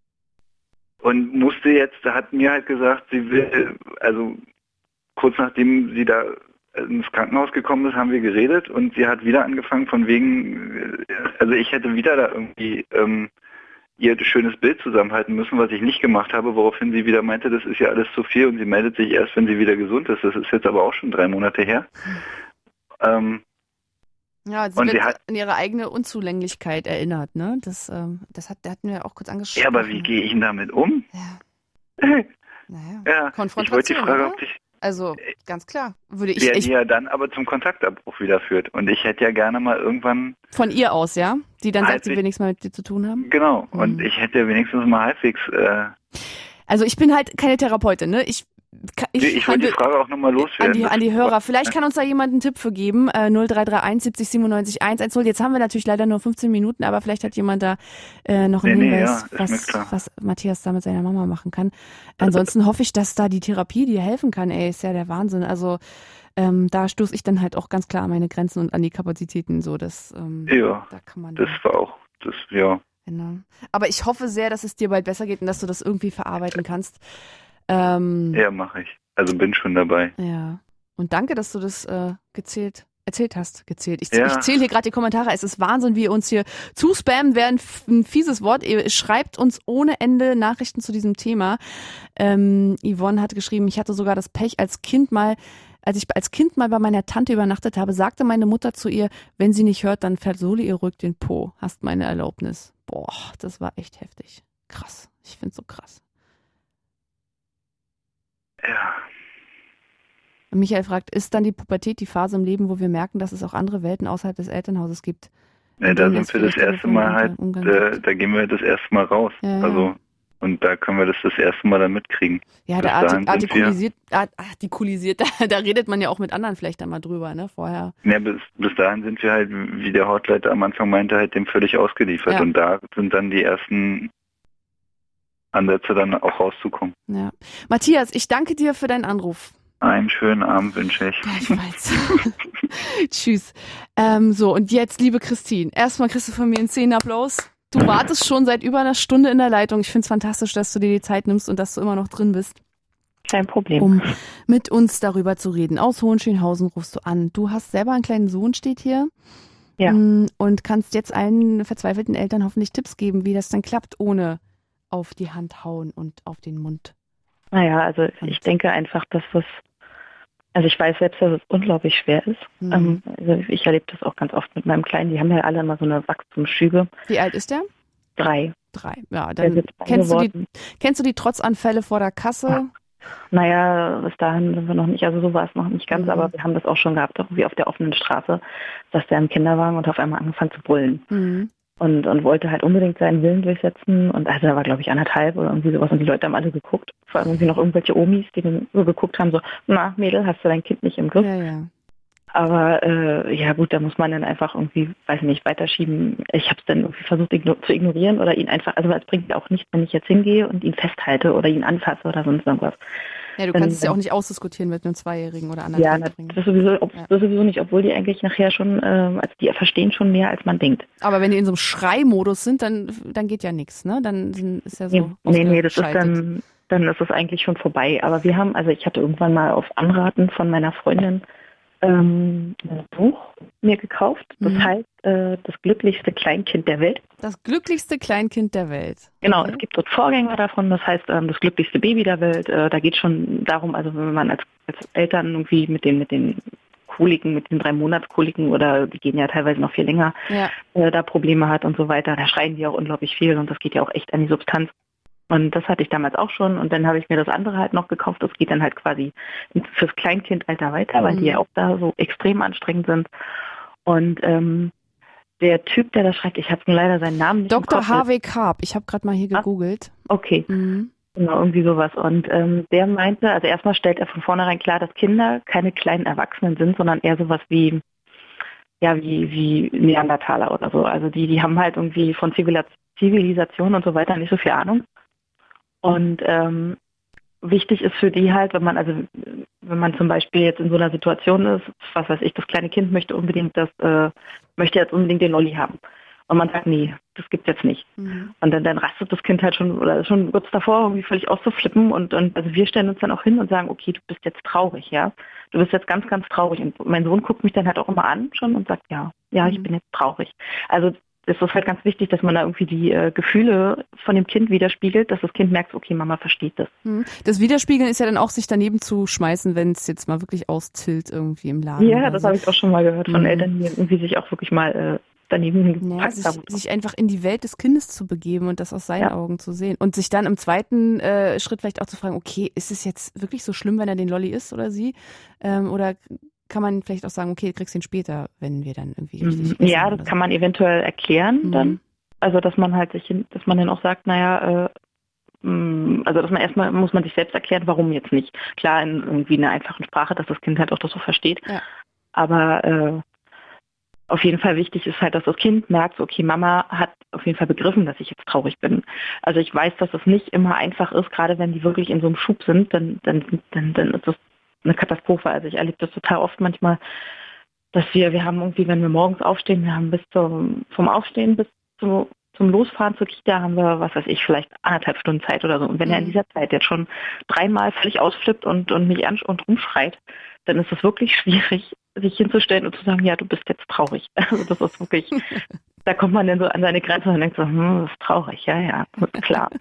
Speaker 7: und musste jetzt, da hat mir halt gesagt, sie will, also kurz nachdem sie da ins Krankenhaus gekommen ist, haben wir geredet und sie hat wieder angefangen von wegen, also ich hätte wieder da irgendwie ähm, ihr schönes Bild zusammenhalten müssen, was ich nicht gemacht habe, woraufhin sie wieder meinte, das ist ja alles zu viel und sie meldet sich erst, wenn sie wieder gesund ist. Das ist jetzt aber auch schon drei Monate her. Ähm,
Speaker 3: ja, sie
Speaker 7: und
Speaker 3: wird
Speaker 7: sie hat
Speaker 3: an ihre eigene Unzulänglichkeit erinnert, ne? Das, ähm, das hat, da hatten wir auch kurz angesprochen.
Speaker 7: Ja, aber wie gehe ich denn damit um?
Speaker 3: Ja. Naja,
Speaker 7: ja,
Speaker 3: Konfrontation,
Speaker 7: ich wollte die Frage,
Speaker 3: oder?
Speaker 7: ob dich
Speaker 3: Also, ganz klar, würde ich...
Speaker 7: Der,
Speaker 3: ich
Speaker 7: die ja dann aber zum Kontaktabbruch wieder führt. Und ich hätte ja gerne mal irgendwann...
Speaker 3: Von ihr aus, ja? Die dann sagt, sie will nichts mehr mit dir zu tun haben?
Speaker 7: Genau.
Speaker 3: Mhm.
Speaker 7: Und ich hätte ja wenigstens mal halbwegs... Äh
Speaker 3: also ich bin halt keine Therapeutin, ne? Ich Ich,
Speaker 7: ich wollte die Frage auch nochmal loswerden.
Speaker 3: An die, an die Hörer. Vielleicht kann uns da jemand einen Tipp für geben. Äh, null drei drei eins siebzig siebenundneunzig hundertzehn. Jetzt haben wir natürlich leider nur fünfzehn Minuten, aber vielleicht hat jemand da äh, noch einen
Speaker 7: nee,
Speaker 3: Hinweis,
Speaker 7: nee, ja,
Speaker 3: was, was Matthias da mit seiner Mama machen kann. Ansonsten hoffe ich, dass da die Therapie dir helfen kann. Ey, ist ja der Wahnsinn. Also ähm, da stoße ich dann halt auch ganz klar an meine Grenzen und an die Kapazitäten. So, dass, ähm,
Speaker 7: ja,
Speaker 3: da kann man
Speaker 7: das war auch, das, ja.
Speaker 3: Genau. Aber ich hoffe sehr, dass es dir bald besser geht und dass du das irgendwie verarbeiten kannst. Ähm,
Speaker 7: ja, mache ich. Also bin schon dabei.
Speaker 3: Ja. Und danke, dass du das äh, gezählt, erzählt hast. Gezählt. Ich,
Speaker 7: ja.
Speaker 3: ich zähle hier gerade die Kommentare. Es ist Wahnsinn, wie ihr uns hier zuspammen. Wäre ein, ein fieses Wort. Ihr schreibt uns ohne Ende Nachrichten zu diesem Thema. Ähm, Yvonne hat geschrieben, ich hatte sogar das Pech als Kind mal, als ich als Kind mal bei meiner Tante übernachtet habe, sagte meine Mutter zu ihr, wenn sie nicht hört, dann versohle ihr ruhig den Po. Hast meine Erlaubnis. Boah, das war echt heftig. Krass. Ich find's so krass.
Speaker 7: Ja.
Speaker 3: Michael fragt, ist dann die Pubertät die Phase im Leben, wo wir merken, dass es auch andere Welten außerhalb des Elternhauses gibt?
Speaker 7: Ja, da sind wir das erste Mal halt, äh, da gehen wir das erste Mal raus.
Speaker 3: Ja,
Speaker 7: also und da können wir das das erste Mal dann mitkriegen.
Speaker 3: Ja, da artikulisiert, artikulisiert da, da redet man ja auch mit anderen vielleicht einmal drüber, ne, vorher.
Speaker 7: Ja, bis, bis dahin sind wir halt, wie der Hautleiter am Anfang meinte, halt dem völlig ausgeliefert.
Speaker 3: Ja.
Speaker 7: Und da sind dann die ersten Ansätze dann auch rauszukommen.
Speaker 3: Ja. Matthias, ich danke dir für deinen Anruf.
Speaker 7: Einen schönen Abend wünsche ich.
Speaker 3: Gleichfalls. Tschüss. Ähm, so, und jetzt, liebe Christine, erstmal kriegst du von mir einen Szenenapplaus. Du wartest schon seit über einer Stunde in der Leitung. Ich finde es fantastisch, dass du dir die Zeit nimmst und dass du immer noch drin bist.
Speaker 8: Kein Problem.
Speaker 3: Um mit uns darüber zu reden. Aus Hohenschönhausen rufst du an. Du hast selber einen kleinen Sohn, steht hier.
Speaker 8: Ja.
Speaker 3: Und kannst jetzt allen verzweifelten Eltern hoffentlich Tipps geben, wie das dann klappt, ohne auf die Hand hauen und auf den Mund.
Speaker 8: Naja, also ich denke einfach, dass das, also ich weiß selbst, dass es unglaublich schwer ist.
Speaker 3: Mhm.
Speaker 8: Ähm, also ich erlebe das auch ganz oft mit meinem Kleinen. Die haben ja alle immer so eine Wachstumsschübe.
Speaker 3: Wie alt ist der?
Speaker 8: Drei.
Speaker 3: Drei, ja. Dann kennst du, die, kennst du die Trotzanfälle vor der Kasse?
Speaker 8: Ja. Naja, bis dahin sind wir noch nicht, also so war es noch nicht ganz, mhm. aber wir haben das auch schon gehabt, irgendwie auf der offenen Straße, saß der im Kinderwagen und hat auf einmal angefangen zu brüllen.
Speaker 3: Mhm.
Speaker 8: Und, und wollte halt unbedingt seinen Willen durchsetzen. Und also er war, glaube ich, anderthalb oder irgendwie sowas. Und die Leute haben alle geguckt. Vor allem irgendwie noch irgendwelche Omis, die dann so geguckt haben, so, na, Mädel, hast du dein Kind nicht im Griff?
Speaker 3: Ja, ja.
Speaker 8: Aber äh, ja gut, da muss man dann einfach irgendwie, weiß nicht, weiterschieben. Ich habe es dann irgendwie versucht igno- zu ignorieren oder ihn einfach, also es bringt ja auch nichts, wenn ich jetzt hingehe und ihn festhalte oder ihn anfasse oder sonst irgendwas.
Speaker 3: Ja, du kannst es ja auch nicht ausdiskutieren mit einem Zweijährigen oder anderen.
Speaker 8: Ja, das ist, sowieso, ob,
Speaker 3: ja.
Speaker 8: das ist sowieso nicht, obwohl die eigentlich nachher schon, ähm, also die verstehen schon mehr, als man denkt.
Speaker 3: Aber wenn die in so einem Schreimodus sind, dann, dann geht ja nichts, ne? Dann ist ja so.
Speaker 8: Nee, nee, nee, das ist dann, dann ist es eigentlich schon vorbei. Aber wir haben, also ich hatte irgendwann mal auf Anraten von meiner Freundin ähm, ein Buch mir gekauft. Das mhm. heißt, äh, das glücklichste Kleinkind der Welt.
Speaker 3: Das glücklichste Kleinkind der Welt.
Speaker 8: Genau,
Speaker 3: okay.
Speaker 8: Es gibt dort Vorgänger davon, das heißt, ähm, das glücklichste Baby der Welt. Äh, da geht schon darum, also wenn man als, als Eltern irgendwie mit den, mit den Koliken, mit den drei Monatskoliken oder die gehen ja teilweise noch viel länger,
Speaker 3: ja.
Speaker 8: äh, da Probleme hat und so weiter, da schreien die auch unglaublich viel und das geht ja auch echt an die Substanz. Und das hatte ich damals auch schon und dann habe ich mir das andere halt noch gekauft. Das geht dann halt quasi fürs Kleinkindalter weiter, weil mhm. die ja auch da so extrem anstrengend sind. Und ähm, der Typ, der da schreibt, ich habe leider seinen Namen nicht
Speaker 3: Doktor H W Karp, ich habe gerade mal hier gegoogelt.
Speaker 8: Ah, okay,
Speaker 3: mhm.
Speaker 8: genau, irgendwie sowas. Und ähm, der meinte, also erstmal stellt er von vornherein klar, dass Kinder keine kleinen Erwachsenen sind, sondern eher sowas wie, ja, wie, wie Neandertaler oder so. Also die, die haben halt irgendwie von Zivilisation und so weiter nicht so viel Ahnung. Und ähm, wichtig ist für die halt, wenn man also wenn man zum Beispiel jetzt in so einer Situation ist, was weiß ich, das kleine Kind möchte unbedingt das, äh, möchte jetzt unbedingt den Lolli haben. Und man sagt, nee, das gibt's jetzt nicht. Mhm. Und dann, dann rastet das Kind halt schon oder ist schon kurz davor, irgendwie völlig auszuflippen. Und, und also wir stellen uns dann auch hin und sagen, okay, du bist jetzt traurig, ja. Du bist jetzt ganz, ganz traurig. Und mein Sohn guckt mich dann halt auch immer an schon und sagt, ja, ja, ich mhm. bin jetzt traurig. Also es ist halt ganz wichtig, dass man da irgendwie die äh, Gefühle von dem Kind widerspiegelt, dass das Kind merkt, okay, Mama versteht das.
Speaker 3: Das Widerspiegeln ist ja dann auch, sich daneben zu schmeißen, wenn es jetzt mal wirklich austilt irgendwie im Laden.
Speaker 8: Ja, das so. habe ich auch schon mal gehört von mhm. Eltern, die irgendwie sich auch wirklich mal äh, daneben gepackt
Speaker 3: ja, sich,
Speaker 8: haben.
Speaker 3: Sich einfach in die Welt des Kindes zu begeben und das aus seinen
Speaker 8: ja.
Speaker 3: Augen zu sehen. Und sich dann im zweiten äh, Schritt vielleicht auch zu fragen, okay, ist es jetzt wirklich so schlimm, wenn er den Lolli isst oder sie? Ähm, oder kann man vielleicht auch sagen, okay, du kriegst ihn später, wenn wir dann irgendwie richtig
Speaker 8: essen. Ja, das kann man eventuell erklären mhm. dann. Also, dass man halt sich, dass man dann auch sagt, naja, äh, also dass man erstmal, muss man sich selbst erklären, warum jetzt nicht. Klar, in irgendwie einer einfachen Sprache, dass das Kind halt auch das so versteht.
Speaker 3: Ja.
Speaker 8: Aber äh, auf jeden Fall wichtig ist halt, dass das Kind merkt, so, okay, Mama hat auf jeden Fall begriffen, dass ich jetzt traurig bin. Also ich weiß, dass es nicht immer einfach ist, gerade wenn die wirklich in so einem Schub sind, dann, dann, dann, dann ist das eine Katastrophe. Also ich erlebe das total oft manchmal, dass wir, wir haben irgendwie, wenn wir morgens aufstehen, wir haben bis zum, vom Aufstehen bis zum, zum Losfahren zur Kita haben wir, was weiß ich, vielleicht anderthalb Stunden Zeit oder so. Und wenn er in dieser Zeit jetzt schon dreimal völlig ausflippt und, und mich an und rumschreit, dann ist es wirklich schwierig, sich hinzustellen und zu sagen, ja, du bist jetzt traurig. Also das ist wirklich, da kommt man dann so an seine Grenze und denkt so, hm, das ist traurig, ja, ja, klar.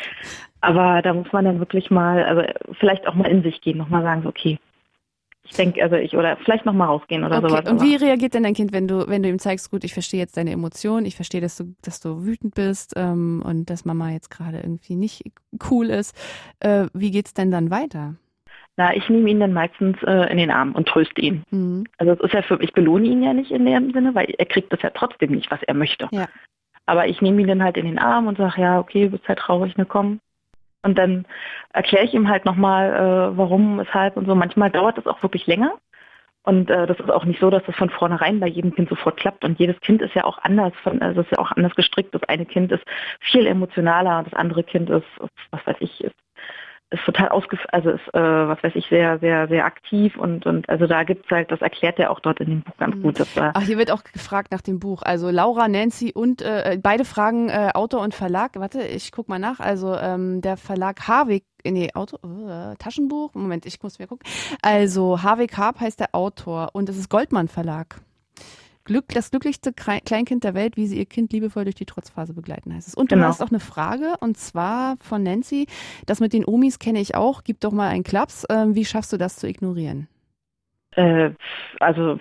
Speaker 8: Aber da muss man dann wirklich mal, also vielleicht auch mal in sich gehen, nochmal sagen, so, okay, ich denke, also ich, oder vielleicht nochmal rausgehen oder
Speaker 3: okay.
Speaker 8: sowas.
Speaker 3: Und wie reagiert denn dein Kind, wenn du, wenn du ihm zeigst, gut, ich verstehe jetzt deine Emotionen, ich verstehe, dass du, dass du wütend bist ähm, und dass Mama jetzt gerade irgendwie nicht cool ist. Äh, wie geht's denn dann weiter?
Speaker 8: Na, ich nehme ihn dann meistens äh, in den Arm und tröste ihn. Mhm. Also es ist ja für, ich belohne ihn ja nicht in dem Sinne, weil er kriegt das ja trotzdem nicht, was er möchte.
Speaker 3: Ja.
Speaker 8: Aber ich nehme ihn dann halt in den Arm und sage, ja, okay, du bist halt traurig, ne, komm. Und dann erkläre ich ihm halt nochmal, äh, warum, weshalb und so. Manchmal dauert es auch wirklich länger. Und äh, das ist auch nicht so, dass das von vornherein bei jedem Kind sofort klappt. Und jedes Kind ist ja auch anders, von, also ist ja auch anders gestrickt. Das eine Kind ist viel emotionaler, das andere Kind ist, was weiß ich, ist, ist total ausgef, also ist, äh, was weiß ich, sehr, sehr, sehr aktiv und und also da gibt's halt, das erklärt er auch dort in dem Buch ganz gut. Dass, äh,
Speaker 3: Ach, hier wird auch gefragt nach dem Buch. Also Laura, Nancy und äh, beide fragen äh, Autor und Verlag. Warte, ich guck mal nach. Also ähm, der Verlag Harwig, nee, Autor, äh, Taschenbuch. Moment, ich muss mir gucken. Also Harwig Harp heißt der Autor und es ist Goldmann Verlag. Glück, das glücklichste Kleinkind der Welt, wie sie ihr Kind liebevoll durch die Trotzphase begleiten, heißt es. Und du
Speaker 8: genau.
Speaker 3: hast auch eine Frage, und zwar von Nancy. Das mit den Omis kenne ich auch. Gib doch mal einen Klaps. Ähm, wie schaffst du das zu ignorieren?
Speaker 8: Äh, also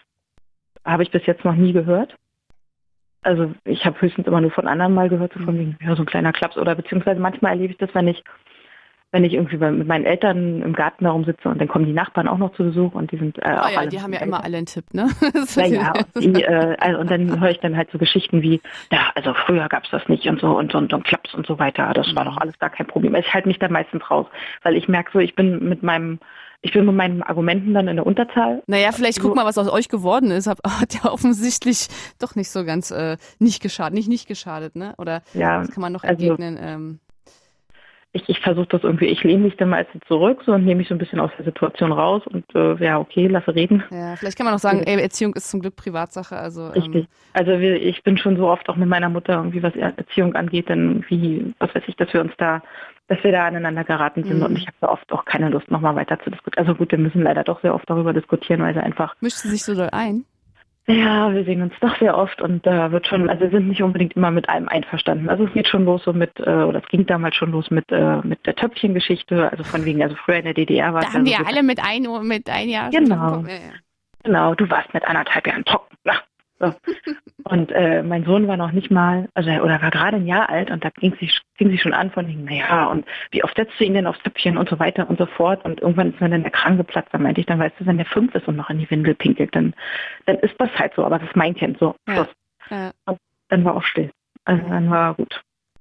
Speaker 8: habe ich bis jetzt noch nie gehört. Also ich habe höchstens immer nur von anderen mal gehört, so von wegen, ja, so ein kleiner Klaps. Oder beziehungsweise manchmal erlebe ich das, wenn ich wenn ich irgendwie mit meinen Eltern im Garten darum sitze und dann kommen die Nachbarn auch noch zu Besuch und die sind äh,
Speaker 3: oh
Speaker 8: auch
Speaker 3: ja,
Speaker 8: alle
Speaker 3: die haben ja
Speaker 8: Eltern.
Speaker 3: immer alle einen Tipp, ne?
Speaker 8: Naja, und, die, äh, also, und dann höre ich dann halt so Geschichten wie, ja, also früher gab's das nicht und so und, und, und Klaps und so weiter. Das mhm. war doch alles gar kein Problem. Ich halte mich dann meistens raus, weil ich merke so, ich bin mit meinem Ich bin mit meinen Argumenten dann in der Unterzahl.
Speaker 3: Naja, vielleicht guck mal, was aus euch geworden ist. Hat, hat ja offensichtlich doch nicht so ganz äh, nicht geschadet, nicht nicht geschadet, ne? Oder
Speaker 8: ja,
Speaker 3: das kann man noch
Speaker 8: also,
Speaker 3: entgegnen. Ähm,
Speaker 8: Ich, ich versuche das irgendwie, ich lehne mich dann meistens zurück so und nehme mich so ein bisschen aus der Situation raus und äh, ja, okay, lasse reden.
Speaker 3: Ja, vielleicht kann man auch sagen, ey, Erziehung ist zum Glück Privatsache. Also,
Speaker 8: Richtig.
Speaker 3: Ähm,
Speaker 8: also wir, ich bin schon so oft auch mit meiner Mutter irgendwie, was Erziehung angeht, dann wie, was weiß ich, dass wir uns da, dass wir da aneinander geraten sind mhm. und ich habe da oft auch keine Lust, nochmal weiter zu diskutieren. Also gut, wir müssen leider doch sehr oft darüber diskutieren, weil sie einfach...
Speaker 3: Mischt sie sich so doll ein?
Speaker 8: Ja, wir sehen uns doch sehr oft und da äh, wird schon, also wir sind nicht unbedingt immer mit allem einverstanden. Also es geht schon los so mit, äh, oder es ging damals schon los mit äh, mit der Töpfchengeschichte, also von wegen, also früher in der D D R war es.
Speaker 3: Da haben wir
Speaker 8: so
Speaker 3: alle mit ein Uhr, mit ein Jahr
Speaker 8: genau.
Speaker 3: schon. Ja, ja.
Speaker 8: Genau, du warst mit anderthalb Jahren trocken. Ja. So. Und äh, mein Sohn war noch nicht mal, also oder war gerade ein Jahr alt und da ging sie, fing sie schon an von wegen, naja, und wie oft setzt du ihn denn aufs Töpfchen und so weiter und so fort. Und irgendwann ist mir dann der Kran geplatzt. Dann meinte ich, dann weißt du, wenn der fünf ist und noch in die Windel pinkelt, dann, dann ist das halt so. Aber das ist mein Kind so.
Speaker 3: Ja. Ja.
Speaker 8: Und dann war auch still. Also dann war gut.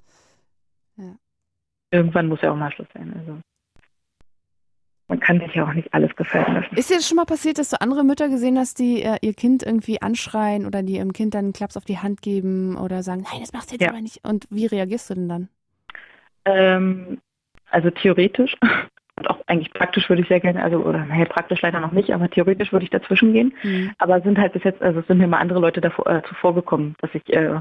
Speaker 3: Ja.
Speaker 8: Irgendwann muss ja auch mal Schluss sein. Also man kann sich ja auch nicht alles gefallen lassen.
Speaker 3: Ist dir das schon mal passiert, dass du andere Mütter gesehen hast, die äh, ihr Kind irgendwie anschreien oder die ihrem Kind dann einen Klaps auf die Hand geben oder sagen, nein, das machst du jetzt
Speaker 8: ja.
Speaker 3: aber nicht. Und wie reagierst du denn dann?
Speaker 8: Ähm, also theoretisch und auch eigentlich praktisch würde ich sehr gerne, also oder naja, praktisch leider noch nicht, aber theoretisch würde ich dazwischen gehen. Mhm. Aber sind halt bis jetzt, also es sind mir mal andere Leute davor, äh, zuvor gekommen, dass ich, äh,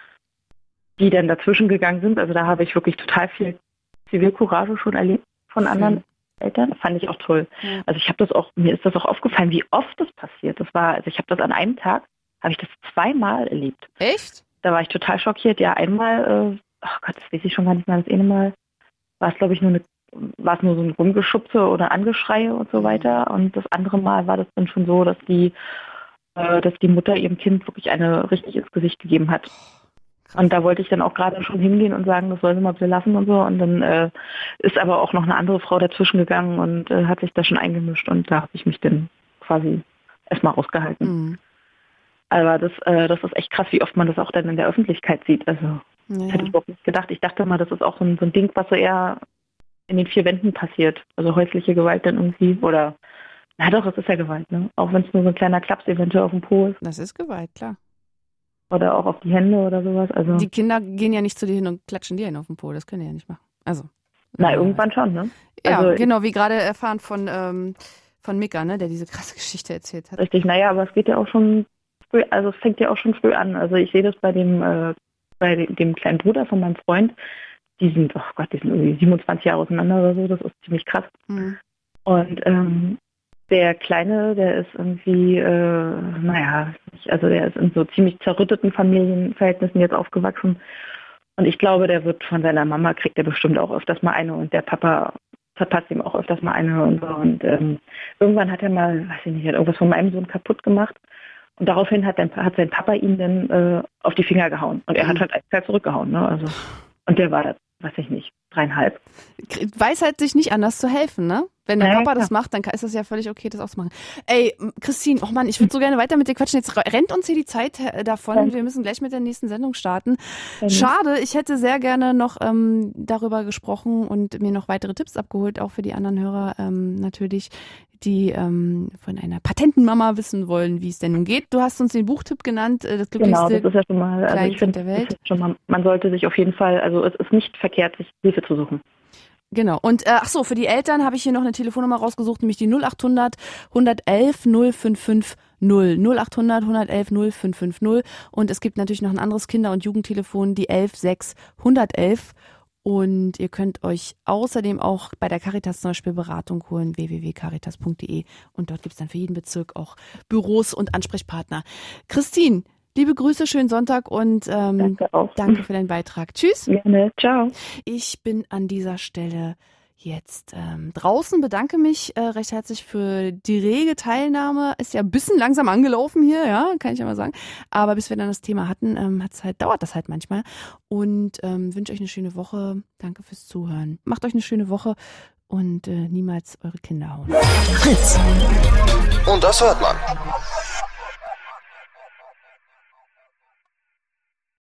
Speaker 8: die dann dazwischen gegangen sind. Also da habe ich wirklich total viel Zivilcourage schon erlebt von anderen. Mhm. Eltern, das fand ich auch toll. Ja. Also ich habe das auch, mir ist das auch aufgefallen, wie oft das passiert. Das war, also ich habe das an einem Tag, habe ich das zweimal erlebt.
Speaker 3: Echt?
Speaker 8: Da war ich total schockiert. Ja, einmal, äh, ach Gott, das weiß ich schon gar nicht mehr. Das eine Mal war es, glaube ich, nur eine, war es nur so ein Rumgeschubse oder Angeschreie und so weiter. Und das andere Mal war das dann schon so, dass die, äh, dass die Mutter ihrem Kind wirklich eine richtig ins Gesicht gegeben hat. Und da wollte ich dann auch gerade schon hingehen und sagen, das soll sie mal bitte lassen und so. Und dann äh, ist aber auch noch eine andere Frau dazwischen gegangen und äh, hat sich da schon eingemischt. Und da habe ich mich dann quasi erstmal rausgehalten. Mhm. Aber das, äh, das ist echt krass, wie oft man das auch dann in der Öffentlichkeit sieht. Also Ja. Das hätte ich überhaupt nicht gedacht. Ich dachte mal, das ist auch so ein, so ein Ding, was so eher in den vier Wänden passiert. Also häusliche Gewalt dann irgendwie. Oder, na doch, es ist ja Gewalt, ne? Auch wenn es nur so ein kleiner Klaps eventuell auf dem Po ist.
Speaker 3: Das ist Gewalt, klar.
Speaker 8: Oder auch auf die Hände oder sowas. Also
Speaker 3: die Kinder gehen ja nicht zu dir hin und klatschen dir hin auf den Po. Das können die ja nicht machen. Also.
Speaker 8: Na, irgendwann schon, ne?
Speaker 3: Ja,
Speaker 8: also,
Speaker 3: genau, wie gerade erfahren von, ähm, von Mika, ne, der diese krasse Geschichte erzählt hat.
Speaker 8: Richtig, naja, aber es geht ja auch schon früh, also es fängt ja auch schon früh an. Also ich sehe das bei dem, äh, bei dem kleinen Bruder von meinem Freund, die sind, oh Gott, die sind irgendwie siebenundzwanzig Jahre auseinander oder so, das ist ziemlich krass. Mhm. Und ähm, der Kleine, der ist irgendwie, äh, naja, also der ist in so ziemlich zerrütteten Familienverhältnissen jetzt aufgewachsen. Und ich glaube, der wird von seiner Mama, kriegt er bestimmt auch öfters mal eine und der Papa verpasst ihm auch öfters mal eine und so. Und ähm, irgendwann hat er mal, weiß ich nicht, hat irgendwas von meinem Sohn kaputt gemacht. Und daraufhin hat, dann, hat sein Papa ihn dann äh, auf die Finger gehauen. Und er hat halt eiskalt zurückgehauen. Ne? Also, und der war das, weiß ich nicht, dreieinhalb.
Speaker 3: Weiß halt sich nicht anders zu helfen, ne? Wenn der
Speaker 8: ja,
Speaker 3: Papa
Speaker 8: ja.
Speaker 3: das macht, dann ist das ja völlig okay, das auch zu machen. Ey, Christine, oh Mann, ich würde so gerne weiter mit dir quatschen. Jetzt rennt uns hier die Zeit davon. Ja. Wir müssen gleich mit der nächsten Sendung starten. Ja. Schade, ich hätte sehr gerne noch ähm, darüber gesprochen und mir noch weitere Tipps abgeholt, auch für die anderen Hörer ähm, natürlich, die ähm, von einer Patentenmama wissen wollen, wie es denn nun geht. Du hast uns den Buchtipp genannt, äh, das glücklichste
Speaker 8: Genau, das ist ja schon mal, also ich finde,
Speaker 3: der Welt.
Speaker 8: Schon mal, man sollte sich auf jeden Fall, also es ist nicht verkehrt, sich Hilfe zu suchen.
Speaker 3: Genau. Und äh, ach so, für die Eltern habe ich hier noch eine Telefonnummer rausgesucht, nämlich die null achthundert hundertelf null fünf fünf null. null achthundert hundertelf null fünf fünf null. Und es gibt natürlich noch ein anderes Kinder- und Jugendtelefon, die elf sechs hundertelf. Und ihr könnt euch außerdem auch bei der Caritas zum Beispiel Beratung holen, w w w punkt caritas punkt de. Und dort gibt es dann für jeden Bezirk auch Büros und Ansprechpartner. Christine, liebe Grüße, schönen Sonntag und ähm,
Speaker 8: danke, auch.
Speaker 3: danke für deinen Beitrag. Tschüss.
Speaker 8: Gerne, ciao.
Speaker 3: Ich bin an dieser Stelle jetzt ähm, draußen, bedanke mich äh, recht herzlich für die rege Teilnahme. Ist ja ein bisschen langsam angelaufen hier, ja, kann ich ja mal sagen. Aber bis wir dann das Thema hatten, ähm, hat's halt, dauert das halt manchmal. Und ähm, wünsche euch eine schöne Woche. Danke fürs Zuhören. Macht euch eine schöne Woche und äh, niemals eure Kinder hauen.
Speaker 1: Fritz. Und das hört man.